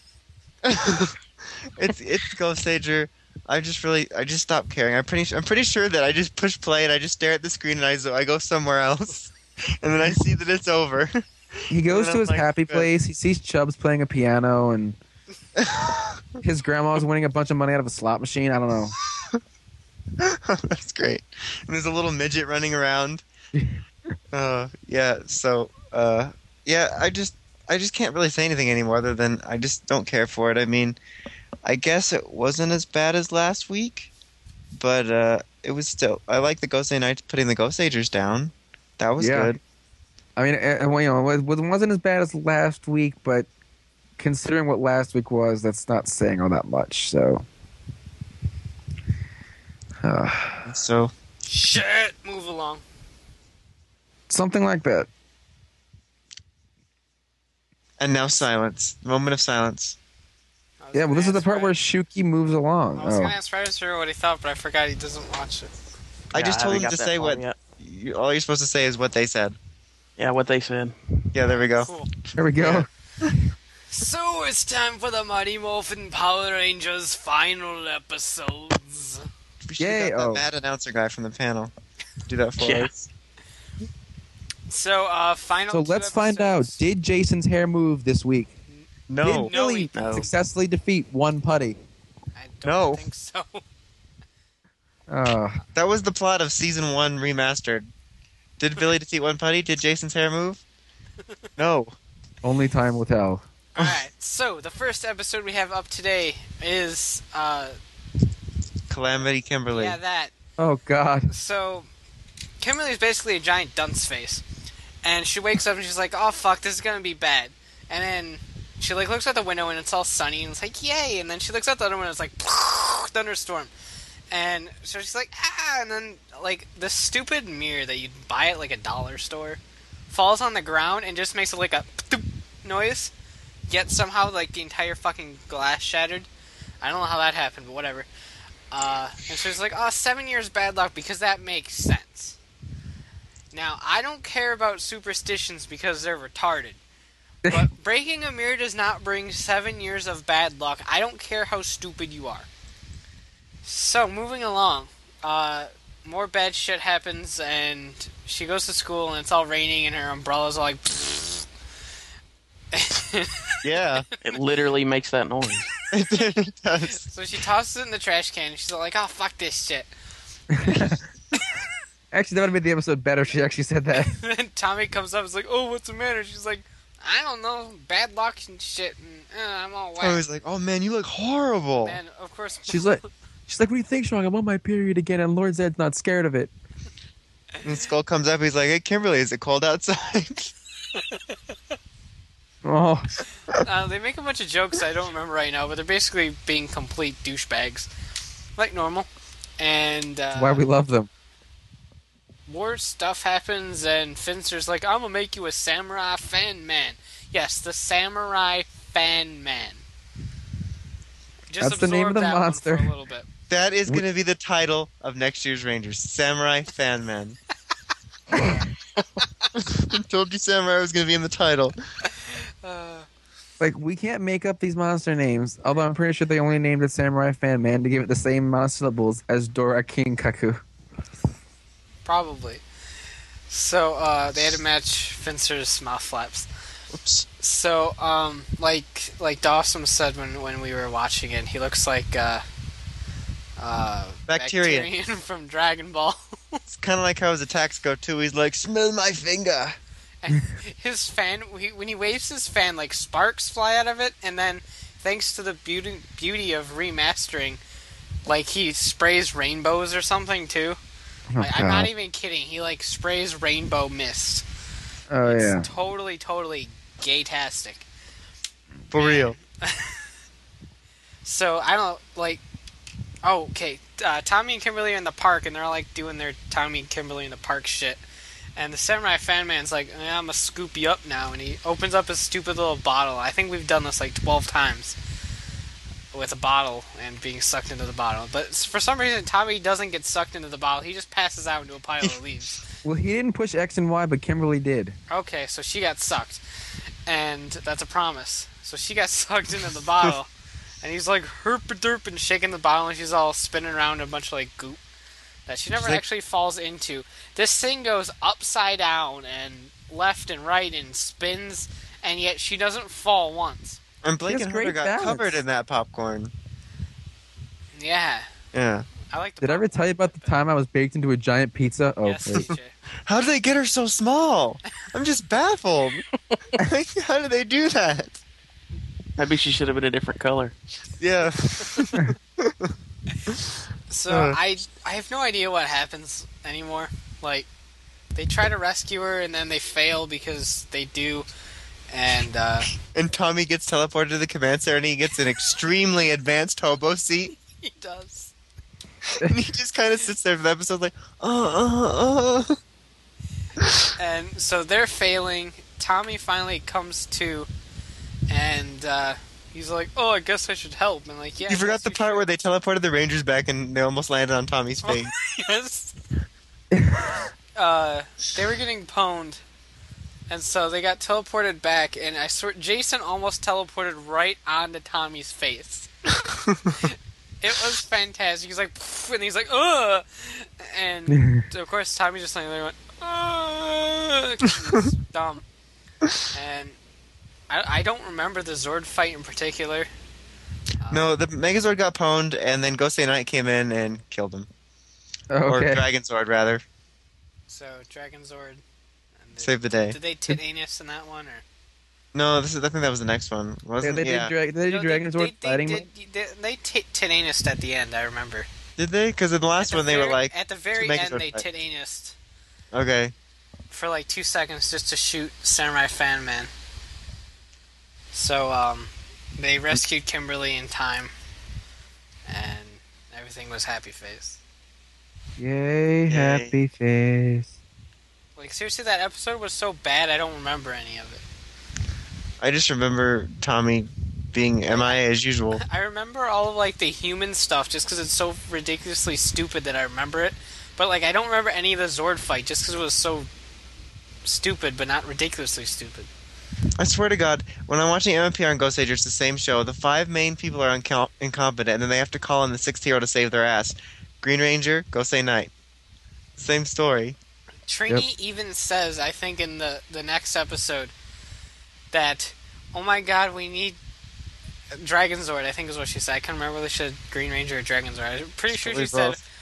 it's Ghost Sager. I just stopped caring. I'm pretty sure that I just push play and I just stare at the screen and I go somewhere else, and then I see that it's over. He goes And to I'm his like, happy good. place. He sees Chubbs playing a piano, and his grandma's winning a bunch of money out of a slot machine. I don't know. That's great. And there's a little midget running around. Yeah. So, yeah. I just can't really say anything anymore other than I just don't care for it. I mean, I guess it wasn't as bad as last week, but it was still. I like the Ghost Knights putting the Ghost Sagers down. That was good. I mean, it wasn't as bad as last week, but considering what last week was, that's not saying all that much. So, So Shit, move along. something like that. and now silence. Moment of silence. I was Yeah, well, gonna this is the ask part Fred- where Shuki moves along. I was Oh, gonna ask Ryder what he thought, but I forgot he doesn't watch it. I just told haven't him got to that say far what yet. all you're supposed to say is what they said. Yeah, what they said. Yeah, there we go. Cool. there we go. So it's time for the Mighty Morphin Power Rangers final episodes. We should Yay, have got that oh. mad announcer guy from the panel. Do that for Yeah. us. So, final. So two let's find out. episodes. Did Jason's hair move this week? No. Did No, Billy he- No. successfully defeat one putty? I don't No. think so. That was the plot of season 1 remastered. Did Billy defeat one putty? Did Jason's hair move? No. Only time will tell. Alright, so the first episode we have up today is, Calamity Kimberly. yeah, that. Oh God. So, Kimberly's basically a giant dunce face. And she wakes up and she's like, oh fuck, this is gonna be bad. And then she like looks out the window and it's all sunny and it's like, yay! And then she looks out the other window and it's like, thunderstorm. And so she's like, ah! And then, like, the stupid mirror that you buy at like a dollar store falls on the ground and just makes like a noise. Yet somehow, like, the entire fucking glass shattered. I don't know how that happened, but whatever. And so she's like, oh, 7 years bad luck because that makes sense. Now, I don't care about superstitions because they're retarded. But breaking a mirror does not bring 7 years of bad luck. I don't care how stupid you are. So, moving along. More bad shit happens, and she goes to school, and it's all raining, and her umbrella's all like... Yeah. It literally makes that noise. It does. So she tosses it in the trash can, and she's like, oh, fuck this shit. Actually, that would have made the episode better if she actually said that. And then Tommy comes up and is like, oh, what's the matter? She's like, I don't know, bad luck and shit, and I'm all wet. I was like, oh man, you look horrible. And, of course... She's like, what do you think, Strong? I'm on my period again, and Lord Zed's not scared of it. And Skull comes up, he's like, hey Kimberly, is it cold outside? Oh, They make a bunch of jokes I don't remember right now, but they're basically being complete douchebags. Like normal. And, why we love them. more stuff happens, and Finster's like, I'm gonna make you a samurai fan man. Yes, the samurai fan man. Just That's the name of absorb the that one monster. for a little bit. That is going to be the title of next year's Rangers. Samurai Fan Man. I told you Samurai was going to be in the title. Like, we can't make up these monster names, although I'm pretty sure they only named it Samurai Fan Man to give it the same amount of syllables as Dora King Kaku. Probably. So, they had to match Finster's mouth flaps. Oops. So, like Dawson said when we were watching it, he looks like Bacteria. Bacterian from Dragon Ball. It's kind of like how his attacks go too. He's like, smell my finger. And his fan, when he waves his fan, like sparks fly out of it, and then, thanks to the beauty of remastering, like he sprays rainbows or something too. Oh, Like, I'm not God. even kidding. He like sprays rainbow mist. Oh It's yeah. totally gay-tastic. For real. So I don't like. Oh, okay. Tommy and Kimberly are in the park, and they're like doing their Tommy and Kimberly in the park shit. And the Samurai Fan Man's like, I'm gonna scoop you up now, and he opens up his stupid little bottle. I think we've done this like 12 times with a bottle and being sucked into the bottle. But for some reason, Tommy doesn't get sucked into the bottle. He just passes out into a pile of leaves. Well, he didn't push X and Y, but Kimberly did. Okay, so she got sucked, and that's a promise. So she got sucked into the bottle, and he's like herp-a-derp and shaking the bottle, and she's all spinning around in a bunch of like goop that she never She's like- actually falls into. This thing goes upside down and left and right and spins, and yet she doesn't fall once. And Blake has and Hunter great got balance. covered in that popcorn. Yeah, Yeah. I like the. Did I ever tell you about the time I was baked into a giant pizza? Oh, Yes, wait. CJ. How did they get her so small? I'm just baffled. How did they do that? Maybe she should have been a different color. Yeah. So Uh. I have no idea what happens anymore. Like, they try to rescue her and then they fail because they do, and And Tommy gets teleported to the command center and he gets an extremely advanced hobo seat. he does. And he just kind of sits there for the episode like, And so they're failing. Tommy finally comes to, and he's like, "Oh, I guess I should help." And like, yeah, You forgot yes, the you part should. where they teleported the Rangers back and they almost landed on Tommy's face. Yes. They were getting pwned, and so they got teleported back. And I swear, Jason almost teleported right onto Tommy's face. It was fantastic. He's like, "Pff," and he's like, "Ugh," and of course Tommy just like went, "Ugh," 'cause he's dumb. And I don't remember the Zord fight in particular. No, the Megazord got pwned and then Gosei Knight came in and killed him. Okay. Or Dragon Zord, rather. So Dragon Zord. And Saved the day. Did they tit anus in that one or? No, I think that was the next one. Yeah, Wasn't they yeah. did they do No, Dragon Zord fighting. They tit anus at the end. I remember. Did they? Because in the last At the one they were very- like, at the very to end Megazord they fight. tit anus okay. for like 2 seconds just to shoot Samurai Fan Man. So they rescued Kimberly in time, and everything was happy face. Yay, happy face. Like seriously, that episode was so bad I don't remember any of it. I just remember Tommy being MIA as usual. I remember all of like the human stuff just because it's so ridiculously stupid that I remember it. But like I don't remember any of the Zord fight just because it was so stupid, but not ridiculously stupid. I swear to God, when I'm watching MMPR and Ghost Age, it's the same show. The 5 main people are incompetent, and then they have to call in the 6th hero to save their ass. Green Ranger, Gosei Knight. Same story. Trini even says, I think in the next episode, that, oh my god, we need Dragon Zord, I think is what she said. I can't remember whether she said Green Ranger or Dragon Zord. I'm pretty sure she Probably said,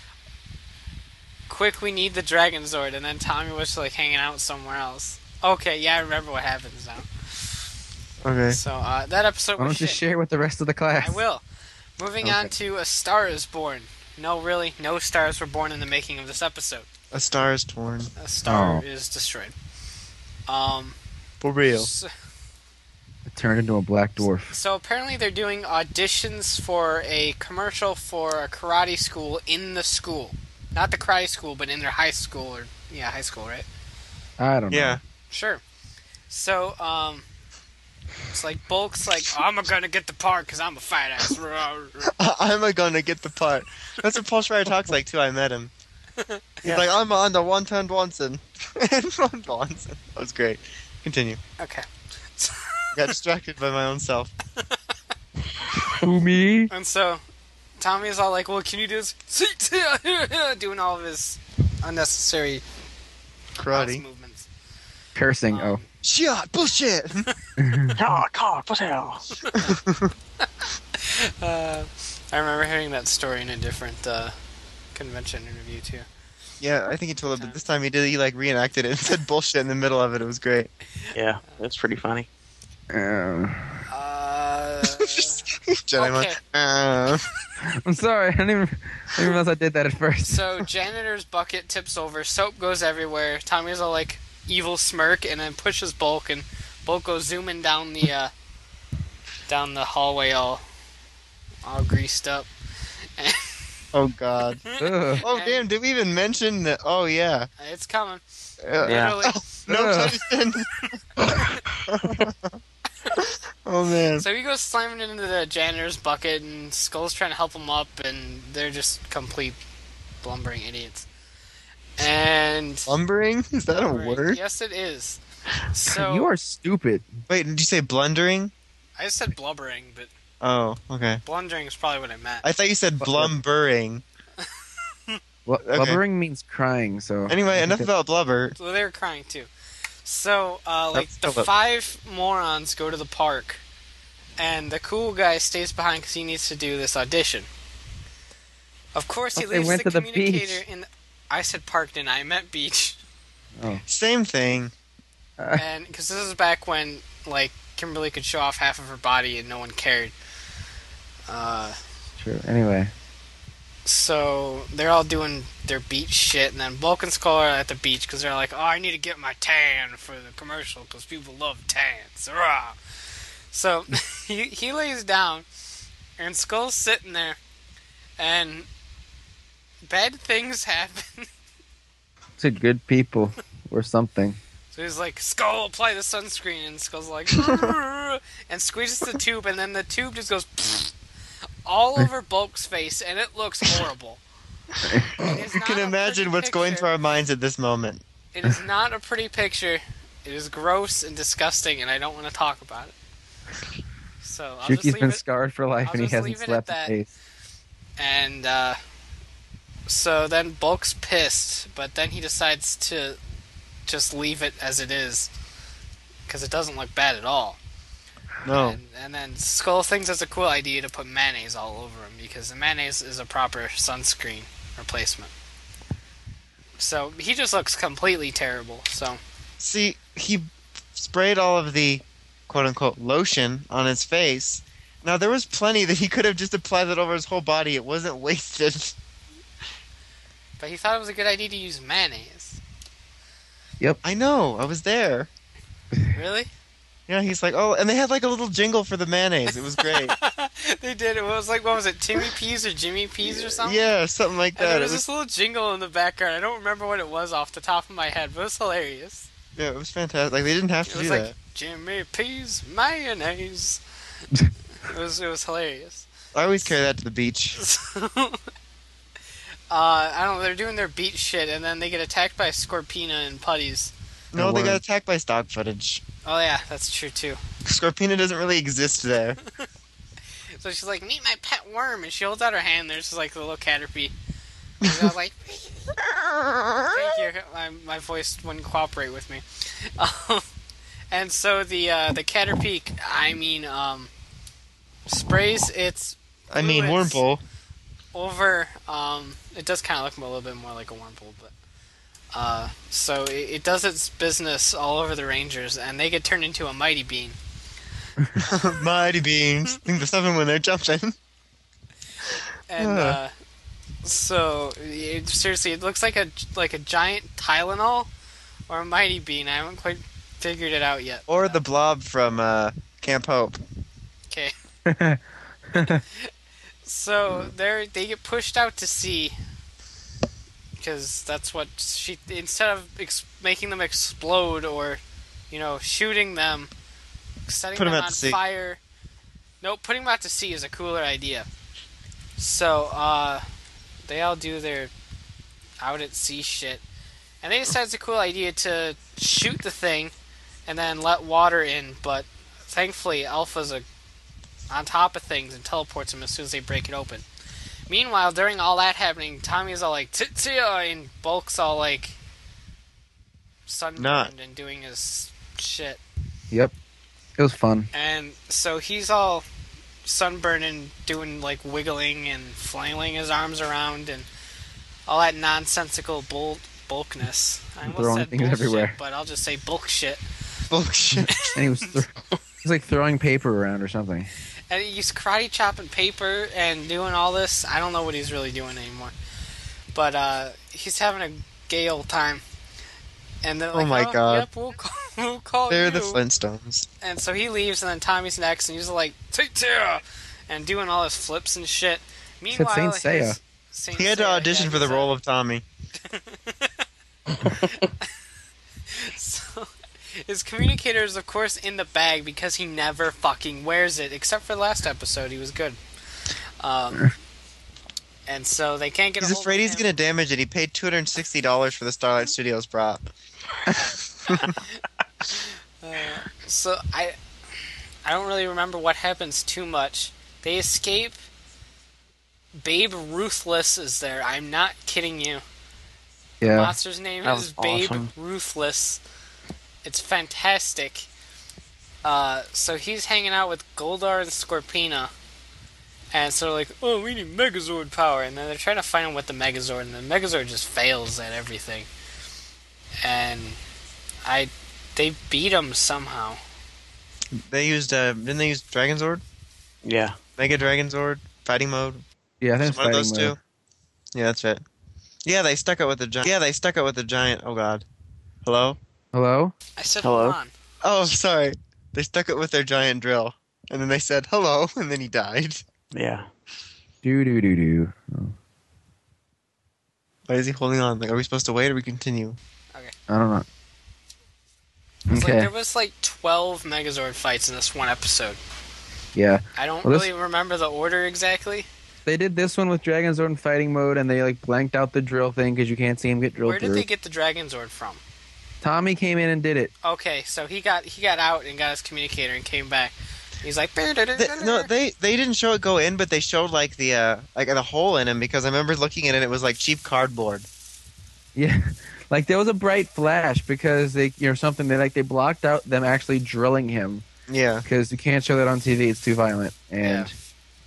quick, we need the Dragon Zord, and then Tommy was like hanging out somewhere else. Okay, yeah, I remember what happens now. Okay. So, that episode Why was don't you shit. share with the rest of the class? I will. Moving on to A Star is Born. No, really, no stars were born in the making of this episode. A star is torn. A star Oh. is destroyed. For real. It turned into a black dwarf. So apparently they're doing auditions for a commercial for a karate school in the school. Not the karate school, but in their high school. Or yeah, high school, right? I don't know. Yeah. Sure. So, it's like Bulk's like, I'm gonna get the part because I'm a fat ass. I'm gonna get the part. That's what Paul Schreier talks like, too. I met him. He's like, I'm on the 110 Bonson. And one Bonson. That was great. Continue. Okay. Got distracted by my own self. Who, me? And so, Tommy's all like, well, can you do this? Doing all of his unnecessary house Karate. movements. Cursing. Oh. Shit! Bullshit! Oh, God, what the hell? I remember hearing that story in a different convention interview too. Yeah, I think he told it, but this time he did. He like reenacted it and said bullshit in the middle of it. It was great. Yeah, that's pretty funny. Jedi Okay. I'm sorry. I didn't even realize I did that at first. So janitor's bucket tips over, soap goes everywhere. Tommy's all like evil smirk, and then pushes Bulk, and Bulk goes zooming down the hallway, all greased up. And Oh God. Ugh. Oh damn! Did we even mention that? Oh yeah. it's coming. Yeah. Literally. No Ugh. punishment. Oh man. So he goes slamming into the janitor's bucket, and Skull's trying to help him up, and they're just complete blumbering idiots. And Lumbering? Is that a word? Yes, it is. So You are stupid. Wait, did you say blundering? I just said blubbering, but Oh, okay. blundering is probably what I meant. I thought you said blumbering. Blubbering means crying, so... Anyway, enough about blubber. So they were crying too. So, like, That's the still a- 5 morons go to the park, and the cool guy stays behind because he needs to do this audition. Of course, he But they leaves went the to the communicator beach. in. I said park, didn't I? I meant beach. Same thing. And because this is back when, like, Kimberly could show off half of her body and no one cared. True. Anyway. So they're all doing their beach shit, and then Bulk and Skull are at the beach because they're like, "Oh, I need to get my tan for the commercial because people love tans." Hurrah! So he lays down, and Skull's sitting there, and bad things happen. To good people or something. So he's like, "Skull, apply the sunscreen," and Skull's like, "Brrr," and squeezes the tube, and then the tube just goes all over Bulk's face, and it looks horrible. It is You not can a imagine pretty what's going picture. through our minds at this moment. It is not a pretty picture. It is gross and disgusting, and I don't want to talk about it. So I'll just Shuki's leave been it. scarred for life I'll and he just hasn't leave it slept at in that. days. And so then Bulk's pissed, but then he decides to just leave it as it is because it doesn't look bad at all. No. And then Skull thinks it's a cool idea to put mayonnaise all over him because the mayonnaise is a proper sunscreen replacement. So he just looks completely terrible. So See, he sprayed all of the quote-unquote lotion on his face. Now, there was plenty that he could have just applied that over his whole body. It wasn't wasted. but he thought it was a good idea to use mayonnaise. I know. I was there. Really? Yeah, he's like, oh, and they had like a little jingle for the mayonnaise. It was great. They did. It was like, what was it, Timmy Peas or Jimmy Peas or something? Yeah, something like And that. there It was was, this little jingle in the background. I don't remember what it was off the top of my head, but it was hilarious. yeah, it was fantastic. Like, they didn't have It to was do like that. Jimmy Peas mayonnaise. it was hilarious. I always carry that to the beach. I don't know. They're doing their beach shit, and then they get attacked by Scorpina and Putties. No, they worm. got attacked by stock footage. Oh yeah, that's true too. Scorpina doesn't really exist there. So she's like, "Meet my pet worm," and she holds out her hand. There's just like the little Caterpie. And I was like, "Thank you." My voice wouldn't cooperate with me. And so the Caterpie, sprays its I mean, fluids Wormhole. over. It does kind of look a little bit more like a wormhole, but so it does its business all over the Rangers, and they get turned into a mighty bean. Mighty Beans. I think there's something when they're jumping. And so seriously, it looks like a giant Tylenol or a mighty bean. I haven't quite figured it out yet. Or the blob from Camp Hope. Okay. So they get pushed out to sea because that's what she, instead of making them explode or shooting them, setting Put 'em them out on to sea. fire. Nope, putting them out to sea is a cooler idea. So they all do their out at sea shit, and they decide it's a cool idea to shoot the thing and then let water in. But thankfully, Alpha's on top of things and teleports them as soon as they break it open. Meanwhile, during all that happening, Tommy's all like "Titsio," and Bulk's all like sunburned Not. and doing his shit. Yep. It was fun. And so he's all sunburning, doing like wiggling and flailing his arms around and all that nonsensical bulkness. I almost Throwing said things bullshit, everywhere. but I'll just say bulk shit. Bullshit. And he was he's like throwing paper around or something. And he's karate chopping paper and doing all this. I don't know what he's really doing anymore. But he's having a gay old time. And they're like, Oh my God. Yep, we'll call They're you. the Flintstones. And so he leaves, and then Tommy's next, and he's like, take care! And doing all his flips and shit. Meanwhile, Saint Seiya. He had to audition for the role of Tommy. So, his communicator is, of course, in the bag because he never fucking wears it, except for the last episode. He was good. And so they can't get a He's hold afraid of he's him. going to damage it. He paid $260 for the Starlight Studios prop. So I don't really remember what happens too much. They escape. Babe Ruthless is there. I'm not kidding you. Yeah. Monster's name That is was Babe awesome. Ruthless. It's fantastic. So he's hanging out with Goldar and Scorpina. And so they're like, oh, we need Megazord power. And then they're trying to find him with the Megazord. And the Megazord just fails at everything. And they beat him somehow. They used, didn't they use Dragon Zord? Yeah. Mega Dragon Zord? Fighting mode? Yeah, I think Just it's one of those fighting mode. two? Yeah, that's right. Yeah, they stuck it with the giant. Oh god. Hello? Hello? I said, Hello? hold on. Oh, sorry. They stuck it with their giant drill. And then they said, hello, and then he died. Yeah. Do. Why is he holding on? Like, are we supposed to wait or we continue? I don't know. It's Okay. like there was like 12 Megazord fights in this one episode. Yeah. I don't Well, this- really remember the order exactly. They did this one with Dragon Zord in fighting mode, and they like blanked out the drill thing because you can't see him get drilled Where did through. they get the Dragon Zord from? Tommy came in and did it. Okay, so he got out and got his communicator and came back. He's like, No, they didn't show it go in, but they showed like the hole in him because I remember looking at it. It was like cheap cardboard. Yeah. Like there was a bright flash because they something they blocked out them actually drilling him Yeah. because you can't show that on TV. It's too violent. And Yeah.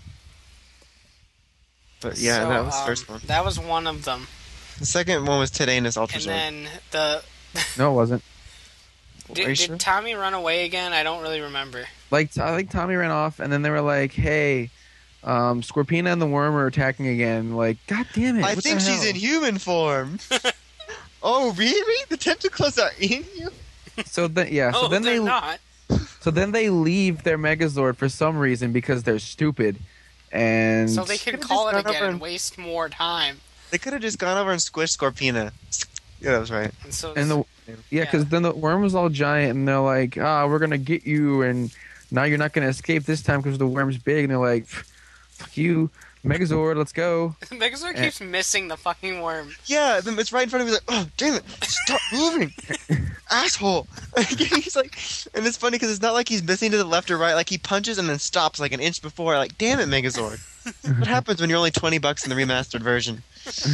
But yeah, So, that was the first one. That was one of them. The second one was Titanus Ultra And Zord. then the no, it wasn't. Are did you sure? Tommy run away again? I don't really remember. Like I think Tommy ran off, and then they were like, "Hey, Scorpina and the Worm are attacking again." Like, God damn it! I what think the she's hell? in human form. Oh, really? The tentacles are in you? So then, yeah. Oh, So then they're not. So then they leave their Megazord for some reason because they're stupid, and So they can Could've call it just gone again over and and- waste more time. They could have just gone over and squished Scorpina. Yeah, that was right. And so and the Yeah. because then the Worm was all giant, and they're like, we're gonna get you, and now you're not gonna escape this time because the Worm's big, and they're like, fuck you, Megazord, let's go. Megazord keeps missing the fucking worm. Yeah, then it's right in front of me. Like, oh, damn it! Stop moving, asshole! He's like, and it's funny because it's not like he's missing to the left or right. Like he punches and then stops like an inch before. Like, damn it, Megazord! What happens when you're only $20 in the remastered version?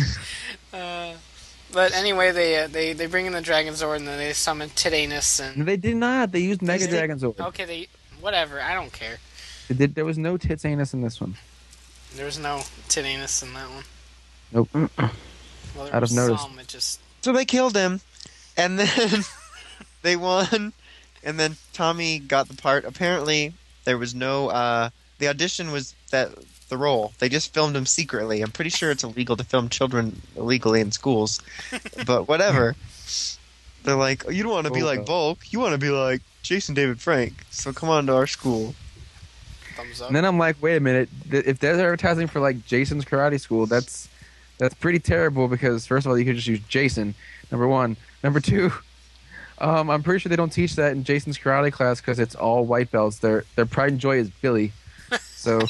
But anyway, they bring in the Dragon Zord and then they summon Titanus and They did not. They used Mega They- Dragon Zord. okay, whatever. I don't care. There was no tits anus in this one. There's no Titanus in that one. Nope. Well, there I'd was have noticed. some. It just So they killed him, and then they won, and then Tommy got the part. Apparently, there was no. The audition was the role. They just filmed him secretly. I'm pretty sure it's illegal to film children illegally in schools, but whatever. They're like, oh, you don't want to be like Bulk. You want to be like Jason David Frank. So come on to our school. thumbs up. And then I'm like, wait a minute. If they're advertising for like Jason's Karate School, that's pretty terrible because first of all, you could just use Jason. Number one. Number two, I'm pretty sure they don't teach that in Jason's karate class because it's all white belts. Their pride and joy is Billy. So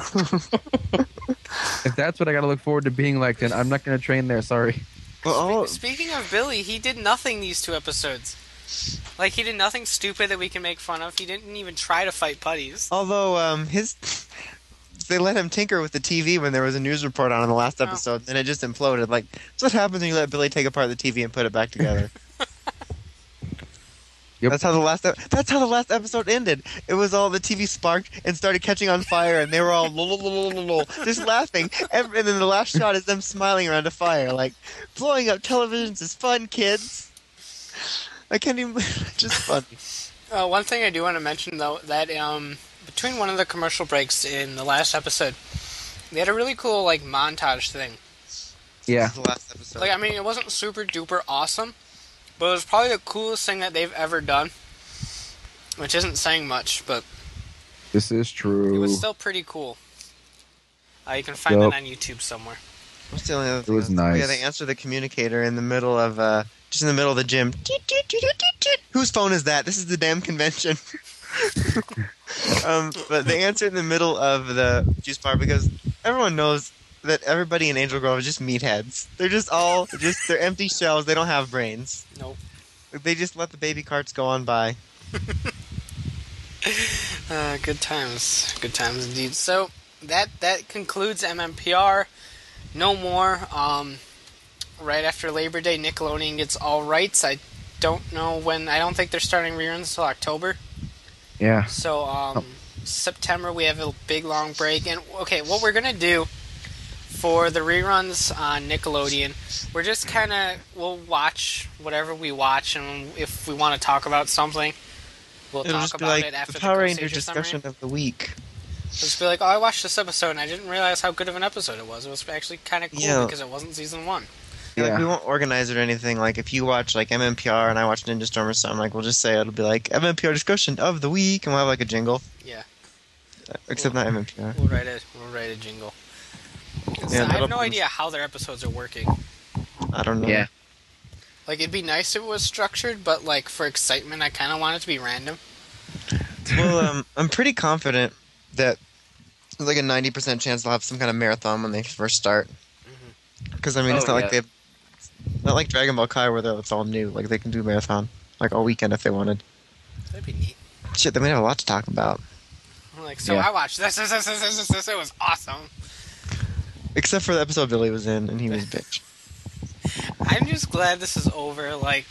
if that's what I got to look forward to being like, then I'm not going to train there. Sorry. Well, Speaking of Billy, he did nothing these 2 episodes. Like, he did nothing stupid that we can make fun of. He didn't even try to fight putties. although they let him tinker with the TV when there was a news report on in the last Oh. episode, and it just imploded. Like, that's what happens when you let Billy take apart the TV and put it back together. Yep. That's how the last episode ended. It was all the TV sparked and started catching on fire, and they were all just laughing. And then the last shot is them smiling around a fire, like blowing up televisions is fun, kids. I can't even. Just funny. One thing I do want to mention though, that between one of the commercial breaks in the last episode, they had a really cool like montage thing. Yeah. This is the last episode. Like, I mean, it wasn't super duper awesome, but it was probably the coolest thing that they've ever done. Which isn't saying much, but This is true. it was still pretty cool. You can find Yup. it on YouTube somewhere. What's the only other thing? was nice. Yeah, they answer the communicator in the middle of just in the middle of the gym. Whose phone is that? This is the damn convention. But they answer in the middle of the juice bar because everyone knows that everybody in Angel Grove is just meatheads. They're just they're empty shells. They don't have brains. Nope. They just let the baby carts go on by. Good times indeed. So that concludes MMPR. No more. Right after Labor Day, Nickelodeon gets all rights. I don't know when. I don't think they're starting reruns until October. Yeah. So September we have a big long break. And okay, what we're gonna do for the reruns on Nickelodeon, we're just we'll watch whatever we watch, and if we want to talk about something, we'll It'll talk just be about like it after the the Power Ghost Ranger Age summary. discussion of the week. Just be like, oh, I watched this episode and I didn't realize how good of an episode it was. It was actually kind of cool Yeah. because it wasn't season 1. Like, Yeah. we won't organize it or anything. Like, if you watch, like, MMPR and I watch Ninja Storm or something, like, we'll just say it'll be, like, MMPR discussion of the week, and we'll have, like, a jingle. Yeah. Except not MMPR. We'll write a jingle. Yeah, I have that'll no be- idea how their episodes are working. I don't know. Yeah. Like, it'd be nice if it was structured, but, like, for excitement, I kind of want it to be random. Well, I'm pretty confident that there's, like, a 90% chance they'll have some kind of marathon when they first start. Because, I mean, it's Oh, not like not like Dragon Ball Kai where it's all new. Like, they can do marathon, like, all weekend if they wanted. That'd be neat. Shit, they might have a lot to talk about. Like, so Yeah. I watched this, it was awesome. Except for the episode Billy was in, and he was a bitch. I'm just glad this is over. Like,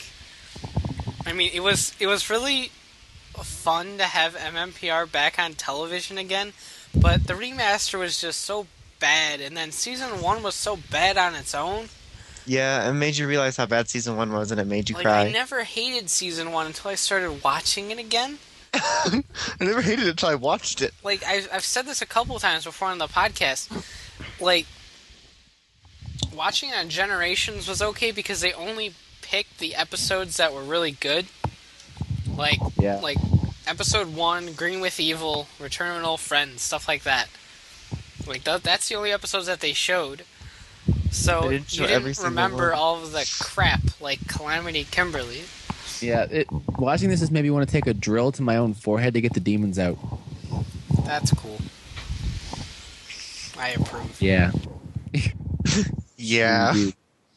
I mean, it was really fun to have MMPR back on television again, but the remaster was just so bad, and then season 1 was so bad on its own. Yeah, it made you realize how bad season 1 was, and it made you Like, cry. I never hated season 1 until I started watching it again. I never hated it until I watched it. Like, I've said this a couple of times before on the podcast. Like, watching on Generations was okay because they only picked the episodes that were really good. Like, Yeah. like episode 1, Green with Evil, Return of an Old Friend, stuff like that. Like, that's the only episodes that they showed. So, They didn't show you every didn't single remember one. all of the crap, like Calamity Kimberly. Yeah. Watching this has made me want to take a drill to my own forehead to get the demons out. That's cool. I approve. Yeah. Yeah. Indeed.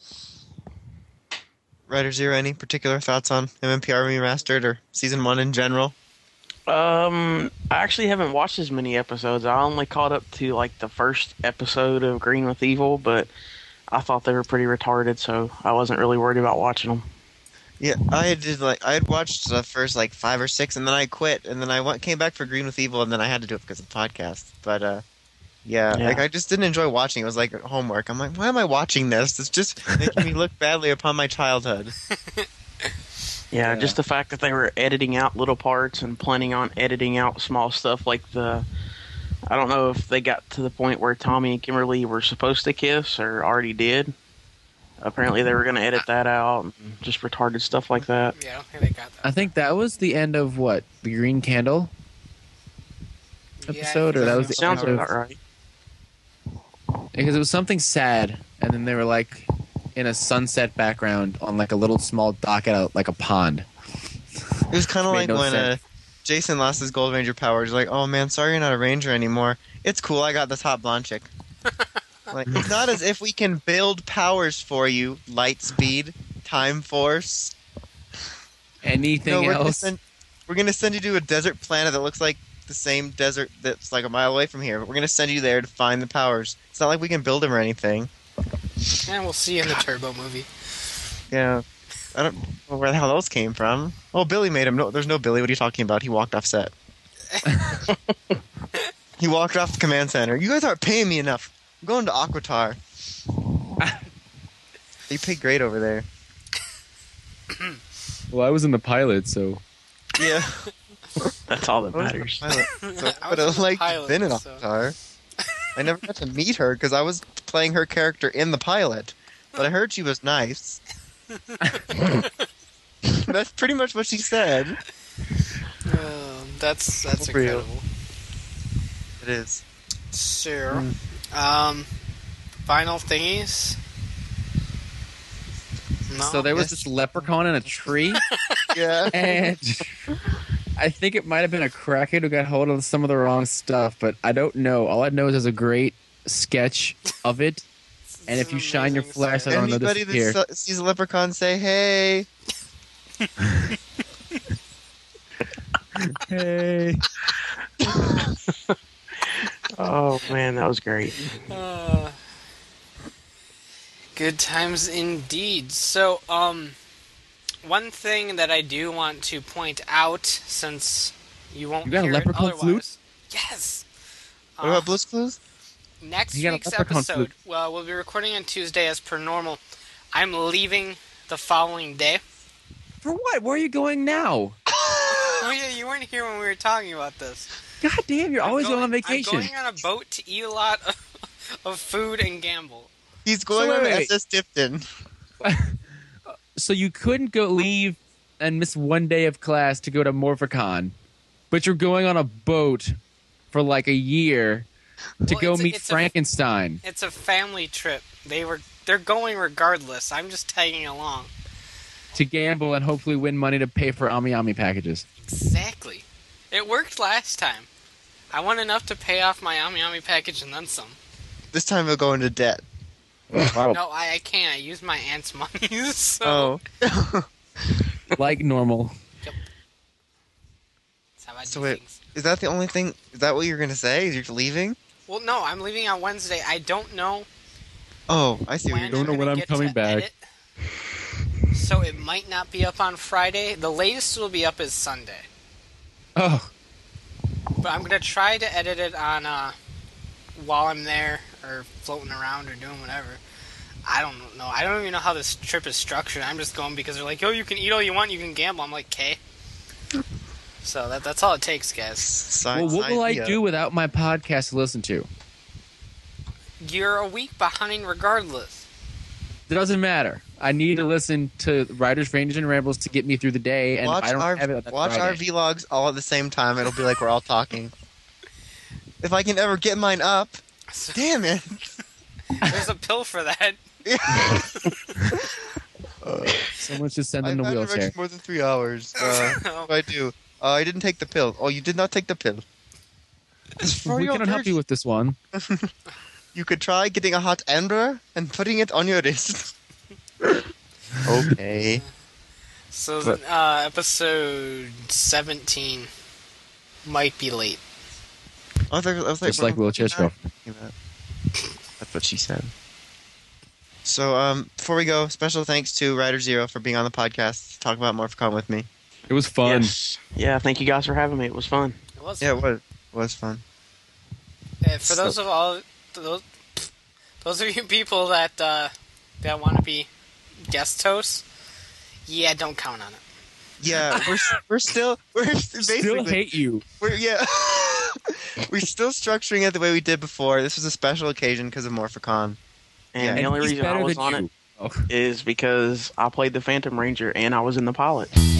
Writer Zero, any particular thoughts on MMPR Remastered or Season 1 in general? I actually haven't watched as many episodes. I only caught up to like the first episode of Green with Evil, but I thought they were pretty retarded, so I wasn't really worried about watching them. Yeah, I had watched the first like 5 or 6, and then I quit, and then I came back for Green with Evil, and then I had to do it because of the podcast. But yeah, Yeah. like I just didn't enjoy watching. It was like homework. I'm like, why am I watching this? It's just making me look badly upon my childhood. Yeah, Yeah. just the fact that they were editing out little parts and planning on editing out small stuff like I don't know if they got to the point where Tommy and Kimberly were supposed to kiss or already did. Apparently they were going to edit that out and just retarded stuff like that. Yeah, I don't think they got that. I think that was the end of what? The Green Candle episode? Or that was the Sounds end of... about right. Because it was something sad, and then they were like in a sunset background on like a little small dock at like a pond. It was kind of Made like no when sense. Jason lost his Gold Ranger powers. Like, oh man, sorry you're not a Ranger anymore. It's cool, I got this hot blonde chick. Like, it's not as if we can build powers for you. Light speed, time force. Anything else? We're gonna send you to a desert planet that looks like the same desert that's like a mile away from here. But we're gonna send you there to find the powers. It's not like we can build them or anything. Yeah, we'll see you in the Turbo movie. Yeah. I don't know where the hell those came from. Oh, Billy made him. No, there's no Billy. What are you talking about? He walked off set. He walked off the command center. You guys aren't paying me enough. I'm going to Aquatar. They pay great over there. Well, I was in the pilot, so Yeah. That's all that I was matters. in the pilot, so I I would was have in the liked pilot, been in so- Aquatar. I never got to meet her because I was playing her character in the pilot. But I heard she was nice. That's pretty much what she said. That's For real. incredible. It is. Sure. Final thingies. No. so there was Yes. this leprechaun in a tree, Yeah. and I think it might have been a crackhead who got hold of some of the wrong stuff, but I don't know. All I know is there's a great sketch of it, and if you shine your flashlight on, they'll Anybody disappear. that sees a leprechaun say, hey. Hey, Oh man, that was great. Good times indeed. So, one thing that I do want to point out, since you won't You got a hear it leprechaun otherwise, flute? yes. What about Blue's Clues? Next You got a week's leprechaun episode, flute. well, we'll be recording on Tuesday as per normal. I'm leaving the following day. for what? Where are you going now? Oh yeah, you weren't here when we were talking about this. God damn, you're always going on vacation. I'm going on a boat to eat a lot of food and gamble. He's going wait, on wait. SS Tipton. So you couldn't go leave and miss one day of class to go to Morphicon, but you're going on a boat for like a year to Well, go meet it's Frankenstein. It's a family trip. They're going regardless. I'm just tagging along. To gamble and hopefully win money to pay for Ami Ami packages. Exactly. It worked last time. I won enough to pay off my Ami Ami package and then some. This time he'll go into debt. Wow. No, I can't. I used my aunt's money. So Oh. Like normal. that's how I do So wait. things. Is that the only thing? Is that what you're going to say? Is you're leaving? Well, no, I'm leaving on Wednesday. I don't know Oh, I see what when you're Don't know I'm when gonna I'm get coming to back. edit. So it might not be up on Friday. The latest will be up is Sunday. Oh, But I'm gonna try to edit it on while I'm there or floating around or doing whatever. I don't know. I don't even know how this trip is structured. I'm just going because they're like, "Yo, you can eat all you want. You can gamble." I'm like, "Okay." So that's all it takes, guys. well, what will I do without my podcast to listen to? You're a week behind regardless. It doesn't matter. I need to listen to Riders, Rangers, and Rambles to get me through the day, and Watch I don't our have it on that watch our Friday. vlogs all at the same time. It'll be like we're all talking. If I can ever get mine up, So, damn it! there's a pill for that. Someone should send I've them a had wheelchair. more than 3 hours. What do I do? I didn't take the pill. Oh, you did not take the pill. It's for We your cannot help you with this one. You could try getting a hot ember and putting it on your wrist. Okay. So But- episode 17 might be late. I was Just like wheelchair show. That's what she said. So, before we go, special thanks to Rider Zero for being on the podcast to talk about Morphicon with me. It was fun. Yes. Yeah, thank you guys for having me. It was fun. It was Yeah, fun. it was fun. For those of all those of you people that want to be guest hosts, yeah, don't count on it. Yeah, we're still basically Still hate you. we're we're still structuring it the way we did before. This was a special occasion because of Morphicon. And Yeah. the only he's reason I better was than on you. it Oh. is because I played the Phantom Ranger and I was in the pilot.